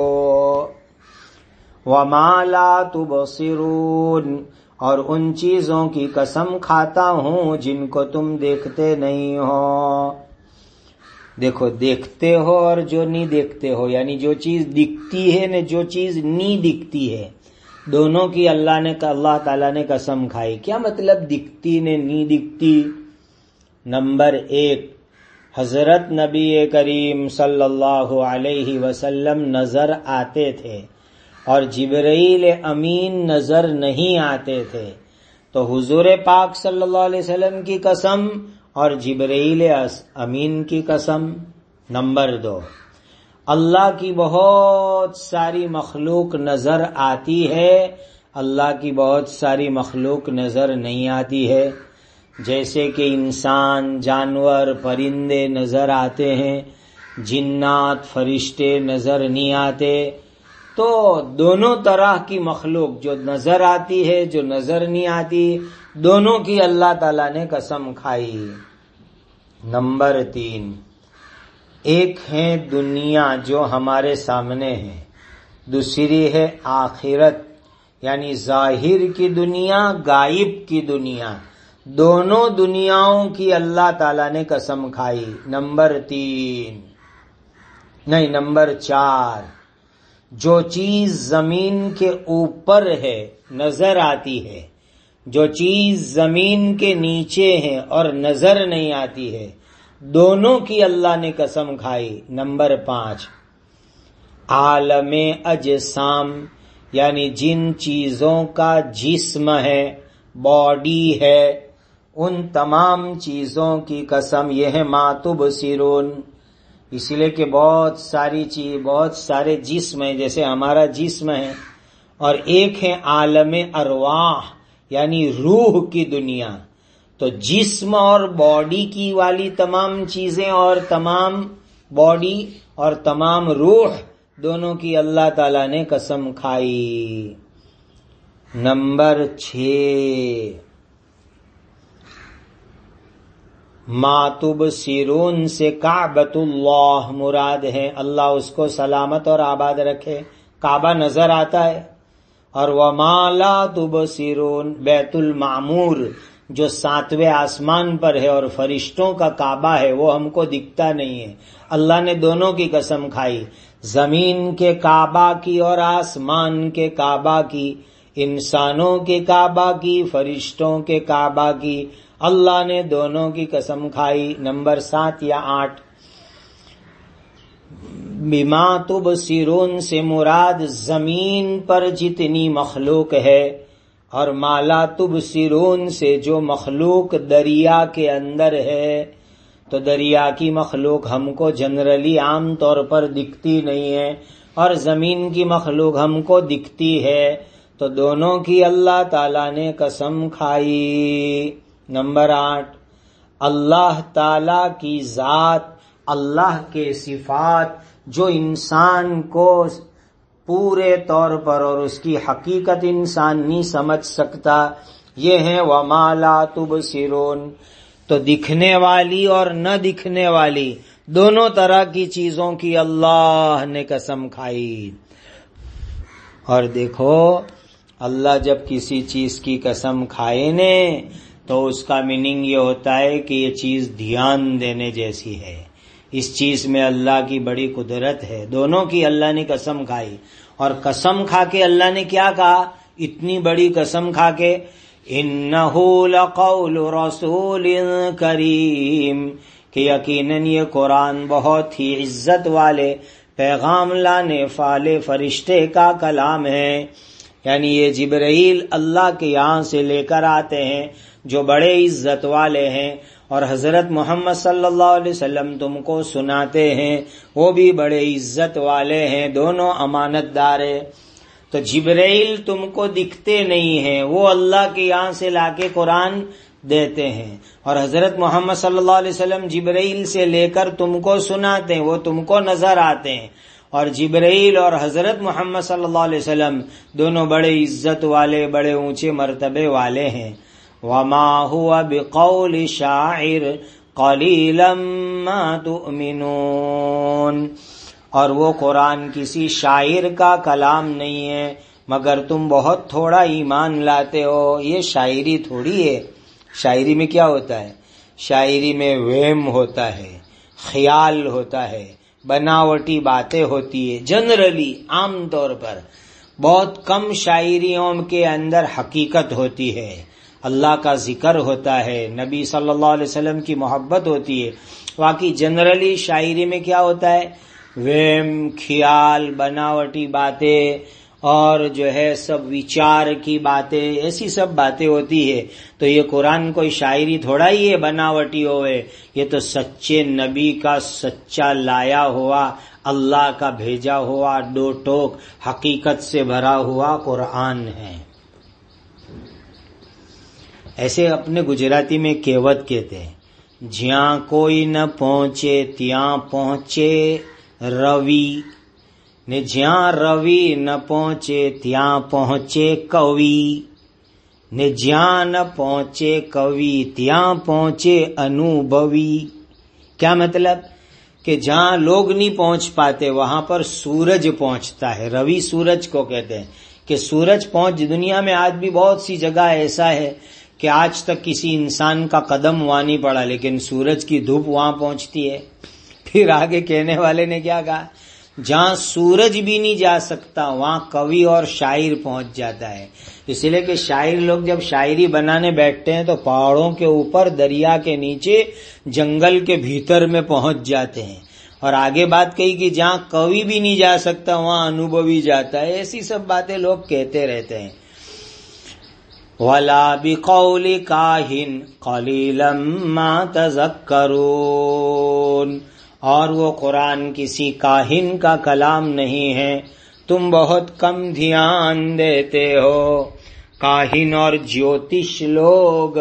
وما لا تبصرون، اور ان چیزوں کی قسم کھاتا ہوں جن کو تم دیکھتے نہیں ہو۔ دیکھو، دیکھتے ہو اور جو نہیں دیکھتے ہو، یعنی جو چیز دکھتی ہے نہ جو چیز نہیں دکھتی ہے، دونوں کی اللہ نے اللہ تعالیٰ نے قسم کھائی۔ کیا مطلب دکھتی نے نہیں دکھتی؟ نمبر ایک، حضرت نبی کریم صلی اللہ علیہ وسلم نظر آتے تھے اور جبرائیل امین نظر نہیں آتے تھے، تو حضور پاک صلی اللہ علیہ وسلم کی قسم اور جبرائیل امین کی قسم۔ نمبر دو، اللہ کی بہت ساری مخلوق نظر آتی ہے، اللہ کی بہت ساری مخلوق نظر نہیں آتی ہے، جیسے کہ انسان، جانور، پرندے نظر آتے ہیں، جنات، فرشتے نظر نہیں آتے۔ تو دونوں طرح کی مخلوق جو نظر آتی ہے، جو نظر نہیں آتی، دونوں کی اللہ تعالیٰ نے قسم کھائی۔ نمبر تین، ایک ہے دنیا جو ہمارے سامنے ہے، دوسری ہے آخرت، یعنی ظاہر کی دنیا، غائب کی دنیا، دونوں دنیاؤں کی اللہ تعالیٰ نے قسم کھائی۔ نمبر تین نہیں نمبر چار، جو چیز زمین کے اوپر ہے نظر آتی ہے، جو چیز زمین کے نیچے ہے اور نظر نہیں آتی ہے، دونوں کی اللہ نے قسم کھائی۔ نمبر پانچ، عالم اجسام، یعنی جن چیزوں کا جسم ہے، باڈی ہے، ان تمام چیزوں کی قسم یہ ہے ما تبصرون، اس لیے کہ بہت ساری چیز، بہت سارے جسم ہیں، جیسے ہمارا جسم ہے، اور ایک ہے عالم ارواح، یعنی روح کی دنیا۔ تو جسم اور باڈی کی والی تمام چیزیں اور تمام باڈی اور تمام روح، دونوں کی اللہ تعالیٰ نے قسم کھائی۔ نمبر چھ، ما تبصرون سے کعبۃ اللہ مراد ہے، اللہ اس کو سلامت اور آباد رکھے، کعبہ نظر آتا ہے۔ اور وما لا تبصرون، بیت المعمور جو ساتویں آسمان پر ہے اور فرشتوں کا کعبہ ہے، وہ ہم کو دکھتا نہیں ہے، اللہ نے دونوں کی قسم کھائی، زمین کے کعبہ کی اور آسمان کے کعبہ کی، انسانوں کے کعبہ کی، فرشتوں کے کعبہ کی، اللہ نے دونوں کی قسم کھائی۔ نمبر سات یا آٹھ، بما تبصرون سے مراد زمین پر جتنی مخلوق ہے، اور ما لا تبصرون سے جو مخلوق دریا کے اندر ہے، تو دریا کی مخلوق ہم کو جنرلی عام طور پر دکھتی نہیں ہے، اور زمین کی مخلوق ہم کو دکھتی ہے، تو دونوں کی اللہ تعالیٰ نے قسم کھائی۔ نمبر آٹھ، اللہ تعالی کی ذات، اللہ کے صفات جو انسان کو پورے طور پر اور اس کی حقیقت انسان نہیں سمجھ سکتا، یہ ہے وما لا تبصرون۔ تو دکھنے والی اور نہ دکھنے والی دونوں طرح کی چیزوں کی اللہ نے قسم کھائی۔ اور دیکھو، اللہ جب کسی چیز کی قسم کھائے نے تو اس کا میننگ یہ ہوتا ہے کہ یہ چیز دھیان دینے جیسی ہے، اس چیز میں اللہ کی بڑی قدرت ہے۔ دونوں کی اللہ نے قسم کھائی، اور قسم کھا کے اللہ نے کیا کہا؟ اتنی بڑی قسم کھا کے، انہ لقول رسول کریم، کہ یقیناً یہ قرآن بہت ہی عزت والے پیغام لانے والے فرشتے کا کلام ہے، یعنی یہ جبرائیل اللہ کے یہاں سے لے کر آتے ہیں جو بڑے عزت والے ہیں، اور حضرت محمد صلی اللہ علیہ وسلم تم کو سناتے ہیں، وہ بھی بڑے عزت والے ہیں، دونوں امانت دار ہیں۔ تو جبرائیل تم کو دکھتے نہیں ہیں، وہ اللہ کے یہاں سے لا کے قرآن دیتے ہیں، اور حضرت محمد صلی اللہ علیہ وسلم جبرائیل سے لے کر تم کو سناتے ہیں، وہ تم کو نظر آتے ہیں، اور جبرائیل اور حضرت محمد صلی اللہ علیہ وسلم دونوں بڑے عزت والے، بڑے اونچے مرتبے والے ہیں۔ وما هو بقول شاعر قلیلا ما تؤمنون، اور وہ قرآن کسی شاعر کا کلام نہیں ہے مگر تم بہت تھوڑا ایمان لاتے ہو۔ یہ شاعری تھوڑی ہے۔ شاعری میں کیا ہوتا ہے؟ شاعری میں وہم ہوتا ہے، خیال ہوتا ہے، بناوٹی باتیں ہوتی ہے۔ جنرلی عام طور پر بہت کم شاعریوں کے اندر حقیقت ہوتی ہے، اللہ کا ذکر ہوتا ہے، نبی صلی اللہ علیہ وسلم کی محبت ہوتی ہے۔ باقی جنرلی شاعری میں کیا ہوتا ہے؟ وہم، خیال، بناوٹی باتیں اور جو ہے سب وچار کی باتیں، ایسی سب باتیں ہوتی ہے۔ تو یہ قرآن کوئی شاعری تھوڑا ہی ہے بناوٹی ہوئے، یہ تو سچے نبی کا سچا لایا ہوا، اللہ کا بھیجا ہوا، دو ٹوک حقیقت سے بھرا ہوا قرآن ہے۔ ایسے اپنے گجراتی میں کہوت کہتے ہیں، جہاں کوئی نہ پہنچے تیاں پہنچے روی، نے جہاں روی نہ پہنچے تیاں پہنچے کوی، نے جہاں نہ پہنچے کوی تیاں پہنچے انوبوی۔ کیا مطلب؟ کہ جہاں لوگ نہیں پہنچ پاتے وہاں پر سورج پہنچتا ہے۔ روی سورج کو کہتے ہیں کہ سورج پہنچ، دنیا میں آج بھی بہت سی جگہ ایسا ہے کہ آج تک کسی انسان کا قدم وہاں نہیں پڑا لیکن سورج کی دھوپ وہاں پہنچتی ہے۔ پھر آگے کہنے والے نے کیا کہا؟ جہاں سورج بھی نہیں جا سکتا وہاں کوی اور شاعر پہنچ جاتا ہے۔ اس لیے کہ شاعر لوگ جب شاعری بنانے بیٹھتے ہیں تو پہاڑوں کے اوپر، دریا کے نیچے، جنگل کے بھیتر میں پہنچ جاتے ہیں، اور آگے بات کہی کہ جہاں کوی بھی نہیں جا سکتا وہاں انوبوی جاتا ہے۔ ایسی سب باتیں لوگ کہتے رہتے ہیں۔ وَلَا بِقَوْلِ کَاہِن قَلِيلًا مَا تَذَكَّرُونَ، اور وہ قرآن کسی کاہن کا کلام نہیں ہے، تم بہت کم دھیان دیتے ہو۔ کاہن اور جیوتش لوگ،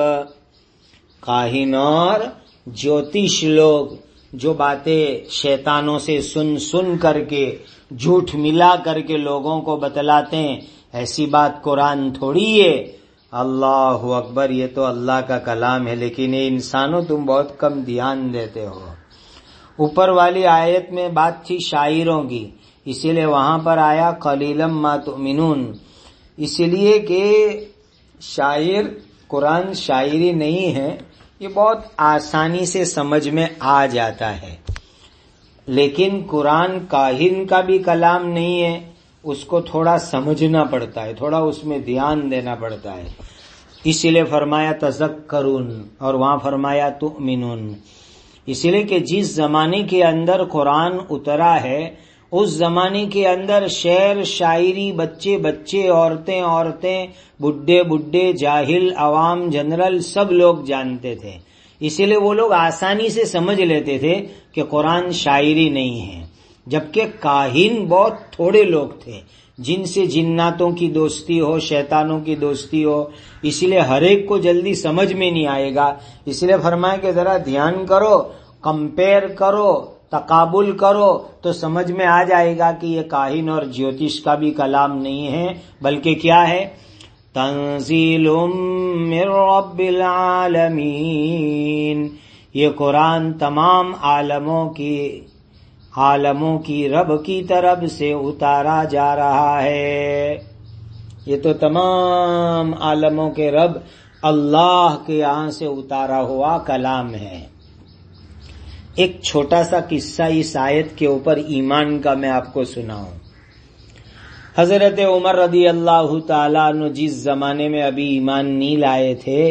کاہن اور جیوتش لوگ جو باتیں شیطانوں سے سن سن کر کے، جھوٹ ملا کر کے لوگوں کو بتلاتے ہیں، ایسی بات قرآن تھوڑی ہے۔ اللہ اکبر، یہ تو اللہ کا کلام ہے، لیکن یہ انسانوں تم بہت کم دھیان دیتے ہو۔ اوپر والی آیت میں بات تھی شاعروں کی، اسی لیے وہاں پر آیا قلیلا ما تؤمنون، اس لیے کہ شاعر، قرآن شاعری نہیں ہے، یہ بہت آسانی سے سمجھ میں آ جاتا ہے، لیکن قرآن کاہن کا بھی کلام نہیں ہے، اس کو تھوڑا سمجھنا پڑتا ہے، تھوڑا اس میں دھیان دینا پڑتا ہے۔ اسی لیے فرمایا تذکرون اور وہاں فرمایا تؤمنون، اس لیے کہ جس زمانے کے اندر قرآن اترا ہے اس زمانے کے اندر شعر، شاعری، بچے بچے، عورتیں عورتیں، بڈھے بڈھے، جاہل، عوام، جنرل، سب لوگ جانتے تھے، اسی لیے وہ لوگ آسانی سے سمجھ لیتے تھے کہ قرآن شاعری نہیں ہے۔ جبکہ کاہن بہت تھوڑے لوگ تھے جن سے جناتوں کی دوستی ہو، شیطانوں کی دوستی ہو، اسی لیے ہر ایک کو جلدی سمجھ میں نہیں آئے گا۔ اس لیے فرمایا کہ ذرا دھیان کرو، کمپیر کرو، تقابل کرو تو سمجھ میں آ جائے گا کہ یہ کاہن اور جیوتش کا بھی کلام نہیں ہے، بلکہ کیا ہے؟ تنزیل من رب العالمین، یہ قرآن تمام عالموں کی عالموں کی رب کی طرف سے اتارا جا رہا ہے۔ یہ تو تمام عالموں کے رب اللہ کے یہاں سے اتارا ہوا کلام ہے۔ ایک چھوٹا سا قصہ اس آیت کے اوپر ایمان کا میں آپ کو سناؤں۔ حضرت عمر رضی اللہ تعالیٰ عنہ جس زمانے میں ابھی ایمان نہیں لائے تھے،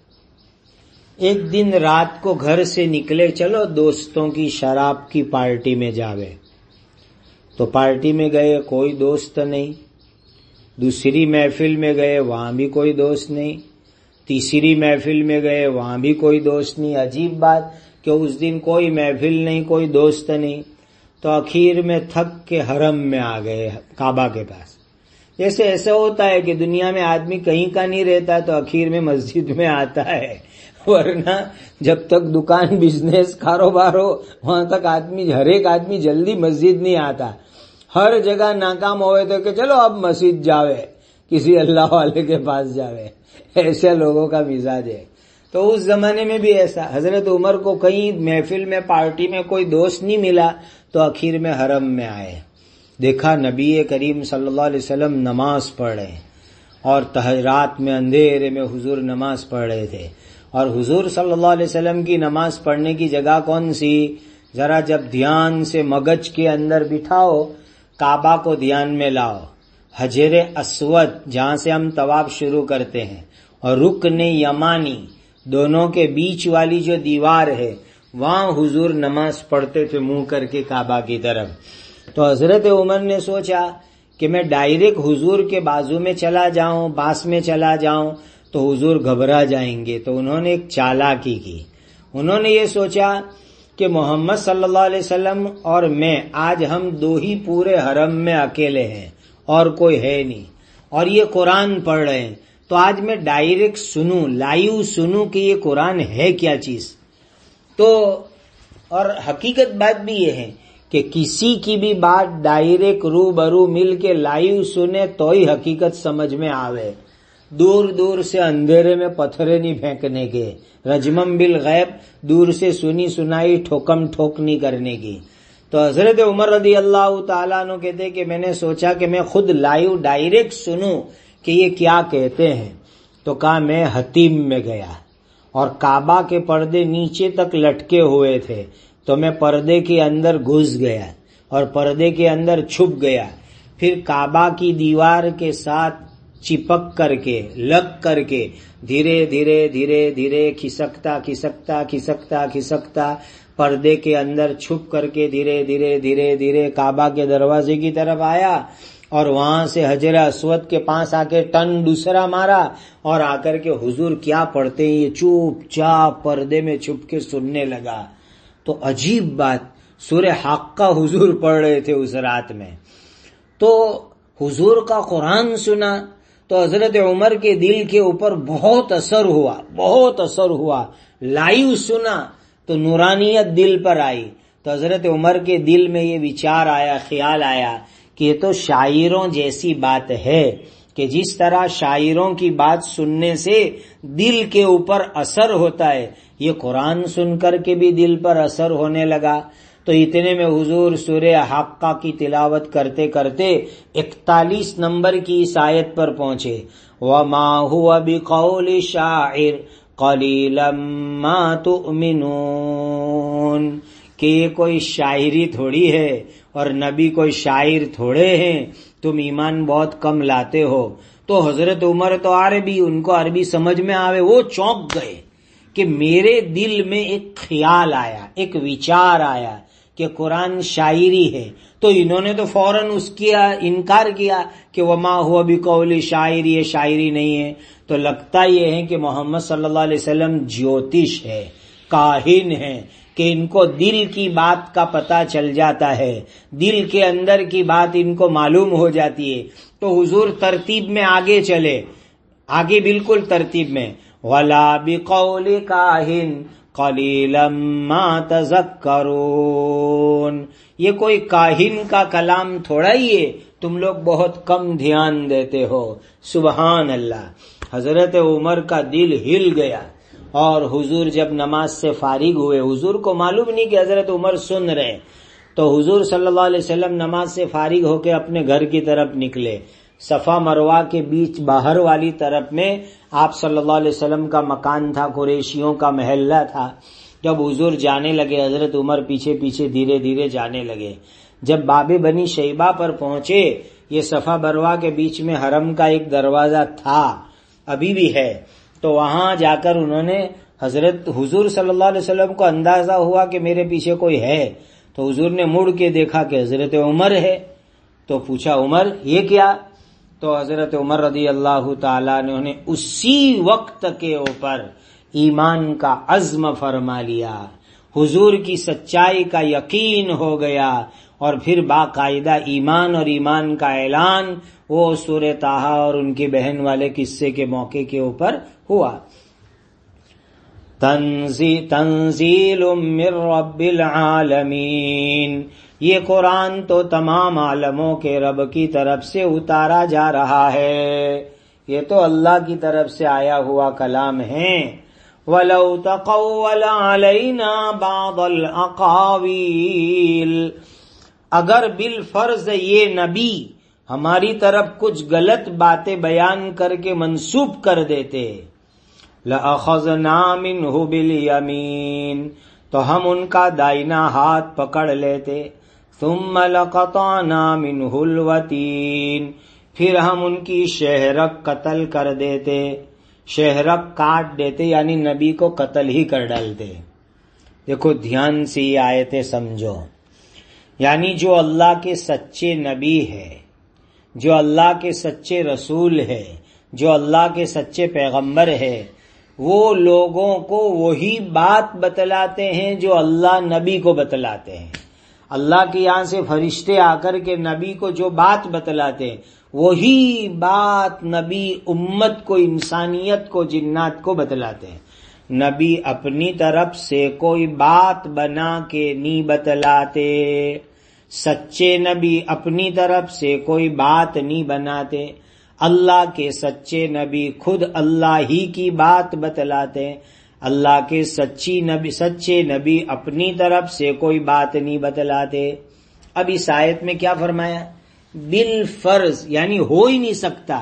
ایک دن رات کو گھر سے نکلے، چلو دوستوں کی شراب کی پارٹی میں جاوے، تو پارٹی میں گئے، کوئی دوست نہیں، دوسری محفل میں گئے، وہاں بھی کوئی دوست نہیں، تیسری محفل میں گئے، وہاں بھی کوئی دوست نہیں۔ عجیب بات کہ اس دن کوئی محفل نہیں، کوئی دوست نہیں، تو اخیر میں تھک کے حرم میں آ گئے، کعبہ کے پاس۔ جیسے ایسا ہوتا ہے کہ دنیا میں آدمی کہیں کا نہیں رہتا تو اخیر میں مسجد میں آتا ہے، ورنہ جب تک دکان، بزنس، کاروبار ہو وہاں تک آدمی، ہر ایک آدمی جلدی مسجد نہیں آتا۔ ہر جگہ ناکام ہوئے تو کہ چلو اب مسجد جاوے، کسی اللہ والے کے پاس جاوے، ایسے لوگوں کا مزاج ہے۔ تو اس زمانے میں بھی ایسا، حضرت عمر کو کہیں محفل میں پارٹی میں کوئی دوست نہیں ملا تو آخر میں حرم میں آئے، دیکھا نبی کریم صلی اللہ علیہ وسلم نماز پڑھ رہے ہیں، اور رات میں اندھیرے میں حضور نماز پڑھ رہے تھے، اور حضور صلی اللہ علیہ وسلم کی نماز پڑھنے کی جگہ کون سی؟ ذرا جب دھیان سے مغز کے اندر بٹھاؤ، کعبہ کو دھیان میں لاؤ، حجر اسود جہاں سے ہم طواف شروع کرتے ہیں اور رکن یمانی دونوں کے بیچ والی جو دیوار ہے، وہاں حضور نماز پڑھتے تھے منہ کر کے کعبہ کی طرف۔ تو حضرت عمر نے سوچا کہ میں ڈائریکٹ حضور کے بازو میں چلا جاؤں، باس میں چلا جاؤں تو حضور گھبرا جائیں گے، تو انہوں نے ایک چالاکی کی۔ انہوں نے یہ سوچا کہ محمد صلی اللہ علیہ وسلم اور میں آج ہم دو ہی پورے حرم میں اکیلے ہیں اور کوئی ہے نہیں، اور یہ قرآن پڑھ رہے ہیں، تو آج میں ڈائریکٹ سنوں، لائیو سنوں کہ یہ قرآن ہے کیا چیز۔ تو اور حقیقت بات بھی یہ ہے کہ کسی کی بھی بات ڈائریکٹ رو برو مل کے لائیو سنے تو ہی حقیقت سمجھ میں آوے، دور دور سے اندھیرے میں پتھرے نہیں پھینکنے کے، رجمم بالغیب دور سے سنی سنائی ٹھوکم ٹھوک نہیں کرنے کی۔ تو حضرت عمر رضی اللہ تعالیٰ عنہ کہتے کہ میں نے سوچا کہ میں خود لائیو ڈائریکٹ سنوں کہ یہ کیا کہتے ہیں، تو کہا میں حتیم میں گیا، اور کعبہ کے پردے نیچے تک لٹکے ہوئے تھے، تو میں پردے کے اندر گھس گیا اور پردے کے اندر چھپ گیا، پھر کعبہ کی دیوار کے ساتھ چپک کر کے لگ کر کے دھیرے دھیرے دھیرے دھیرے کھسکتا کھسکتا کھسکتا کھسکتا پردے کے اندر چھپ کر کے دھیرے دھیرے دھیرے دھیرے کعبہ کے دروازے کی طرف آیا، اور وہاں سے حجر اسود کے پاس آ کے ٹن دوسرا مارا، اور آ کر کے حضور کیا پڑھتے ہیں یہ چوپ چاپ پردے میں چھپ کے سننے لگا۔ تو عجیب بات، سورہ حاقہ حضور پڑھ رہے تھے اس رات میں، تو حضور کا قرآن سنا تو حضرت عمر کے دل کے اوپر بہت اثر ہوا، بہت اثر ہوا۔ لائیو سنا تو نورانیت دل پر آئی، تو حضرت عمر کے دل میں یہ وچار آیا، خیال آیا کہ یہ تو شاعروں جیسی بات ہے کہ جس طرح شاعروں کی بات سننے سے دل کے اوپر اثر ہوتا ہے، یہ قرآن سن کر کے بھی دل پر اثر ہونے لگا۔ تو اتنے میں حضور سورہ حاقہ کی تلاوت کرتے کرتے اکتالیس نمبر کی اس آیت پر پہنچے، وَمَا هُوَ بِقَوْلِ شَاعِرٍ قَلِيلًا مَا تُؤْمِنُونَ، کہ یہ کوئی شاعری تھوڑی ہے اور نبی کوئی شاعر تھوڑے ہیں، تم ایمان بہت کم لاتے ہو۔ تو حضرت عمر تو عربی، ان کو عربی سمجھ میں آوے، وہ چونک گئے کہ میرے دل میں ایک خیال آیا، ایک وچار آیا کہ قرآن شاعری ہے، تو انہوں نے تو فوراً اس کیا انکار کیا کہ وما ہوا بقول شاعری، یہ شاعری نہیں ہے۔ تو لگتا یہ ہے کہ محمد صلی اللہ علیہ وسلم جیوتش ہے، کاہن ہے، کہ ان کو دل کی بات کا پتہ چل جاتا ہے، دل کے اندر کی بات ان کو معلوم ہو جاتی ہے۔ تو حضور ترتیب میں آگے چلے، آگے بالکل ترتیب میں، وَلَا بِقَوْلِ كَاهٍ قَلِيلًا مَا تَذَكَّرُونَ، یہ کوئی کاہن کا کلام تھوڑا ہی ہے، تم لوگ بہت کم دھیان دیتے ہو۔ سبحان اللہ، حضرت عمر کا دل ہل گیا، اور حضور جب نماز سے فارغ ہوئے، حضور کو معلوم نہیں کہ حضرت عمر سن رہے، تو حضور صلی اللہ علیہ وسلم نماز سے فارغ ہو کے اپنے گھر کی طرف نکلے۔ صفا مروہ کے بیچ باہر والی طرف میں آپ صلی اللہ علیہ وسلم کا مکان تھا، قریشیوں کا محلہ تھا۔ جب حضور جانے لگے، حضرت عمر پیچھے پیچھے دھیرے دھیرے جانے لگے۔ جب باب بنی شیبہ پر پہنچے، یہ صفا مروہ کے بیچ میں حرم کا ایک دروازہ تھا، ابھی بھی ہے، تو وہاں جا کر انہوں نے حضرت حضور صلی اللہ علیہ وسلم کو اندازہ ہوا کہ میرے پیچھے کوئی ہے، تو حضور نے مڑ کے دیکھا کہ حضرت عمر ہے، تو پوچھا عمر یہ کیا؟ تو حضرت عمر رضی اللہ تعالیٰ نے اسی وقت کے اوپر ایمان کا عزم فرما لیا، حضور کی سچائی کا یقین ہو گیا، اور پھر باقاعدہ ایمان اور ایمان کا اعلان وہ سورہ طٰہٰ اور ان کی بہن والے قصے کے موقع کے اوپر ہوا۔ تنزیل من رب العالمین یہ قرآن تو تمام عالموں کے رب کی طرف سے اتارا جا رہا ہے، یہ تو اللہ کی طرف سے آیا ہوا کلام ہے۔ وَلَوْ تَقَوَّلَ عَلَيْنَا بَعْضَ الْأَقَاوِيلِ، اگر بالفرض یہ نبی ہماری طرف کچھ غلط باتیں بیان کر کے منسوب کر دیتے، لَأَخَذْنَا مِنْهُ بِالْيَمِينِ، تو ہم ان کا دائنا ہاتھ پکڑ لیتے، ثُمَّ لَقَطَعْنَا مِنْهُ الْوَتِينَ، پھر ہم ان کی شہرک قتل کر دیتے، شہرک کاٹ دیتے، یعنی نبی کو قتل ہی کر ڈالتے۔ دیکھو دھیان سے یہ آیتیں سمجھو، یعنی جو اللہ کے سچے نبی ہے، جو اللہ کے سچے رسول ہے، جو اللہ کے سچے پیغمبر ہے، وہ لوگوں کو وہی بات بتلاتے ہیں جو اللہ نبی کو بتلاتے ہیں۔ اللہ کے یہاں سے فرشتے آ کر کے نبی کو جو بات بتلاتے ہیں، وہی بات نبی امت کو، انسانیت کو، جنات کو بتلاتے ہیں۔ نبی اپنی طرف سے کوئی بات بنا کے نہیں بتلاتے، سچے نبی اپنی طرف سے کوئی بات نہیں بناتے، اللہ کے سچے نبی خود اللہ ہی کی بات بتلاتے ہیں۔ اللہ کے سچی نبی سچے نبی اپنی طرف سے کوئی بات نہیں بتلاتے۔ اب اس آیت میں کیا فرمایا؟ بالفرض، یعنی ہو ہی نہیں سکتا،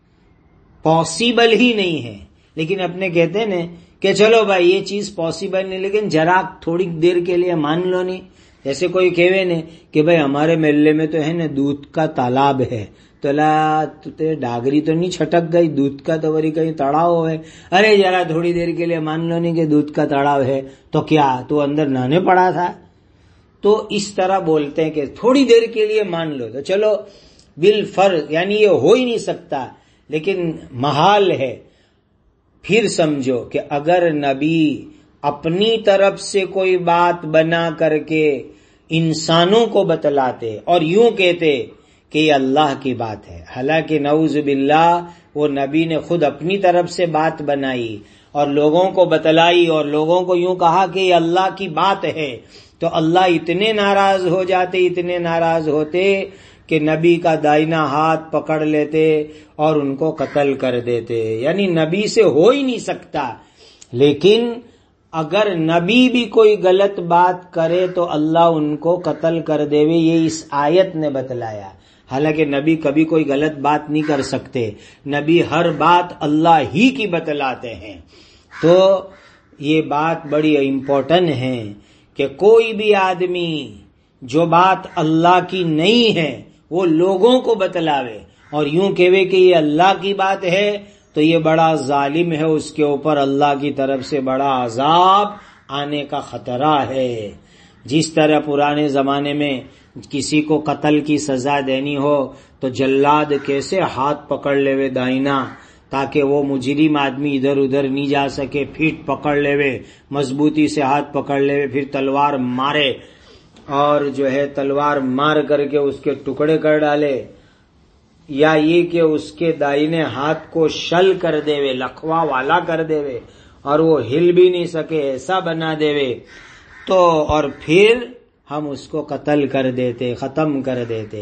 پاسیبل ہی نہیں ہے، لیکن اپنے کہتے ہیں نا کہ چلو بھائی یہ چیز پاسیبل نہیں، لیکن ذرا تھوڑی دیر کے لیے مان لو نہیں۔ جیسے کوئی کہوے نے کہ بھائی ہمارے محلے میں تو ہے نا دودھ کا تالاب ہے، تو لا ڈاگری تو نہیں چھٹک گئی، دودھ کا تو وری کہیں تڑاؤ ہے، ارے ذرا تھوڑی دیر کے لیے مان لو نہیں کہ دودھ کا تڑاؤ ہے، تو کیا تو اندر نہانے پڑا تھا؟ تو اس طرح بولتے ہیں کہ تھوڑی دیر کے لیے مان لو، تو چلو بالفرض، یعنی یہ ہو ہی نہیں سکتا لیکن محال ہے۔ پھر سمجھو کہ اگر نبی اپنی طرف سے کوئی بات بنا کر کے انسانوں کو بتلاتے اور یوں کہتے کہ یہ اللہ کی بات ہے، حالانکہ نعوذ باللہ وہ نبی نے خود اپنی طرف سے بات بنائی اور لوگوں کو بتلائی اور لوگوں کو یوں کہا کہ یہ اللہ کی بات ہے، تو اللہ اتنے ناراض ہو جاتے، اتنے ناراض ہوتے کہ نبی کا دائنا ہاتھ پکڑ لیتے اور ان کو قتل کر دیتے۔ یعنی نبی سے ہو ہی نہیں سکتا، لیکن اگر نبی بھی کوئی غلط بات کرے تو اللہ ان کو قتل کر دے، یہ اس آیت نے بتلایا۔ حالانکہ نبی کبھی کوئی غلط بات نہیں کر سکتے، نبی ہر بات اللہ ہی کی بتلاتے ہیں۔ تو یہ بات بڑی امپورٹنٹ ہے کہ کوئی بھی آدمی جو بات اللہ کی نہیں ہے وہ لوگوں کو بتلاوے اور یوں کہے کہ یہ اللہ کی بات ہے، تو یہ بڑا ظالم ہے، اس کے اوپر اللہ کی طرف سے بڑا عذاب آنے کا خطرہ ہے۔ جس طرح پرانے زمانے میں کسی کو قتل کی سزا دینی ہو تو جلاد کیسے ہاتھ پکڑ لے وے دائنا تاکہ وہ مجرم آدمی ادھر ادھر نہیں جا سکے، پھیٹ پکڑ لے وے، مضبوطی سے ہاتھ پکڑ لے وے، پھر تلوار مارے اور جو ہے تلوار مار کر کے اس کے ٹکڑے کر ڈالے، یا یہ کہ اس کے دائنے ہاتھ کو شل کر دے وے، لکھوا والا کر دے وے اور وہ ہل بھی نہیں سکے، ایسا بنا دے وے، تو اور پھر ہم اس کو قتل کر دیتے، ختم کر دیتے۔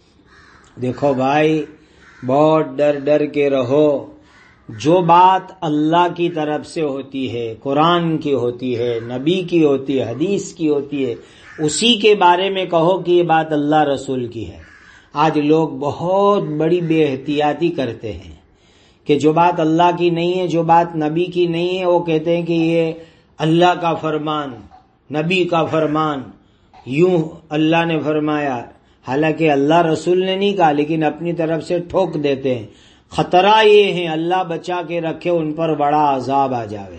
دیکھو بھائی بہت ڈر ڈر کے رہو، جو بات اللہ کی طرف سے ہوتی ہے، قرآن کی ہوتی ہے، نبی کی ہوتی ہے، حدیث کی ہوتی ہے، اسی کے بارے میں کہو کہ یہ بات اللہ رسول کی ہے۔ آج لوگ بہت بڑی بے احتیاطی کرتے ہیں کہ جو بات اللہ کی نہیں ہے، جو بات نبی کی نہیں ہے، وہ کہتے ہیں کہ یہ اللہ کا فرمان، نبی کا فرمان، یوں اللہ نے فرمایا، حالانکہ اللہ رسول نے نہیں کہا لیکن اپنی طرف سے ٹھوک دیتے ہیں۔ خطرہ یہ ہے اللہ بچا کے رکھے ان پر بڑا عذاب آ جاوے۔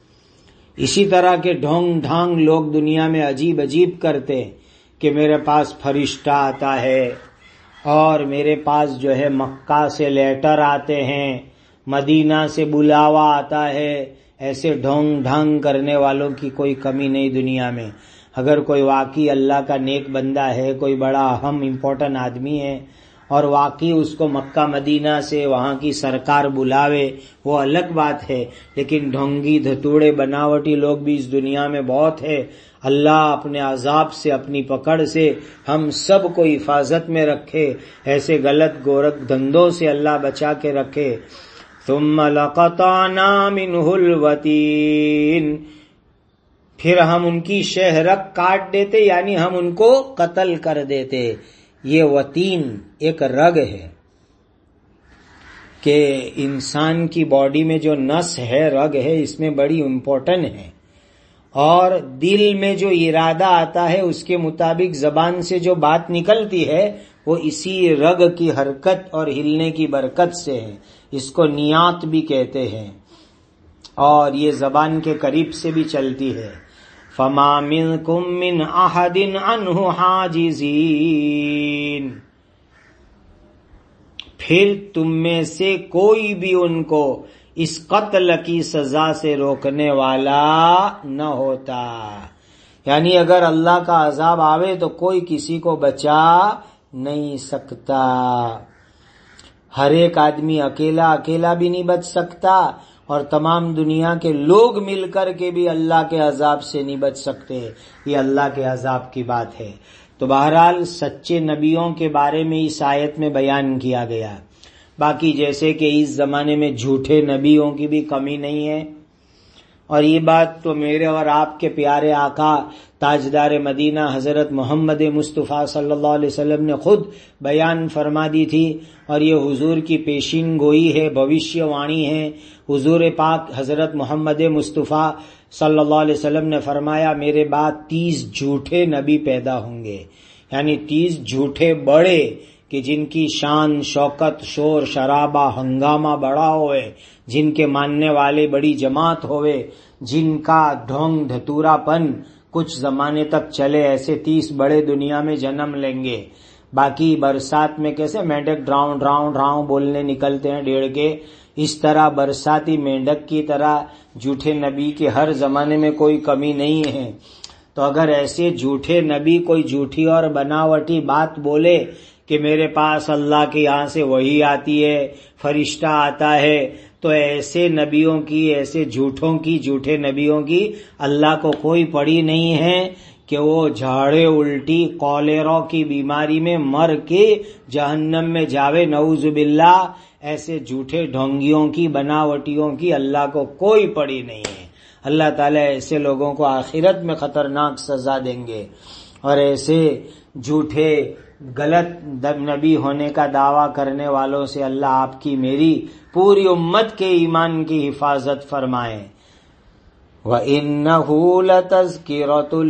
اسی طرح کے ڈھونگ ڈھانگ لوگ دنیا میں عجیب عجیب کرتے کہ میرے پاس فرشتہ آتا ہے اور میرے پاس جو ہے مکہ سے لیٹر آتے ہیں، مدینہ سے بلاوا آتا ہے۔ ایسے ڈھونگ ڈھانگ کرنے والوں کی کوئی کمی نہیں دنیا میں۔ اگر کوئی واقعی اللہ کا نیک بندہ ہے، کوئی بڑا اہم امپورٹنٹ آدمی ہے اور واقعی اس کو مکہ مدینہ سے وہاں کی سرکار بلاوے وہ الگ بات ہے، لیکن ڈھونگی دھتوڑے بناوٹی لوگ بھی اس دنیا میں بہت ہے۔ اللہ اپنے عذاب سے، اپنی پکڑ سے ہم سب کو حفاظت میں رکھے، ایسے غلط گورکھ دھندوں سے اللہ بچا کے رکھے۔ ثم لقطعنا منہ الوتین، پھر ہم ان کی شہرک کاٹ دیتے، یعنی ہم ان کو قتل کر دیتے۔ یہ وتین ایک رگ ہے کہ انسان کی باڈی میں جو نس ہے، رگ ہے، اس میں بڑی امپورٹنٹ ہے، اور دل میں جو ارادہ آتا ہے اس کے مطابق زبان سے جو بات نکلتی ہے وہ اسی رگ کی حرکت اور ہلنے کی برکت سے ہے۔ اس کو نیات بھی کہتے ہیں، اور یہ زبان کے قریب سے بھی چلتی ہے۔ فما منکم من احد عنہ حاجزین، پھر تم میں سے کوئی بھی ان کو اس قتل کی سزا سے روکنے والا نہ ہوتا۔ یعنی اگر اللہ کا عذاب آوے تو کوئی کسی کو بچا نہیں سکتا، ہر ایک آدمی اکیلا اکیلا بھی نہیں بچ سکتا، اور تمام دنیا کے لوگ مل کر کے بھی اللہ کے عذاب سے نہیں بچ سکتے۔ یہ اللہ کے عذاب کی بات ہے۔ تو بہرحال سچے نبیوں کے بارے میں اس آیت میں بیان کیا گیا۔ باقی جیسے کہ اس زمانے میں جھوٹے نبیوں کی بھی کمی نہیں ہے، اور یہ بات تو میرے اور آپ کے پیارے آقا تاجدار مدینہ حضرت محمد مصطفیٰ صلی اللہ علیہ وسلم نے خود بیان فرما دی تھی، اور یہ حضور کی پیشین گوئی ہے، بھوشیہ وانی ہے۔ حضور پاک حضرت محمد مصطفیٰ صلی اللہ علیہ وسلم نے فرمایا میرے بعد تیس جھوٹے نبی پیدا ہوں گے، یعنی تیس جھوٹے بڑے کہ جن کی شان شوکت شور شرابہ ہنگامہ بڑا ہوئے، جن کے ماننے والے بڑی جماعت ہوئے، جن کا ڈھونگ دھتورا پن کچھ زمانے تک چلے، ایسے تیس بڑے دنیا میں جنم لیں گے۔ باقی برسات میں کیسے مینڈک ڈراؤں ڈراؤں ڈراؤں بولنے نکلتے ہیں ڈیڑھ کے، اس طرح برساتی مینڈک کی طرح جھوٹے نبی کے ہر زمانے میں کوئی کمی نہیں ہے۔ تو اگر ایسے جھوٹے نبی کوئی جھوٹی اور بناوٹی بات بولے کہ میرے پاس اللہ کے یہاں سے وحی آتی ہے، فرشتہ آتا ہے، تو ایسے نبیوں کی، ایسے جھوٹوں کی، جھوٹے نبیوں کی اللہ کو کوئی پڑی نہیں ہے کہ وہ جھاڑے الٹی کولیرا کی بیماری میں مر کے جہنم میں جاوے، نعوذ باللہ۔ ایسے جھوٹے ڈھونگیوں کی، بناوٹیوں کی اللہ کو کوئی پڑی نہیں ہے۔ اللہ تعالیٰ ایسے لوگوں کو آخرت میں خطرناک سزا دیں گے، اور ایسے جھوٹے غلط نبی ہونے کا دعویٰ کرنے والوں سے اللہ آپ کی میری پوری امت کے ایمان کی حفاظت فرمائے۔ وَإِنَّهُ لَتَذْكِرَةٌ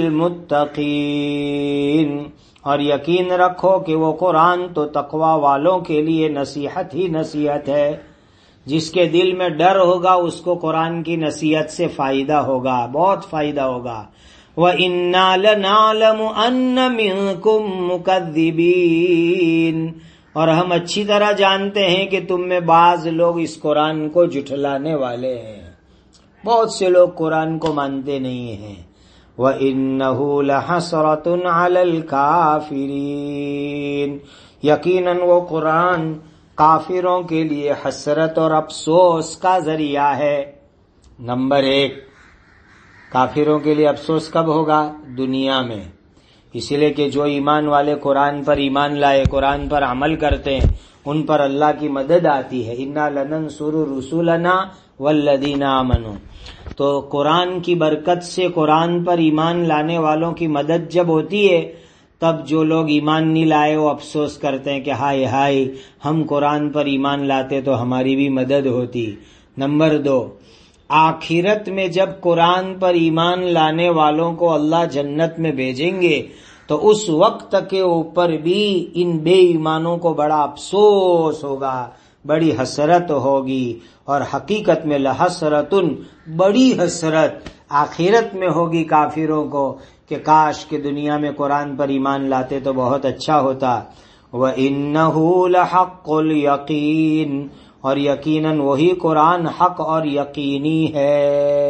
لِّلْمُتَّقِينَ، اور یقین رکھو کہ وہ قرآن تو تقوی والوں کے لیے نصیحت ہی نصیحت ہے۔ جس کے دل میں ڈر ہوگا اس کو قرآن کی نصیحت سے فائدہ ہوگا، بہت فائدہ ہوگا۔ وَإِنَّا لَنَعْلَمُ أَنَّ مِنكُم مُّكَذِّبِينَ، اور ہم اچھی طرح جانتے ہیں کہ تم میں بعض لوگ اس قرآن کو جھٹلانے والے ہیں، بہت سے لوگ قرآن کو مانتے نہیں ہیں۔ وَإِنَّهُ لَحَسْرَةٌ عَلَى الْكَافِرِينَ، یقیناً وہ قرآن کافروں کے لیے حسرت اور افسوس کا ذریعہ ہے۔ نمبر ایک، کافروں کے لیے افسوس کب ہوگا؟ دنیا میں، اسی لیے کہ جو ایمان والے قرآن پر ایمان لائے، قرآن پر عمل کرتے ہیں، ان پر اللہ کی مدد آتی ہے۔ اِنَّا لَنَنصُرُ رُسُلَنَا وَالَّذِينَ آمَنُوا، تو قرآن کی برکت سے قرآن پر ایمان لانے والوں کی مدد جب ہوتی ہے، تب جو لوگ ایمان نہیں لائے وہ افسوس کرتے ہیں کہ ہائے ہائے ہم قرآن پر ایمان لاتے تو ہماری بھی مدد ہوتی۔ نمبر دو، آخرت میں جب قرآن پر ایمان لانے والوں کو اللہ جنت میں بھیجیں گے تو اس وقت کے اوپر بھی ان بے ایمانوں کو بڑا افسوس ہوگا، بڑی حسرت ہوگی، اور حقیقت میں لحسرتن، بڑی حسرت آخرت میں ہوگی کافروں کو کہ کاش کہ دنیا میں قرآن پر ایمان لاتے تو بہت اچھا ہوتا۔ وَإِنَّهُ لَحَقُّ الْيَقِينِ، اور یقیناً وہی قرآن حق اور یقینی ہے۔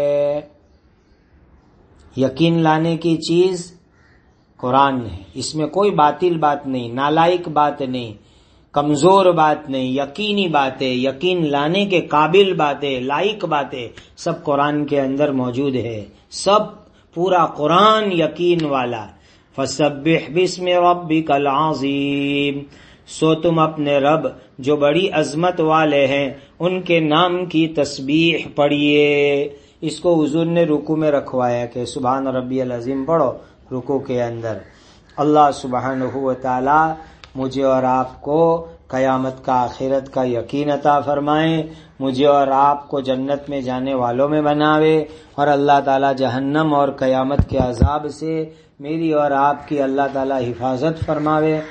یقین لانے کی چیز قرآن ہے، اس میں کوئی باطل بات نہیں، نالائق بات نہیں۔ کمزور بات نہیں، یقینی باتیں، یقین لانے کے قابل باتیں، لائق باتیں سب قرآن کے اندر موجود ہے، سب پورا قرآن یقین والا۔ فسبح باسم ربک العظیم، سو تم اپنے رب جو بڑی عظمت والے ہیں ان کے نام کی تسبیح پڑھیے۔ اس کو حضور نے رکوع میں رکھوایا کہ سبحان ربی العظیم پڑھو رکوع کے اندر۔ اللہ سبحانہ و تعالی مجھے اور آپ کو قیامت کا آخرت کا یقین عطا فرمائے، مجھے اور آپ کو جنت میں جانے والوں میں بناوے، اور اللہ تعالی جہنم اور قیامت کے عذاب سے میری اور آپ کی اللہ تعالی حفاظت فرماوے۔